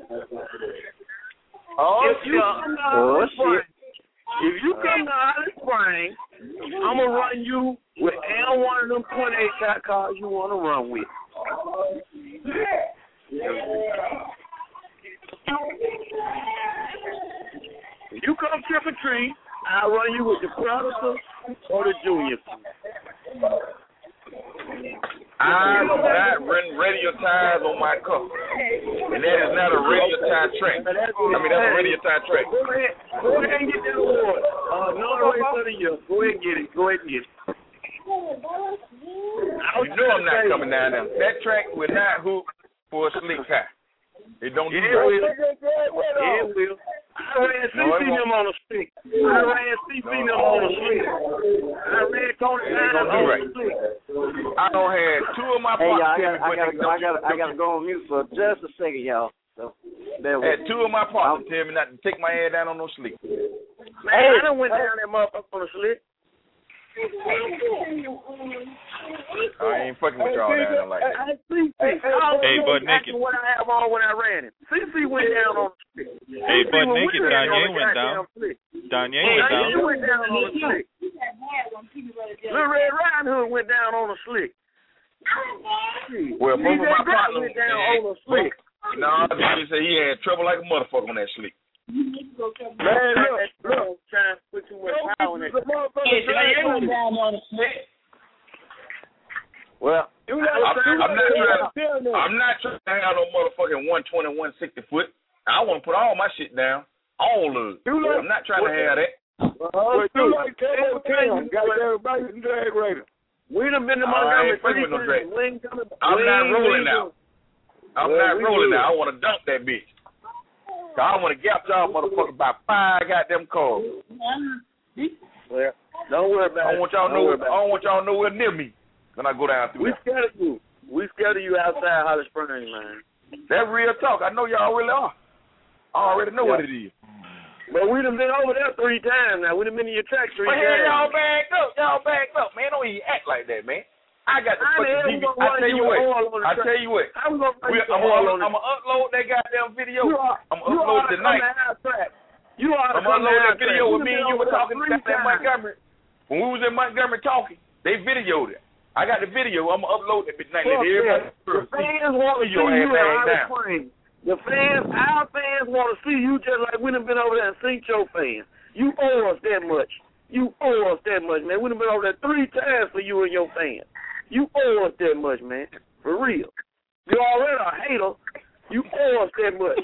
S12: Oh,
S14: if you come to Holly Springs, if you come to Holly Springs, I'm gonna run you with any one of them twenty-eight shot cars you want to run with. If you come trick or treat, I'll run you with the Predator or the Junior.
S12: I do not run radio tires on my car. And that is not a radio tire track. I mean, that's a radio tire track.
S14: Go ahead, go ahead and get that award. Uh, no race of the year. Go ahead and get it. Go ahead and get it.
S12: You know I'm not coming down there. That track will not hoop for a slick car. It don't do
S14: it
S12: that.
S14: Will. It will. I ran C C them on the stick. I ran C C them on the stick. I ran Tony Nine on the stick.
S12: I don't have two of my
S5: hey,
S12: pops.
S5: Hey, y'all, I gotta, I gotta, I gotta, I gotta go on mute for just a second, y'all. So, there we
S12: had two of my pops tell me not to take my head down on no slick.
S14: Man, hey, I done went down that motherfucker on the slick.
S12: I ain't fucking with y'all down there like that.
S11: Hey, Bud Naked.
S14: What I have on when I ran it. C C went down on the stick.
S11: Hey, Bud Naked, Danye went down. Danye went down.
S14: He went down on the slick. Little Red Riding Hood went down on the slick.
S12: Well, both of my partners
S14: went down on the slick.
S12: No, he said he had trouble like a motherfucker on that slick.
S14: Man, look, look, trying to put too much power in it. Well, I'm,
S12: I'm not trying. I'm not trying to have no motherfucking one twenty, one sixty foot. I want to put all my shit down, all of it. I'm not trying to have that.
S9: Well, you like Camo Cam, got everybody in drag raider.
S14: We done been to Montgomery three times.
S12: I'm not rolling now. I'm not rolling now. I want to dump that bitch. I want to gap y'all motherfuckers by five goddamn cars.
S14: Well, don't worry about
S12: it. I don't want y'all know. I don't want y'all nowhere near me when I go down through.
S14: We scared of you. We scared of you outside Holly Springs, man.
S12: That's real talk. I know y'all really are. I already know
S14: yeah.
S12: what it is.
S14: But we done been over there three times now. We done been in your track three
S12: but
S14: times.
S12: But y'all backed up. Y'all backed up, man. Don't even act like that, man. I got the
S14: I
S12: fucking D V D. I tell you what. I tell you what. I'm gonna upload that goddamn video. I'm gonna upload it tonight.
S14: You are
S12: I'm gonna upload that video with me and you were talking about that Montgomery. When we was in Montgomery talking, they videoed it. I got the video. I'm gonna upload it tonight. Let everybody
S14: the fans want to see you in Holly Springs. The fans, our fans want to see you just like we done been over there and seen your fans. You owe us that much. You owe us that much, man. We done been over there three times for you and your fans. You owe us that much, man. For real. You already a hater. You owe us that much.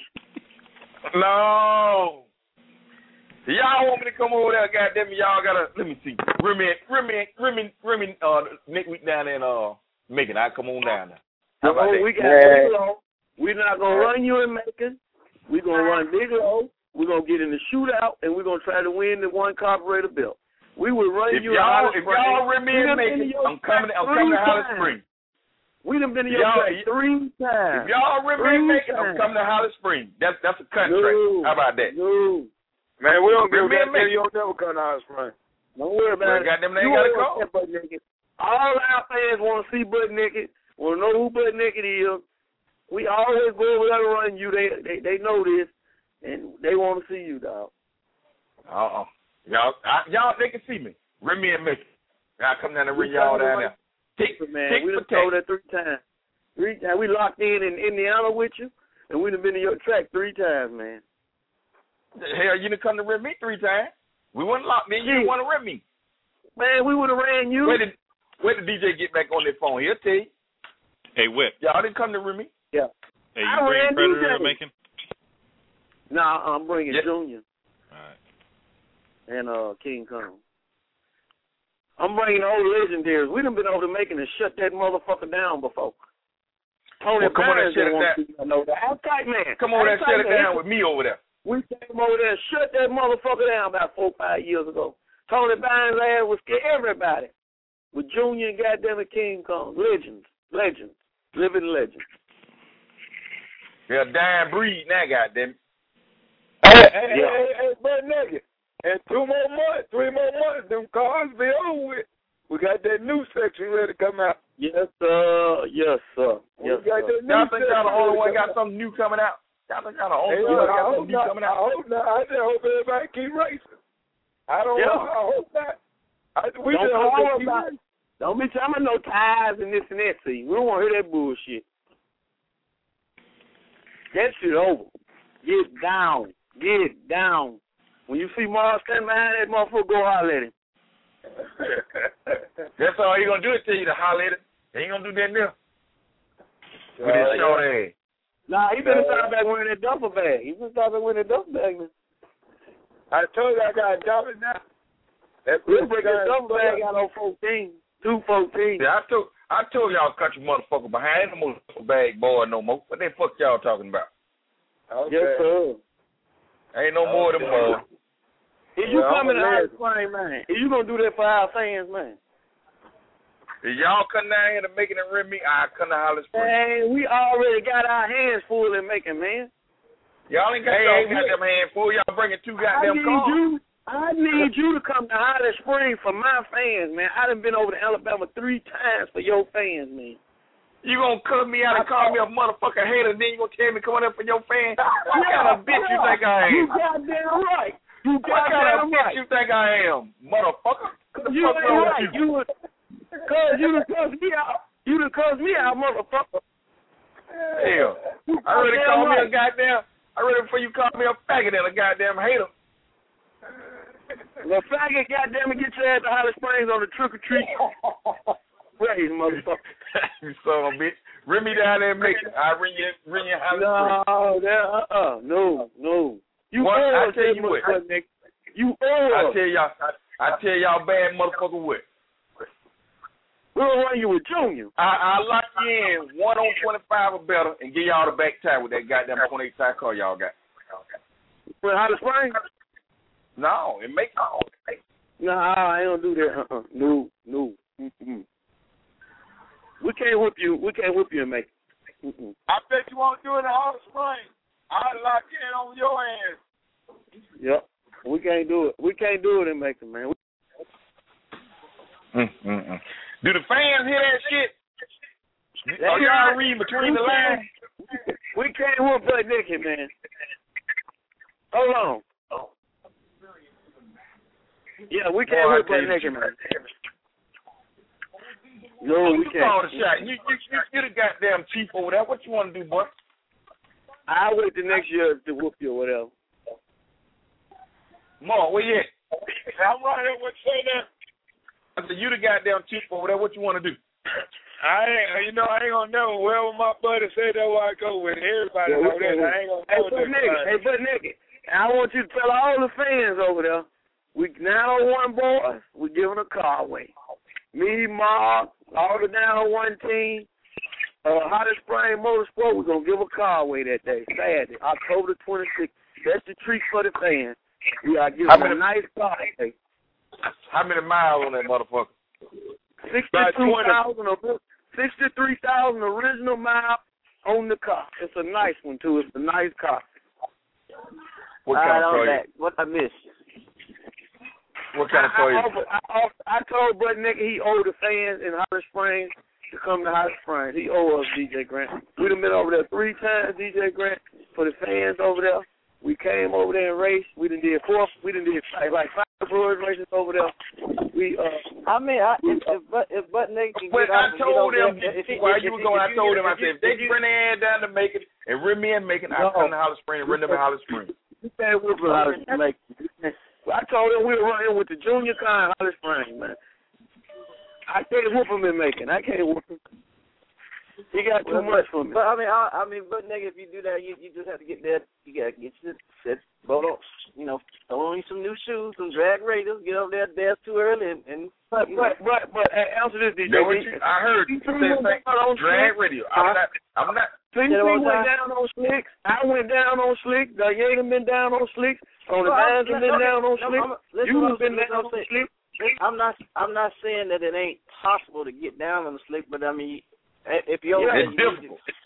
S12: No. Y'all want me to come over there, goddamn it, y'all gotta, let me see. Remy, Remy, Remy, Remy, uh, next week down in, uh, Macon. I come on down there. How about
S14: oh,
S12: that?
S14: We got Big Low. We're not going to run you in Macon. We're going to run Big Low. We're going to get in the shootout, and we're going to try to win the one carburetor belt. We will run
S12: if
S14: you
S12: y'all,
S14: out of
S12: If y'all Remy and Macon, I'm coming, I'm coming to Holly Springs.
S14: We done been to your place three times.
S12: If y'all Remy and Macon, I'm coming to Holly Springs. That's, that's a contract.
S14: No.
S12: How about that?
S14: No.
S9: Man, we don't give that video. Never come to Holly Springs.
S14: Don't worry about
S12: well,
S14: it.
S12: Goddamn, they got to go.
S14: All our fans want to see Butt Naked. Want to know who Butt Naked is. We always go over there to run you. They, they they know this, and they want to see you, dog.
S12: Uh-uh. Y'all, I, y'all, they can see me. Remy and Mickey. I come down and ring y'all down there. Tick,
S14: man,
S12: tick
S14: we done told that three times. Three times. We locked in in Indiana with you, and we done been to your track three times, man.
S12: Hell, you done come to Remy three times. We wasn't locked in. You didn't want to Remy.
S14: Man, we would have ran you.
S12: Where did, where did D J get back on their phone? He'll tell you.
S11: Hey, Whip.
S12: Y'all didn't come to Remy?
S14: Yeah.
S11: Hey, you bringing Predator to Macon?
S14: Nah, I'm bringing
S12: yeah.
S14: Junior.
S11: All right.
S14: And uh, King Kong. I'm bringing the old legendaries. We done been over to Macon and shut that motherfucker down before. Tony
S12: well, come on and shut it down.
S14: I know that. Outside man.
S12: Come on and shut it down with me over there.
S14: We came over there and shut that motherfucker down about four, five years ago. Tony Bynes' ass was scared everybody. With Junior and goddamn it King Kong. Legends. Legends. Living legends.
S12: They're a dying breed now, goddamn it.
S9: Hey, hey,
S14: Yeah.
S9: hey, hey, butt naked. And two more months, three more months, them cars be over with. We got that new section ready to come out.
S14: Yes, sir. Yes, sir. Yes,
S9: we got
S14: sir.
S9: that new
S3: Y'all think y'all the only one
S9: section
S3: got something new coming out? Y'all think y'all the only
S9: Hey,
S3: one
S9: look,
S3: got
S9: I
S3: something
S9: hope
S3: new
S9: not.
S3: coming
S9: I
S3: out?
S9: hope not. I just hope everybody keep racing. I don't
S14: Yeah.
S9: know. I hope not. I, we
S14: Don't
S9: just hope
S14: call
S9: they keep
S14: about,
S9: racing.
S14: don't be talking about no ties and this and that. See, we don't want to hear that bullshit. That shit over. Get down. Get down. When you see Mars standing behind that motherfucker, go holler at him.
S3: That's all he gonna do is tell you to holler at it. He ain't gonna do that now. With
S9: Uh,
S3: his short
S9: yeah.
S3: ass.
S14: Nah, he better start back wearing that duffel bag. He better start back wearing that duffel bag, man.
S9: I told you I got a dollar now. That
S14: We'll break that duffel bag out on fourteen. two fourteen.
S3: Yeah, I told I told y'all country motherfucker behind the motherfucker bag boy no more. What the fuck y'all talking about?
S9: Okay.
S14: Yes, sir.
S3: Ain't no more of them uh
S14: If you
S9: Well,
S14: coming to
S9: I'm a
S14: Ice Spring, man, if you gonna do that for our fans, man.
S3: If y'all come down here to making it rim me, I come to Hollis Springs.
S14: Man, we already got our hands full in making, man.
S3: Y'all ain't got
S14: Hey,
S3: y'all
S14: hey,
S3: goddamn hand full. Y'all bringing two
S14: I
S3: goddamn
S14: need
S3: cars.
S14: you. I need you to come to Hollis Springs for my fans, man. I done been over to Alabama three times for your fans, man.
S3: You gonna cut me out and call me a motherfucking hater, then you gonna tell me coming up for your fans? What kind of bitch you think I am?
S14: You goddamn right. You
S3: What kind
S14: goddamn
S3: of bitch
S14: right.
S3: you think I am, motherfucker? What the
S14: You
S3: fuck
S14: ain't
S3: wrong
S14: right.
S3: with you?
S14: You would, cause you done cuss me out. You done cuss me out, motherfucker.
S3: Hell,
S14: You
S3: I already
S14: goddamn
S3: called me a
S14: right.
S3: goddamn. I ready before you call me a faggot and a goddamn hater.
S14: Well, faggot, goddamn it, get your ass to Hollis Springs on the trick or treat. Praise, motherfucker.
S3: You son of a bitch. Ring me down there and make it. I ring you, ring you Hollis Springs.
S14: No, that, uh-uh, no, no. You
S3: What?
S14: owe
S3: I
S14: us
S3: tell
S14: that
S3: you
S14: much,
S3: what.
S14: nigga. You owe
S3: I
S14: us.
S3: tell y'all, I, I tell y'all, bad motherfucker what.
S14: We'll run you with Junior.
S3: I, I lock you in one on twenty-five or better and give y'all the back tire with that goddamn twenty-eight tire car y'all got.
S14: With Hollis Springs?
S3: No, it make
S14: No, I ain't gonna do that. Uh-uh. No, no. Mm-mm. We can't whip you. We can't whip you and make it. Mm-mm.
S9: I bet you won't do it in Hollis Springs. I'll lock in on your hands.
S14: Yep. We can't do it. We can't do it and make it, man. We-
S3: Mm-mm-mm. Do the fans hear that shit?
S14: They
S3: Are y'all
S14: not-
S3: reading between the
S14: we can't-
S3: lines?
S14: We can't whoop Butt Naked, man. Hold on. Yeah, we can't
S3: Boy, I
S14: whoop
S3: tell
S14: Butt
S3: you
S14: Naked,
S3: the
S14: man. No, we
S3: you
S14: can't.
S3: call the shot. You, you, you, you the goddamn chief over there. What you want to do, boy?
S14: I'll wait the next year to whoop you or whatever.
S3: Mark, where you at?
S9: I'm right here with you now.
S3: I said, you the goddamn chief over there. What you want to do?
S9: I ain't, you know, I ain't gonna know. Wherever my buddy said that's where I go with. Everybody
S14: Yeah,
S9: know
S14: we
S9: that.
S14: can't-
S9: I ain't gonna
S14: Hey,
S9: know
S14: Butt Naked. Hey, Butt Naked. I want you to tell all the fans over there, we nine oh one boys, we giving a car away. Me, Mark, all the nine oh one team, uh, Hollis Springs Motorsport, we're going to give a car away that day, Saturday, October twenty-sixth. That's the treat for the fans. We are giving
S3: How many-
S14: a nice car today.
S3: How many miles on that motherfucker?
S14: sixty-two thousand, sixty-three thousand original miles on the car. It's a nice one, too. It's a nice car.
S3: What kind of car?
S5: that. What I missed?
S3: What kind of
S14: I,
S3: car?
S14: I,
S3: you-
S14: offered, I, offered, I told Butt Naked he owed the fans in Hollis Springs to come to Hollis Springs. He owed us, D J Grant. We done been over there three times, D J Grant, for the fans over there. We came over there and raced. We done did four. We done did like, like five Brewers races over there. We uh.
S5: I mean, I, if, if, Butt- if Butt Naked can
S3: But
S5: get
S3: I
S5: off and get
S3: told
S5: over
S3: them
S5: there, if he-
S3: while
S5: if-
S3: you
S5: if-
S3: were going,
S5: if
S3: I
S5: you-
S3: told them, I
S5: if you-
S3: said, if they
S5: if you-
S3: bring their ass down to Macon and rim me and Macon, I'll
S14: No.
S3: come to Hollis Springs and run them in Hollis Springs.
S14: You can't whip it out of like. I told him we were running with the junior car in Hollis Springs, man. I can't whoop him in Macon. I can't whoop him. He got too
S5: Well,
S14: much for me.
S5: But I mean, I, I mean, Butt Naked, if you do that, you, you just have to get that. You gotta get your set, boat up. You know, throw on you some new shoes, some drag raiders. Get over there, dance too early, and, and
S14: But
S5: you
S14: but
S5: know.
S14: but but uh, answer this, D J.
S3: Know what you- I heard you say say drag radio. I'm not. I'm not.
S14: See, we went down on Slicks. I went down on Slicks. Diana been down on Slicks. On the
S5: No, I'm-
S14: Vines have
S5: no,
S14: been
S5: okay,
S14: down on
S5: no,
S14: Slicks.
S5: I'm- listen
S14: You
S5: what
S14: have
S5: I'm
S14: been
S5: saying,
S14: down
S5: listen
S14: on
S5: what I'm
S14: Slicks.
S5: I'm not. I'm not saying that it ain't possible to get down on the slick, but I mean, if you're
S14: Yeah,
S3: it's difficult.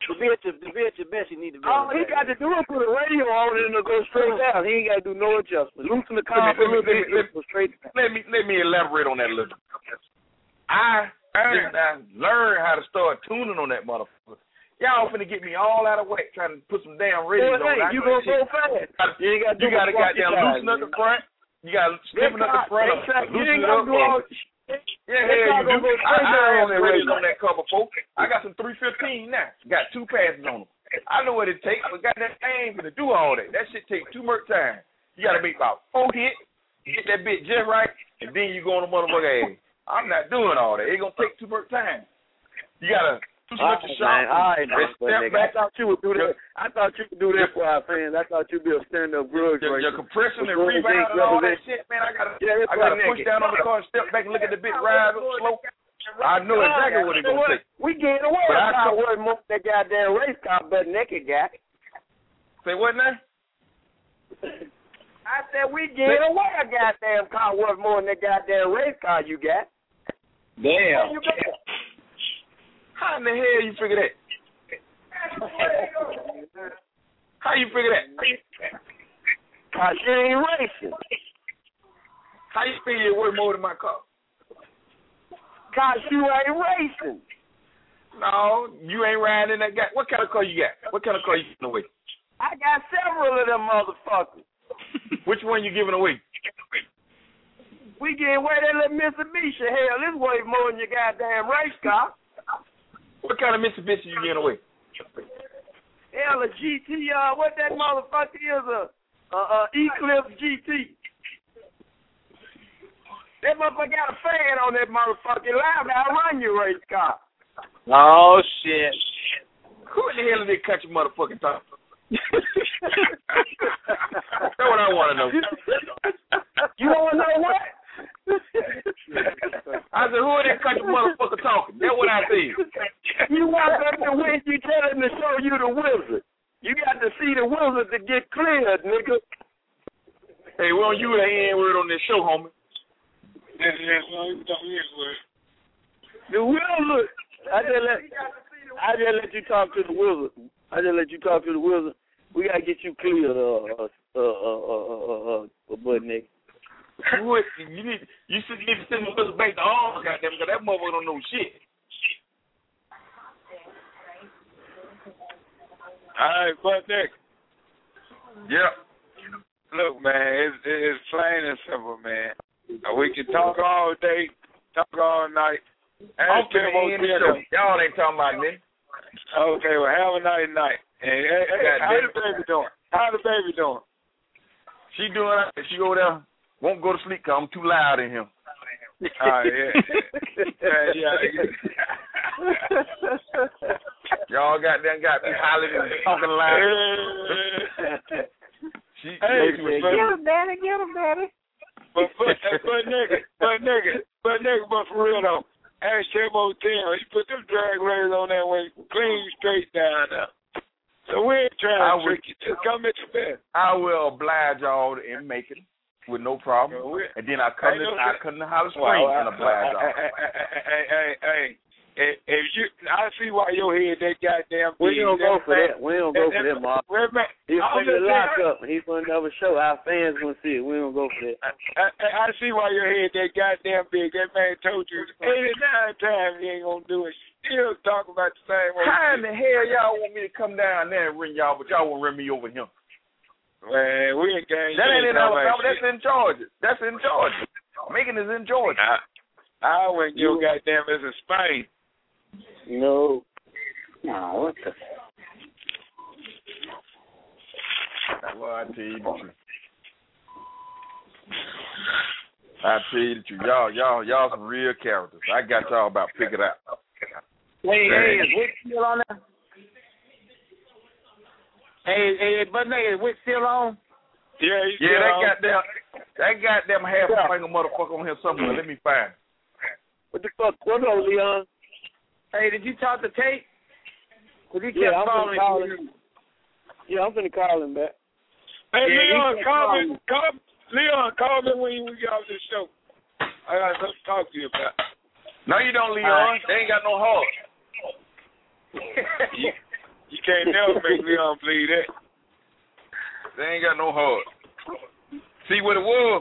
S5: the bitch, the bitch, the best you need to be.
S14: All he got to do is put a radio on it and it'll go straight down. He ain't got to do no adjustment. Loosen the car a little bit, let me, straight down.
S3: Let me let me elaborate on that a little. I just I learned how to start tuning on that motherfucker. Y'all finna get me all out of whack trying to put some damn radios
S14: well,
S3: on.
S14: Hey, you gonna go fast. You ain't got to
S3: You gotta goddamn loosen up the front. You gotta stiffen up the front. Loosen it up. Yeah, hell, you do. I, I have radios on that car before. I got some three fifteen now. Got two passes on them. I know what it takes, but goddamn, I ain't gonna do all that. That shit takes too much time. You gotta make about four hits, get that bit just right, and then you go on the motherfucker ass. I'm not doing all that. It's gonna take too much time. You gotta do so much shot.
S14: All right, man. I thought you would do that. I thought you could do that for our fans. I thought you'd be a stand-up grudge
S3: Your,
S14: racer.
S3: your compression and rebound and all that shit, man. I gotta,
S14: yeah,
S3: I gotta push down on the car and step back and look at the bit ride slow. I know exactly what it's gonna take.
S14: We getting away with car worth more than that goddamn race car, but naked guy.
S3: Say what now?
S14: I said we getting away a goddamn car worth more than that goddamn race car you got.
S10: Damn.
S3: How in the hell you figure that? How you figure that?
S14: Cause you ain't racing.
S3: How you figure you're worth more than my car?
S14: Cause you ain't racing.
S3: No, you ain't riding in that guy. What kind of car you got? What kind of car you giving away?
S14: I got several of them motherfuckers.
S3: Which one you giving away?
S14: We giving away that little Mitsubishi. Hell, this way more than your goddamn race car.
S3: What kind of Mitsubishi you giving away?
S14: Hell, a G T, uh, what that motherfucker is, a, a, a Eclipse G T. That motherfucker got a fan on that motherfucking loud. Now run your race car.
S10: Oh, shit.
S3: Who in the hell did they cut your motherfucking top? That's what I want to know.
S14: You want to know what?
S3: I said, who are that country motherfucker talking? That's what I said.
S14: You want them to win, you tell them to show you the wizard. You got to see the wizard to get cleared, nigga.
S3: Hey, we don't use the N word on this show, homie.
S14: The wizard. I just let I just let you talk to the wizard. I just let you talk to the wizard. We gotta get you cleared, uh, uh, uh, uh, uh, uh, butt nigga.
S3: You you need you should need to send the wizard back to all goddamn because that motherfucker don't know shit.
S9: All right, butt nigga.
S3: Yeah.
S9: Look, man, it's it's plain and simple, man. We can talk all day, talk all night.
S3: I'm finna end the show. Y'all ain't talking about me.
S9: Okay, well, have a nice night. And, hey, hey, how the baby doing? How the baby doing?
S3: She doing it. She over there won't go to sleep because I'm too loud in here.
S9: All right, yeah. yeah, yeah.
S3: Y'all got them got me hollering and talking loud. she,
S9: hey,
S3: she
S9: but,
S14: get him, daddy, get him, daddy.
S9: But, but, but nigga, but nigga, but nigga, but for real though, ask Tim O'Teal, he put them drag rails on that way, clean straight down now. So we ain't trying to trick you. Just come at your best.
S3: I will oblige y'all in Macon with no problem. And then I come to I come to Holly Springs and oblige y'all.
S9: Hey, hey, hey, hey, if you, I see why your head that goddamn.
S14: We don't go for that. We don't go for that, Mark. He's going to lock up and he's going to never show. Our fans going to see it. We don't go for that.
S9: I, I, I see why your head that goddamn big. That man told you eighty-nine times he ain't going to do it. Still talking about the same way.
S3: How in the hell y'all want me to come down there and ring y'all, but y'all won't ring me over here?
S9: Man, we ain't gang.
S3: That ain't in Alabama. That's in Georgia. That's in Georgia. Macon is in Georgia.
S9: I, I went your goddamn is in Spain.
S14: No.
S10: No, what the?
S3: Well, I tell you the truth. I tell you the truth. Y'all, y'all, y'all some real characters. I got y'all about figured out.
S10: Hey, hey, is Wick still on there? Hey, hey, but nigga, is Wick still on?
S9: Yeah, he's
S3: yeah,
S9: still
S3: that
S9: on.
S3: goddamn, that goddamn half yeah. finger motherfucker on here somewhere. Let me find.
S14: What the fuck? What up, Leon?
S10: Hey, did you talk to Tate? Cause he kept
S14: yeah, I'm
S10: calling
S14: call him. Yeah, I'm finna call him back.
S9: Hey,
S10: yeah,
S9: Leon, call me, call Leon, call me when we get off this show. I got something to talk to you about.
S3: No, you don't, Leon. Right. They ain't got no heart.
S9: You can't never make Leon believe that.
S3: They ain't got no heart. See what it was?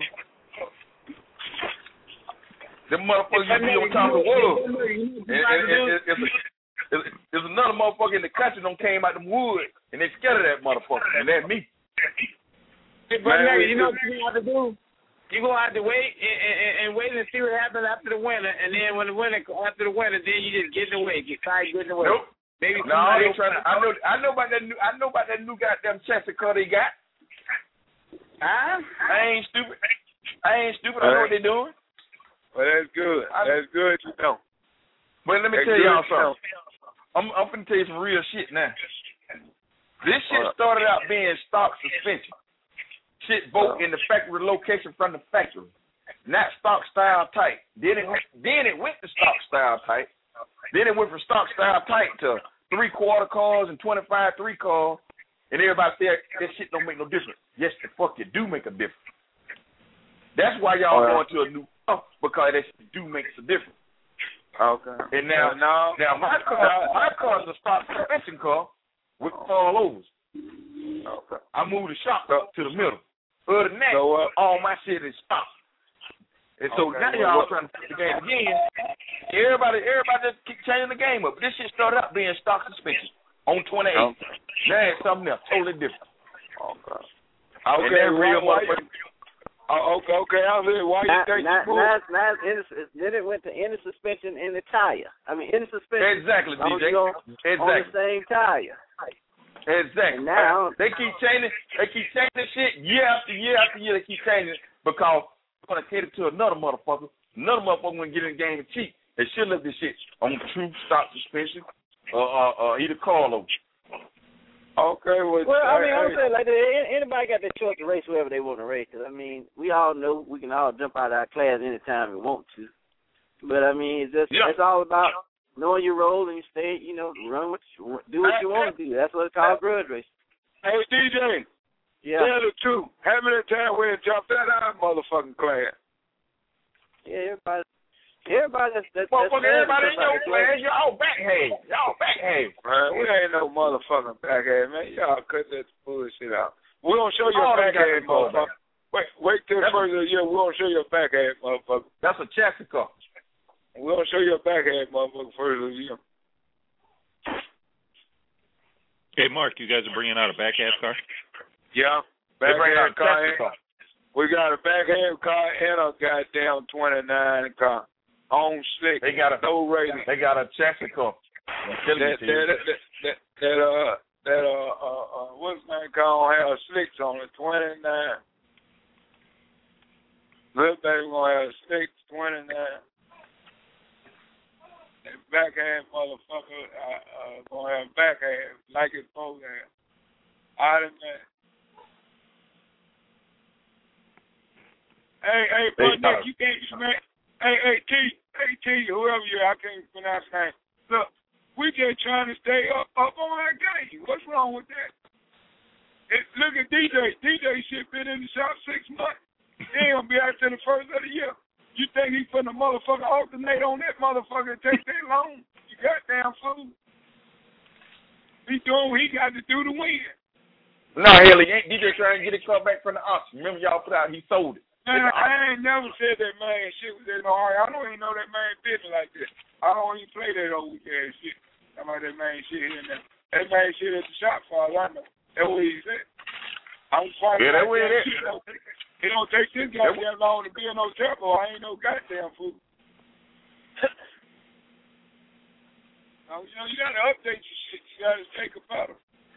S3: Them motherfuckers used to be on top of the world. And, and, and, and, and, and, there's another motherfucker in the country that came out the woods, and they scared of that motherfucker, and that's me.
S10: Hey, but man, you know what you have to do? You're going to have to wait and, and, and wait and see what happens after the winter, and then when the winter, after the winter, then you just get in the way, get tired getting away.
S3: Nope.
S10: Maybe
S3: no, I ain't trying to. I know. I know about that new. I know about that new goddamn chassis car they got.
S10: Huh?
S3: I ain't stupid. I ain't stupid. I know what they doing.
S9: Well, that's good. That's good to know.
S3: But let me
S9: that's
S3: tell y'all something.
S9: Know.
S3: I'm, I'm finna tell you some real shit now. This shit started out being stock suspension. Shit broke in the factory location from the factory. Not stock style tight. Then it then it went to stock style tight. Then it went from stock style tight to three quarter cars and twenty five three cars. And everybody said that shit don't make no difference. Yes, the fuck it do make a difference. That's why y'all
S9: oh,
S3: going to a new car, because that shit do makes a difference.
S9: Okay.
S3: And now,
S9: uh, no.
S3: now my car, my car's a stock suspension car with all overs.
S9: Okay.
S3: I moved the shock up to the middle. Other than that,
S9: so, uh,
S3: all my shit is stock. And so
S9: okay,
S3: now
S9: well,
S3: y'all
S9: what,
S3: trying to play the game again. Everybody, everybody just keep changing the game up. This shit started out being stock suspension on twenty-eight. Okay. Now it's something else, totally different.
S9: Okay.
S3: Okay.
S9: And real motherfucker. Oh, okay, okay. I was why you
S5: not,
S9: think
S5: not,
S9: you
S5: not, not inner, then it went to inner suspension in the tire. I mean, inner suspension.
S3: Exactly, D J.
S5: On,
S3: exactly.
S5: On the same tire.
S3: Exactly.
S5: And now
S3: they keep changing. They keep changing shit year after year after year. They keep changing it because they're gonna cater to another motherfucker. Another motherfucker gonna get in the game and cheat. They should let this shit on true stock suspension or uh, uh, either Carlo.
S9: Okay, well,
S5: well I mean,
S9: I,
S5: I'm saying like anybody got the choice to race whoever they want to race. Cause I mean, we all know we can all jump out of our class anytime we want to. But I mean, it's just yeah. it's all about knowing your role and you stay, you know, run what you, do what you want to do. That's what it's called, grudge racing.
S9: Hey, D J.
S5: Yeah.
S9: Tell the truth. How many times we jumped out of our motherfucking class?
S5: Yeah, everybody. Everybody that's that's,
S3: well,
S5: that's
S3: everybody in your class, y'all backhand. Y'all backhand.
S9: Man, we ain't no motherfucking backhand, man. Y'all cut that bullshit out. We're gonna show you a backhand, motherfucker. Wait, wait till the first of the year. We're gonna show you a backhand, motherfucker.
S3: That's a chassis car.
S9: We're gonna show you a backhand, motherfucker, first of the year.
S11: Hey, Mark, you guys are bringing out a backhand car?
S9: Yeah, backhand car. car. We got a backhand car and a goddamn twenty-nine car. On slick.
S3: They got a
S9: no rating.
S3: They got a chassis car.
S9: That that, that, that, that, that uh that uh uh, uh what's the name called have slicks on it, twenty-nine. Little baby gonna have slicks, twenty-nine. That backhand motherfucker uh, uh gonna have backhand like it's supposed to have. Automatic. Hey, hey, but Nick, you can't man. Hey, hey, T, hey, T, whoever you are, I can't pronounce your name. Look, we just trying to stay up, up on that game. What's wrong with that? It, look at D J. D J shit been in the shop six months. He ain't gonna be out till the first of the year. You think he finna motherfucker alternate on that motherfucker and take that long? You goddamn fool. He doing what he got to do to win.
S3: No, hell, he ain't. D J trying to get it car back from the auction. Remember y'all put out, he sold it.
S9: Man, I ain't never said that man shit was in no hurry. I don't even know that man business like this. I don't even play that old ass shit. Talking about that man shit here and there. That man shit at the shop for all I know. That's what he said. I'm quite
S3: yeah, that's what it is.
S9: It don't take this goddamn long to be in no tempo. I ain't no goddamn fool. Now, you know, you gotta update your shit. You gotta take a battle.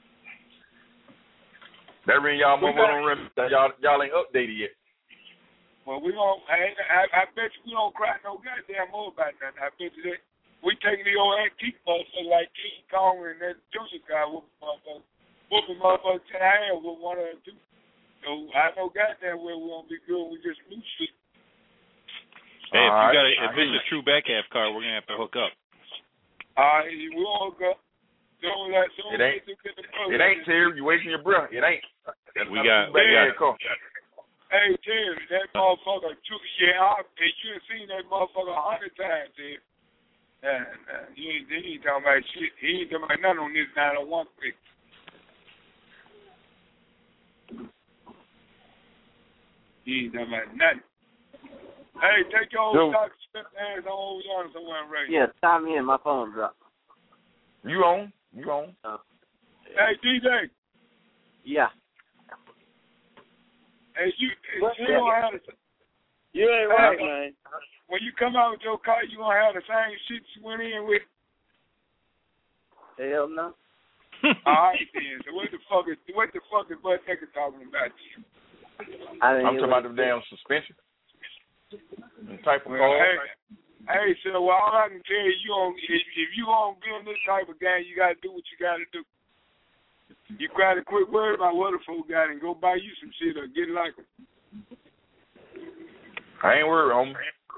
S3: That ring y'all move on rim. Y'all y'all ain't updated yet.
S9: Well, we gonna. I, I, I bet you we don't cry no goddamn more about nothing. I bet you that we taking the old antique motherfucker like King Kong and that Junior guy whooping motherfucker, whooping motherfucker to the hand with one of the two. So I know goddamn well we gonna be good. We just lose shit.
S11: Hey, if you got a, if it's a true back half car, we're gonna have to hook up.
S9: All right, we gonna hook up. Don't let. Don't
S3: it ain't. It ain't Terry. You wasting your breath. It ain't. That's
S11: we got.
S3: We
S11: got.
S3: Car.
S9: Hey, Terry, that motherfucker, yeah, I, you have seen that motherfucker a hundred times, Terry. Nah, nah. He ain't, he ain't talking about shit. He ain't talking about nothing on this nine oh one quick. He ain't talking about nothing. Hey, take your old stock Smith ass on over yonder somewhere and radio.
S5: Yeah, time in. My phone dropped.
S3: You on? You on?
S5: Uh,
S9: Hey, D J.
S5: Yeah.
S9: Hey, you,
S14: What,
S9: you gonna have the,
S14: You ain't right, man.
S9: when you come out with your car, you gonna have the same shit you went in with.
S5: Hell no.
S9: All right then. So what the fuck is what the fuck is Bud Nigga talking about?
S5: I didn't
S3: I'm
S5: hear
S3: talking about
S5: what
S3: the
S5: you
S3: damn suspension. The type of
S9: Well,
S3: car.
S9: hey, hey, so well, all I can tell you, you don't, if, if you gonna get in this type of game, you gotta do what you gotta do. You gotta quit worrying about what the folk got and go buy you some shit or get like them.
S3: I ain't worried, homie.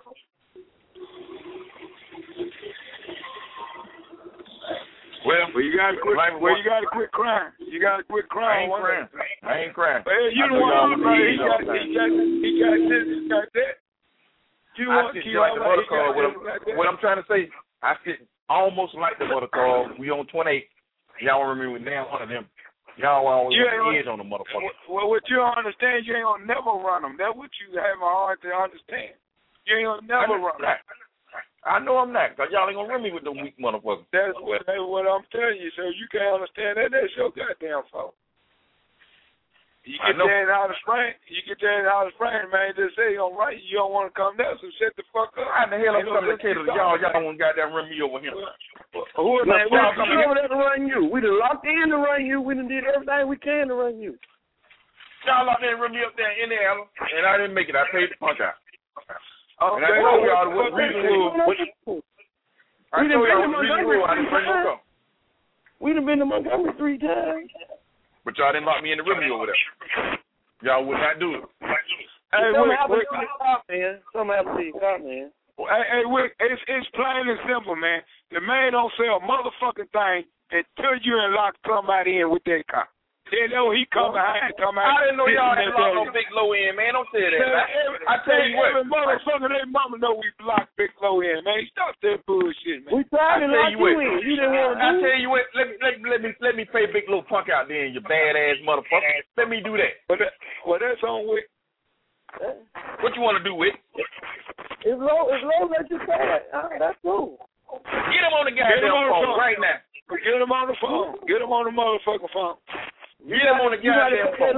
S3: Well,
S9: well, you gotta quit. Well, you gotta quit crying. You gotta quit crying.
S3: I ain't crying. I ain't crying.
S9: Well, you
S3: I
S9: don't want to
S3: y'all
S9: he got, he got, he got this, he got that. You
S3: I
S9: want
S3: sit
S9: to
S3: just like the motor car. What I'm,
S9: that.
S3: what I'm trying to say, I sit almost like the motor car. We on twenty-eight. Y'all remember now one of them. Y'all always
S9: You
S3: on the
S9: ain't
S3: edge on the motherfucker.
S9: Well, what you don't understand, you ain't gonna never run them. That's what you have a hard to understand. You ain't gonna never run them.
S3: I know I'm not, because y'all ain't gonna run me with the weak motherfucker.
S9: That's what, that's what I'm telling you. So you can't understand that. That's your goddamn fault. You get there in Hollis Springs, you get there in Hollis Springs, man, just say, all right, you don't want to come down, so shut the fuck up.
S3: How the hell I'm coming to cater to y'all? Y'all want to goddamn run me over here.
S14: Who man, we done over there to run you. We done locked in to run you. We done did everything we can to run you.
S3: Y'all out there and run me up there in there, and I didn't make it. I paid the punk out.
S9: Okay.
S3: And I told y'all what reason was. I told y'all what reason was. I didn't bring no car.
S14: We done been to Montgomery three times.
S3: But y'all didn't lock me in the room over there. Y'all would not do it.
S9: Hey,
S14: Something
S9: Wick,
S14: happened
S9: Wick.
S14: to your car, man. Something happened to your car, man.
S9: Hey, hey, Wick, it's, it's plain and simple, man. The man don't say a motherfucking thing until you and lock somebody in with that car. Then know he come behind talking about.
S3: I didn't know y'all had locked no big low end, man. Don't say that. Man.
S9: Every,
S3: I tell you what.
S9: Every motherfucker, they mama know we block big low end, man. Stop that bullshit, man.
S14: We tried to lock you in. You didn't want to do
S3: I tell you what. Let me let me let me let me pay Big Low Punk out there, you badass motherfucker. Let me do that.
S9: Well, that, well that's on Wick.
S3: What you want to do, Wick?
S14: It's low. It's low. Let you pay it. Uh, that's cool.
S3: Get him on the goddamn phone, phone right now.
S9: Get him on the phone. Get him on the motherfucking phone.
S3: Get him on the goddamn phone.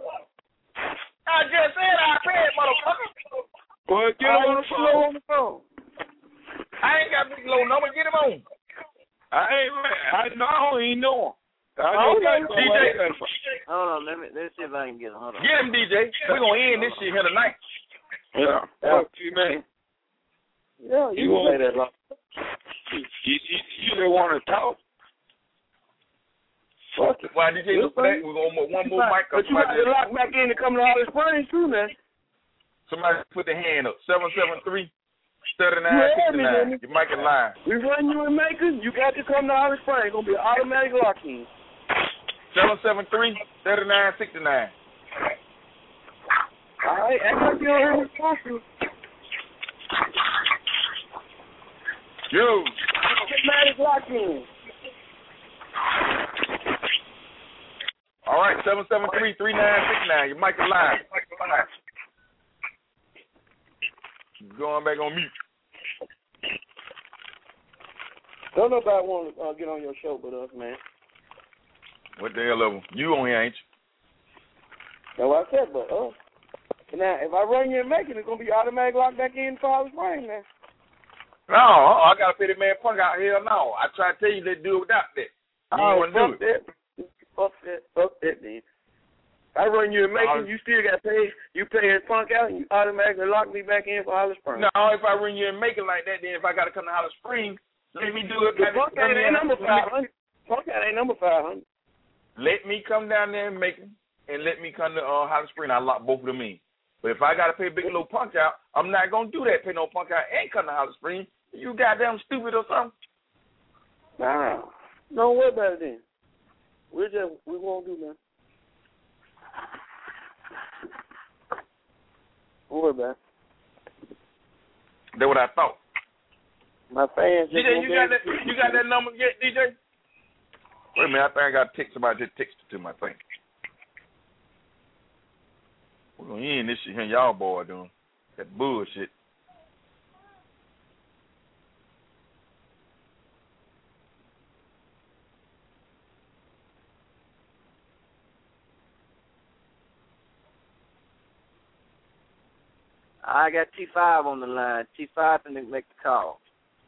S14: I
S3: just said I paid, motherfucker.
S9: Well, get him on the phone.
S14: on the phone.
S3: I ain't got Big Low number. Get him on.
S9: I ain't. I, I don't even know him. I
S14: know
S9: that
S14: D
S3: J.
S5: Hold on, let me let's see if I can get him. Hold on.
S3: Get him, D J. We're gonna end this shit here tonight.
S9: Yeah. Fuck you, man.
S14: Yeah, you,
S9: you
S14: can say that. Long.
S9: You, you, you didn't want to talk.
S14: Fuck it.
S3: Why, D J, look for that. We're going to one more mic up.
S14: But you got to lock back in to come to Hollis Springs, too, man.
S3: Somebody put their hand up. seven seven three, three nine six nine. Your mic is live.
S14: We run you in Macon. You got to come to Hollis Springs. It's going to be an automatic lock-in.
S3: seven seven three, three nine six nine.
S14: All right. Act like you don't hear me talking.
S3: Yo.
S14: Automatic lock-in.
S3: All right, seven seven three, three nine six nine. Your mic is live. Going back on mute.
S14: Don't nobody want to uh, get on your show but us, man.
S3: What the hell level? You on here, ain't you?
S14: That's what I said, but uh, now if I run you and make it, it's gonna be automatic locked back in for Hollis Springs, man.
S3: No, I gotta pay the man Punk out here. No, I try to tell you they do it without that. You
S14: oh,
S3: want to do it?
S14: That. Fuck that. Fuck that, man. I run you and make it, you still got paid. You pay his Punk out, and you automatically lock me back in for Hollis Springs.
S3: No, if I run you and make it like that, then if I gotta come to Hollis Springs, let me do it.
S14: The Punk out ain't number five hundred. Punk out ain't number five hundred.
S3: Let me come down there and make it, and let me come to uh, Hollis Springs. I lock both of them in. But if I gotta pay Big Low Punk out, I'm not gonna do that. Pay no Punk out and come to Hollis Springs. You goddamn stupid or something?
S14: Nah, don't worry about it then. We just we won't do nothing. Don't worry about it.
S3: That's what I thought.
S14: My fans.
S12: D J, you got that? You got that number yet, D J?
S3: Wait a minute, I think I got to text somebody just texted to my thing. We're gonna end this shit here, y'all boy doing that bullshit.
S5: I got T five on the line. T five can make the call.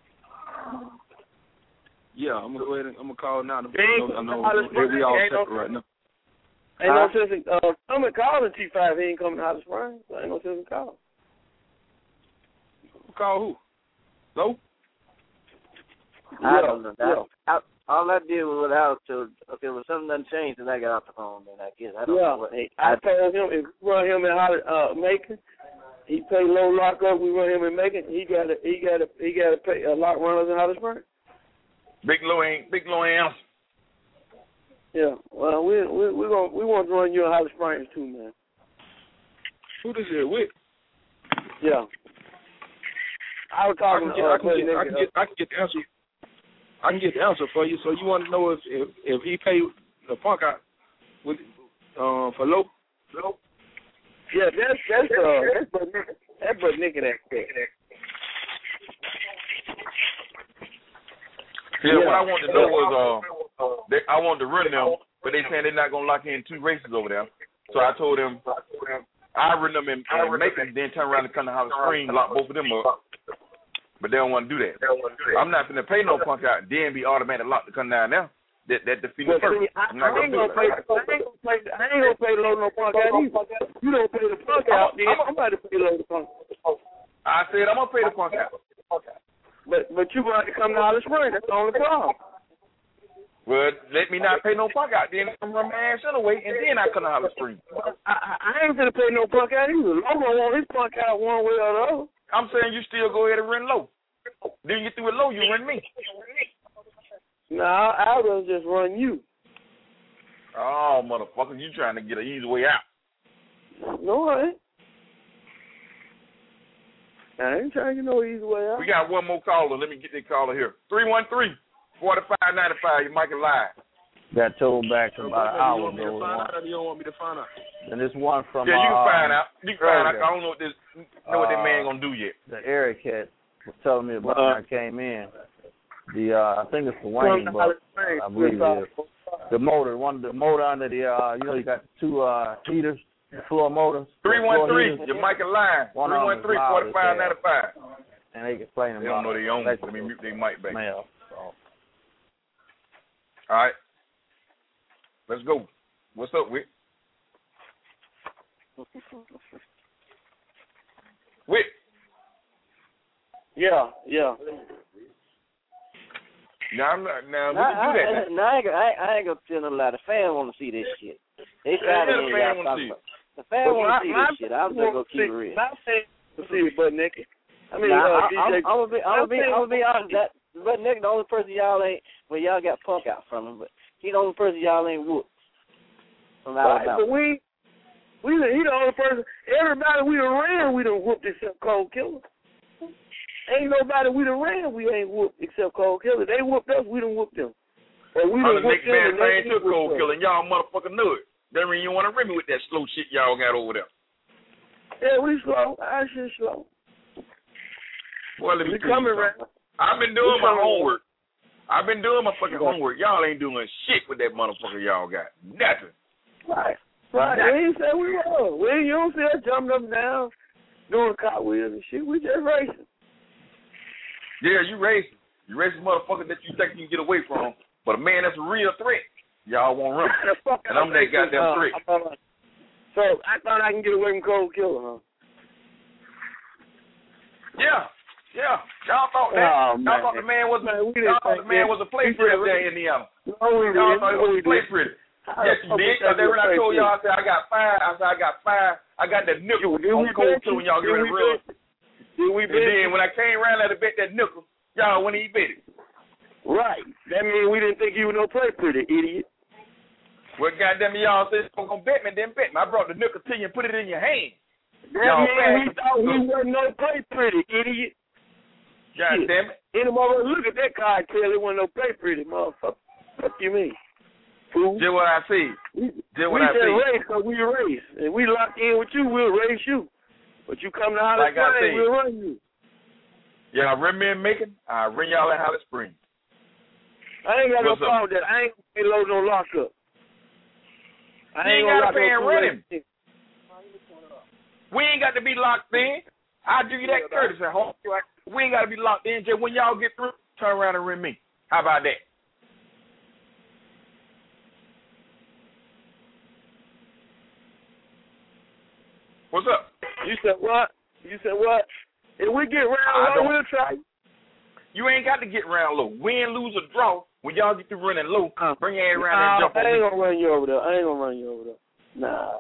S15: Yeah, I'm gonna go ahead and I'm gonna call now. To,
S14: Ain't
S15: I know, I know hey, we all separate right now.
S14: Ain't no sense in uh, coming calling T five. He ain't coming to Holly Springs. So ain't no sense in calling.
S15: Call who? Low?
S5: I
S14: Yeah,
S5: don't know.
S14: yeah.
S5: I, all I did was without to if it was something done changed, then I got off the phone. Then I guess I don't
S14: yeah.
S5: know what.
S14: Hey, I, I told him if we run him in Holly, uh, Macon, he pay low lock up. We run him in Macon. He got to he got to he got to pay a uh, lock runners in Holly Springs.
S3: Big Low ain't Big Low ain't answer.
S14: Yeah, well, we we we gonna we want to run you in Holly Springs too, man.
S15: Who this is with?
S14: Yeah. I was talking
S15: I can, get,
S14: to uh,
S15: I, can get, I, can get, I can get the answer. I can get the answer for you. So you want to know if if, if he paid the punk out with uh, for low? Low?
S14: Yeah, that's that's uh that's but that's but nigga that quick.
S3: Yeah, yeah, what I wanted to know was uh, they, I wanted to run them, but they saying they're not gonna lock in two races over there. So I told them I run them in, in Macon, then turn around and come to Holly Springs, lock both of them up. But they don't want to do that. I'm not gonna pay no punk out, then be automatic locked to come down there. That that defeats the first. I'm not
S14: I ain't
S3: gonna
S14: gonna pay. I ain't gonna pay. I ain't gonna pay low no punk out either. You don't pay the punk out, then I'm about to pay low the punk.
S3: I said I'm gonna pay the punk out.
S14: But but you got to come to Holly Springs. That's the only problem.
S3: Well, let me not pay no punk out, then I'm run my ass anyway, and then I come to Holly Springs.
S14: I, I, I ain't gonna pay no punk out either. Logo want his punk out one way or the other.
S3: I'm saying you still go ahead and run low. Then you get through with low, you run me.
S14: Nah, I will just run you.
S3: Oh, motherfucker, you trying to get an easy way out.
S14: No, I ain't. I ain't trying to get no easy way out.
S3: We got one more caller. Let me get that caller here. three one three, four five nine five. You might get live.
S16: Got told back about an hour ago.
S15: You don't want me to find out?
S16: And this one from
S3: yeah, you can
S16: uh,
S3: find out. You can find out. I don't know what this know what
S16: uh,
S3: that man gonna do yet.
S16: The area cat was telling me about
S14: uh,
S16: when I came in. The uh, I think it's the Wayne, but I believe it is. The motor, one of the motor under the uh, you know, you got two uh heaters, the floor motors.
S3: Three one three. You're Michael Line. Three one three, forty five ninety five.
S16: And they explain
S3: They don't know they own. Let me mute their mic back.
S16: Mail, so.
S3: All right. Let's go. What's up, Wick? Wick.
S14: Yeah, yeah.
S3: Now, I'm not, now, we
S5: Now,
S3: can do that.
S5: I, now, I, ain't, I, I ain't gonna tell no lie. The fan want to see this shit. They
S3: Yeah,
S5: tired
S3: the
S5: of
S3: fan
S5: y'all
S3: wanna
S5: talking
S3: see it.
S5: about. The fan
S14: Well,
S5: want
S14: my-
S5: to see
S14: my
S5: this shit. I'm just
S14: fan
S5: gonna keep it
S14: wanna
S5: real.
S14: My fan to see it butt naked. I mean,
S5: Nah,
S14: uh,
S5: I,
S14: D J.
S5: I'm, I'm gonna be, I'm gonna be, I'm gonna be honest. That but Nick, the only person y'all ain't, well, y'all got punk out from him, but he the only person y'all ain't whooped from
S14: Right,
S5: Alabama.
S14: but we, we, he the only person. Everybody we done ran, we done whooped except Cold Killer. Ain't nobody we done ran, we ain't whooped except Cold Killer. They whooped us, we done whooped them. Or we
S3: I'm
S14: done
S3: the
S14: whooped
S3: next
S14: them.
S3: man
S14: and they
S3: saying to
S14: whooped
S3: Cold
S14: us.
S3: Killer, and y'all motherfucker knew it. That mean you want to rim me with that slow shit y'all got over there.
S14: Yeah, we slow. Our shit slow.
S3: Well, let me
S14: We
S3: tell you
S14: coming
S3: something.
S14: around.
S3: I've been doing
S14: We
S3: my
S14: coming
S3: homework. I've been doing my fucking homework. Y'all ain't doing shit with that motherfucker y'all got. Nothing.
S14: Right. Right.
S3: Nothing.
S14: We ain't say we were. We ain't, you don't see us jumping up and down, doing cartwheels and shit. We just racing.
S3: Yeah, you racist. You racist motherfucker that you think you can get away from. But a man that's a real threat, y'all won't run. And I'm that goddamn threat.
S14: Uh, so I thought I can get away from Cold Killer, huh?
S3: Yeah. Yeah. Y'all thought that.
S14: Oh,
S3: y'all
S14: man.
S3: thought the man was
S14: Man, we
S3: y'all
S14: didn't
S3: thought the
S14: think
S3: man
S14: that.
S3: was a play
S14: We
S3: pretty
S14: did.
S3: there in Indiana.
S14: No, we
S3: Y'all
S14: didn't.
S3: thought he
S14: No,
S3: was
S14: we
S3: a play
S14: didn't.
S3: pretty.
S14: How
S3: Yes,
S14: the
S3: you
S14: fuck
S3: did.
S14: we
S3: Because
S14: think
S3: when I
S14: we
S3: told
S14: play
S3: y'all, I said I got five. I said I got five. I got that nickel
S14: Did
S3: on
S14: we
S3: Cold
S14: bet
S3: Killer
S14: you?
S3: when y'all get
S14: Did
S3: ready to
S14: we
S3: run.
S14: bet? Did we
S3: And
S14: bet?
S3: then when I came around there to bet that nickel, y'all wouldn't even bet it.
S14: Right. That means we didn't think you was no play pretty, idiot.
S3: Well, goddamn it, y'all said you gonna bet me, then bet me. I brought the nickel to you and put it in your hand.
S14: That
S3: Y'all
S14: means we
S3: fast.
S14: thought we wasn't no play pretty, idiot.
S3: God
S14: shit.
S3: damn it.
S14: Any motherfucker look at that card, tell it wasn't no play pretty, motherfucker. What you mean? Fool.
S3: Just what I see. Just what
S14: we
S3: I
S14: just
S3: see.
S14: race because we race. And we lock in with you, we'll race you. But you come to Holly
S3: Like I
S14: Springs,
S3: say.
S14: we'll run you.
S3: Y'all run me in Macon, I'll run y'all in Holly Springs.
S14: I ain't got
S3: What's
S14: no
S3: up?
S14: problem with that. I ain't gonna pay low no lockup. I
S3: You ain't
S14: gonna
S3: got
S14: lock
S3: to pay
S14: up
S3: and
S14: two
S3: run
S14: races.
S3: him. We ain't got to be locked in. I'll do you that courtesy. Homie. We ain't got to be locked in. Just when y'all get through, turn around and run me. How about that? What's up?
S14: You said what? You said what? If we get
S3: I
S14: round
S3: don't-
S14: low, we'll try.
S3: You ain't got to get round low. Win, lose, or draw. When y'all get through running low, bring your head around
S14: Nah,
S3: and jump
S14: I
S3: on
S14: ain't
S3: me.
S14: gonna run you over there. I ain't gonna run you over there. Nah.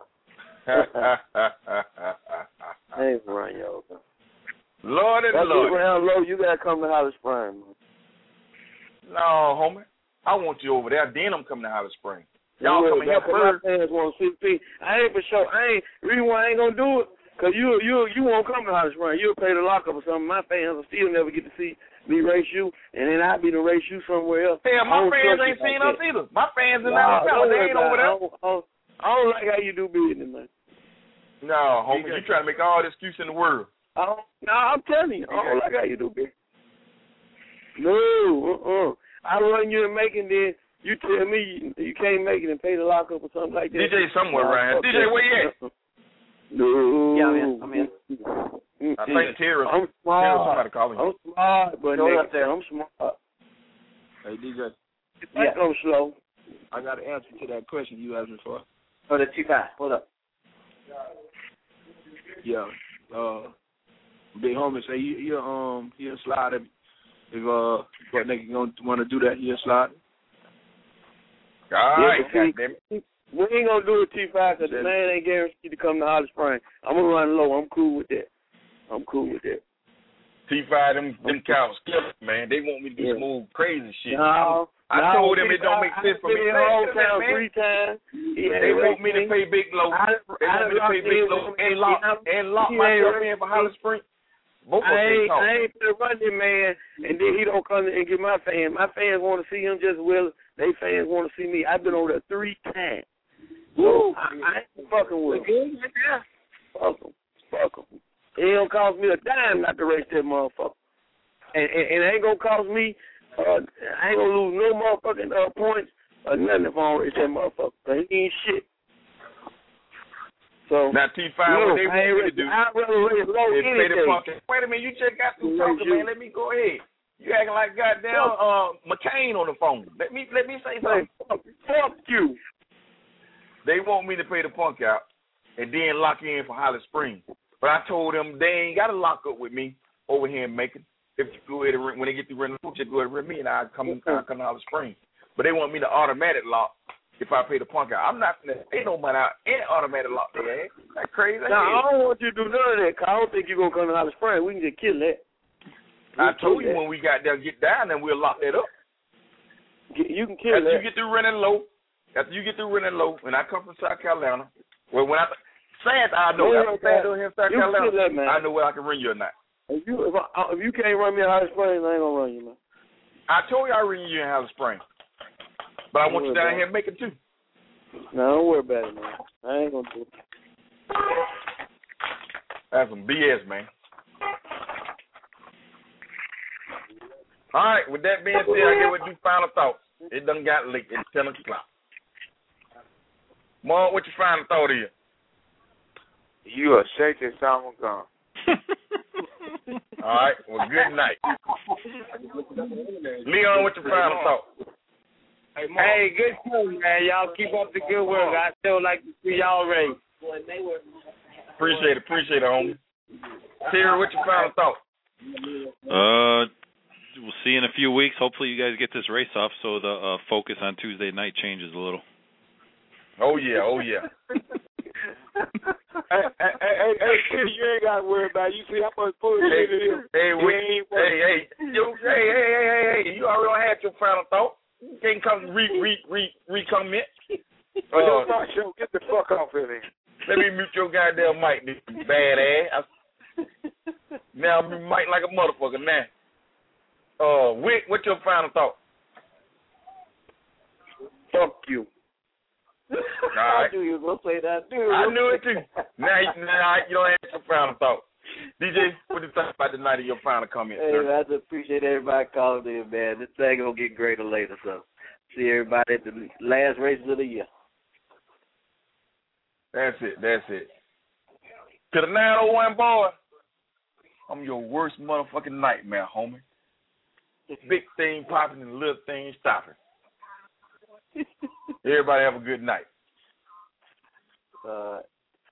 S14: I ain't gonna run you over there.
S3: Lord and
S14: If I
S3: Lord.
S14: get round low, you gotta come to Holly Springs, man.
S3: No, homie. I want you over there. Then I'm coming to Holly Springs. Y'all
S14: Yeah,
S3: coming here
S14: because
S3: first.
S14: my fans want C P. I ain't for sure. I ain't. Reason why I ain't gonna do it, cause you you you won't come to Holly Springs. You'll pay the lockup or something. My fans will still never get to see me race you, and then I'll be to race you somewhere else.
S3: Hell,
S14: I
S3: my
S14: don't
S3: fans
S14: trust
S3: ain't
S14: you
S3: seen
S14: like
S3: us
S14: that.
S3: either. My fans in
S14: Nah,
S3: Alabama,
S14: don't
S3: they
S14: worry
S3: ain't
S14: about
S3: over
S14: it. I
S3: there.
S14: don't, I, don't, I don't like how you do business, man.
S3: No, homie, you trying to make all the excuse in the world.
S14: I don't, no, I'm telling you, I don't like how you do business. No, uh-uh. I run you and making then you tell me you, you can't make it and pay the lockup or something like that.
S3: D J somewhere
S14: Nah,
S3: around
S14: fuck
S3: here. D J,
S14: that.
S3: where you at?
S14: No.
S5: Yeah, I'm in. I'm in.
S3: I think Tara.
S14: I'm
S3: Tara,
S14: smart.
S3: somebody calling you.
S14: I'm smart, but
S5: Go
S14: nigga,
S5: up there.
S14: I'm smart.
S15: Hey, D J,
S14: I
S5: Yeah.
S14: come slow.
S15: I got an answer to that question you asked me for.
S5: Oh, the two five. Hold up.
S15: Yeah. Uh, big homie say you you um you slide if if uh what nigga gonna want to do that, you slide.
S3: All
S14: Yeah,
S3: right,
S14: but see,
S3: goddamn it.
S14: we ain't gonna do a T five because the man ain't guaranteed to come to Holly Springs. I'm gonna run low. I'm cool with that. I'm cool with that.
S3: T five, them, them cows killers, man. They want me to do
S14: Yeah.
S3: smooth, crazy shit.
S14: No,
S3: I
S14: no,
S3: told them it
S14: T five,
S3: don't make sense for me.
S14: I've been in
S3: Listen to that,
S14: hometown
S3: man.
S14: three times. He
S3: They
S14: ain't
S3: want me to
S14: racing.
S3: pay big low.
S14: I,
S3: They
S14: I
S3: want me to pay
S14: locked
S3: big
S14: in
S3: low
S14: with
S3: and
S14: him.
S3: lock
S14: He
S3: and lock
S14: ain't
S3: myself
S14: racing.
S3: in for Holly Springs. Both of
S14: I
S3: us
S14: ain't,
S3: talk.
S14: I ain't gonna run this man, and then he don't come and get my fans. My fans want to see him just as well. They fans want to see me. I've been over there three times. Woo! I, I ain't fucking with him. Fuck him. Fuck him. It don't cost me a dime not to race that motherfucker. And, and, and it ain't gonna cost me. Uh, I ain't gonna lose no motherfucking uh, points or nothing if I don't race that motherfucker. Cause he ain't shit. So
S3: now T five,
S14: no,
S3: what they
S14: I ain't
S3: want me to do
S14: I'd rather race low
S3: is pay the
S14: any day.
S3: punk. Wait a minute, you just got through
S14: Raise
S3: talking,
S14: you.
S3: man. Let me go ahead. You acting like goddamn uh, McCain on the phone. Let me let me say something.
S14: Fuck, fuck you.
S3: They want me to pay the punk out and then lock in for Holly Springs. But I told them they ain't got to lock up with me over here in Macon. If you go ahead and rent, when they get through renting, just go ahead and rent me, and I come I come to Holly Springs. But they want me to automatic lock if I pay the punk out. I'm not gonna pay no money out any automatic lock their ass. That's crazy.
S14: Now, I don't want you to do none of that, cause I don't think you're going to come to Holly Springs. We can just kill that.
S3: I told you when we got there, get down, then we'll lock that up.
S14: You can kill
S3: after
S14: that.
S3: you get through running low, after you get through running low, when I come from South Carolina, well, when I Sans, I know.
S14: Yeah,
S3: After Sans over here in South
S14: you
S3: Carolina,
S14: kill that, man.
S3: I know whether I can run you or not.
S14: If you if, I, if you can't run me at Holly Springs, I ain't gonna run you, man.
S3: I told you I run you in Holly Springs, but I want you down here and make it too.
S14: No, don't worry about it, man. I ain't gonna do it.
S3: That's some B S, man. All right, with that being said, I get what you final thoughts. It done got late. It's ten o'clock. Mom, what your final thought is?
S9: You are shaking Simon gone.
S3: All right, well, good night. Leon, what your final thought?
S10: Hey, hey, good show, man. Y'all keep up the good work. I still like to see y'all race.
S3: Appreciate it, appreciate it, homie. Terry, what your final thought?
S11: Uh, we'll see in a few weeks. Hopefully, you guys get this race off so the uh, focus on Tuesday night changes a little.
S3: Oh yeah, oh yeah.
S9: hey, hey, hey, hey, you ain't got to worry about it. You see how much bullshit it is.
S3: Hey,
S9: It
S3: wait,
S9: ain't
S3: hey, hey, yo, hey, hey, hey, hey, hey, you already had your final thought. You can't come re, re, re, re-comment.
S9: Oh,
S3: Uh,
S9: that's my show. Get the fuck off of there.
S3: let me mute your goddamn mic, this bad ass. Now I'm mic like a motherfucker now. Uh, Wick, what's your final thought?
S14: Fuck you.
S3: All right.
S5: I knew you were going to say that. I knew,
S3: I knew it too. Now, now you don't have your final thought. D J, what do you think about tonight of your final comment,
S5: hey,
S3: sir?
S5: man, I just appreciate everybody calling in, man. This thing going to get greater later, so see everybody at the last races of the year.
S3: That's it. That's it. To the nine oh one boy, I'm your worst motherfucking nightmare, homie. Big thing popping and little thing stopping. Everybody have a good night.
S5: Uh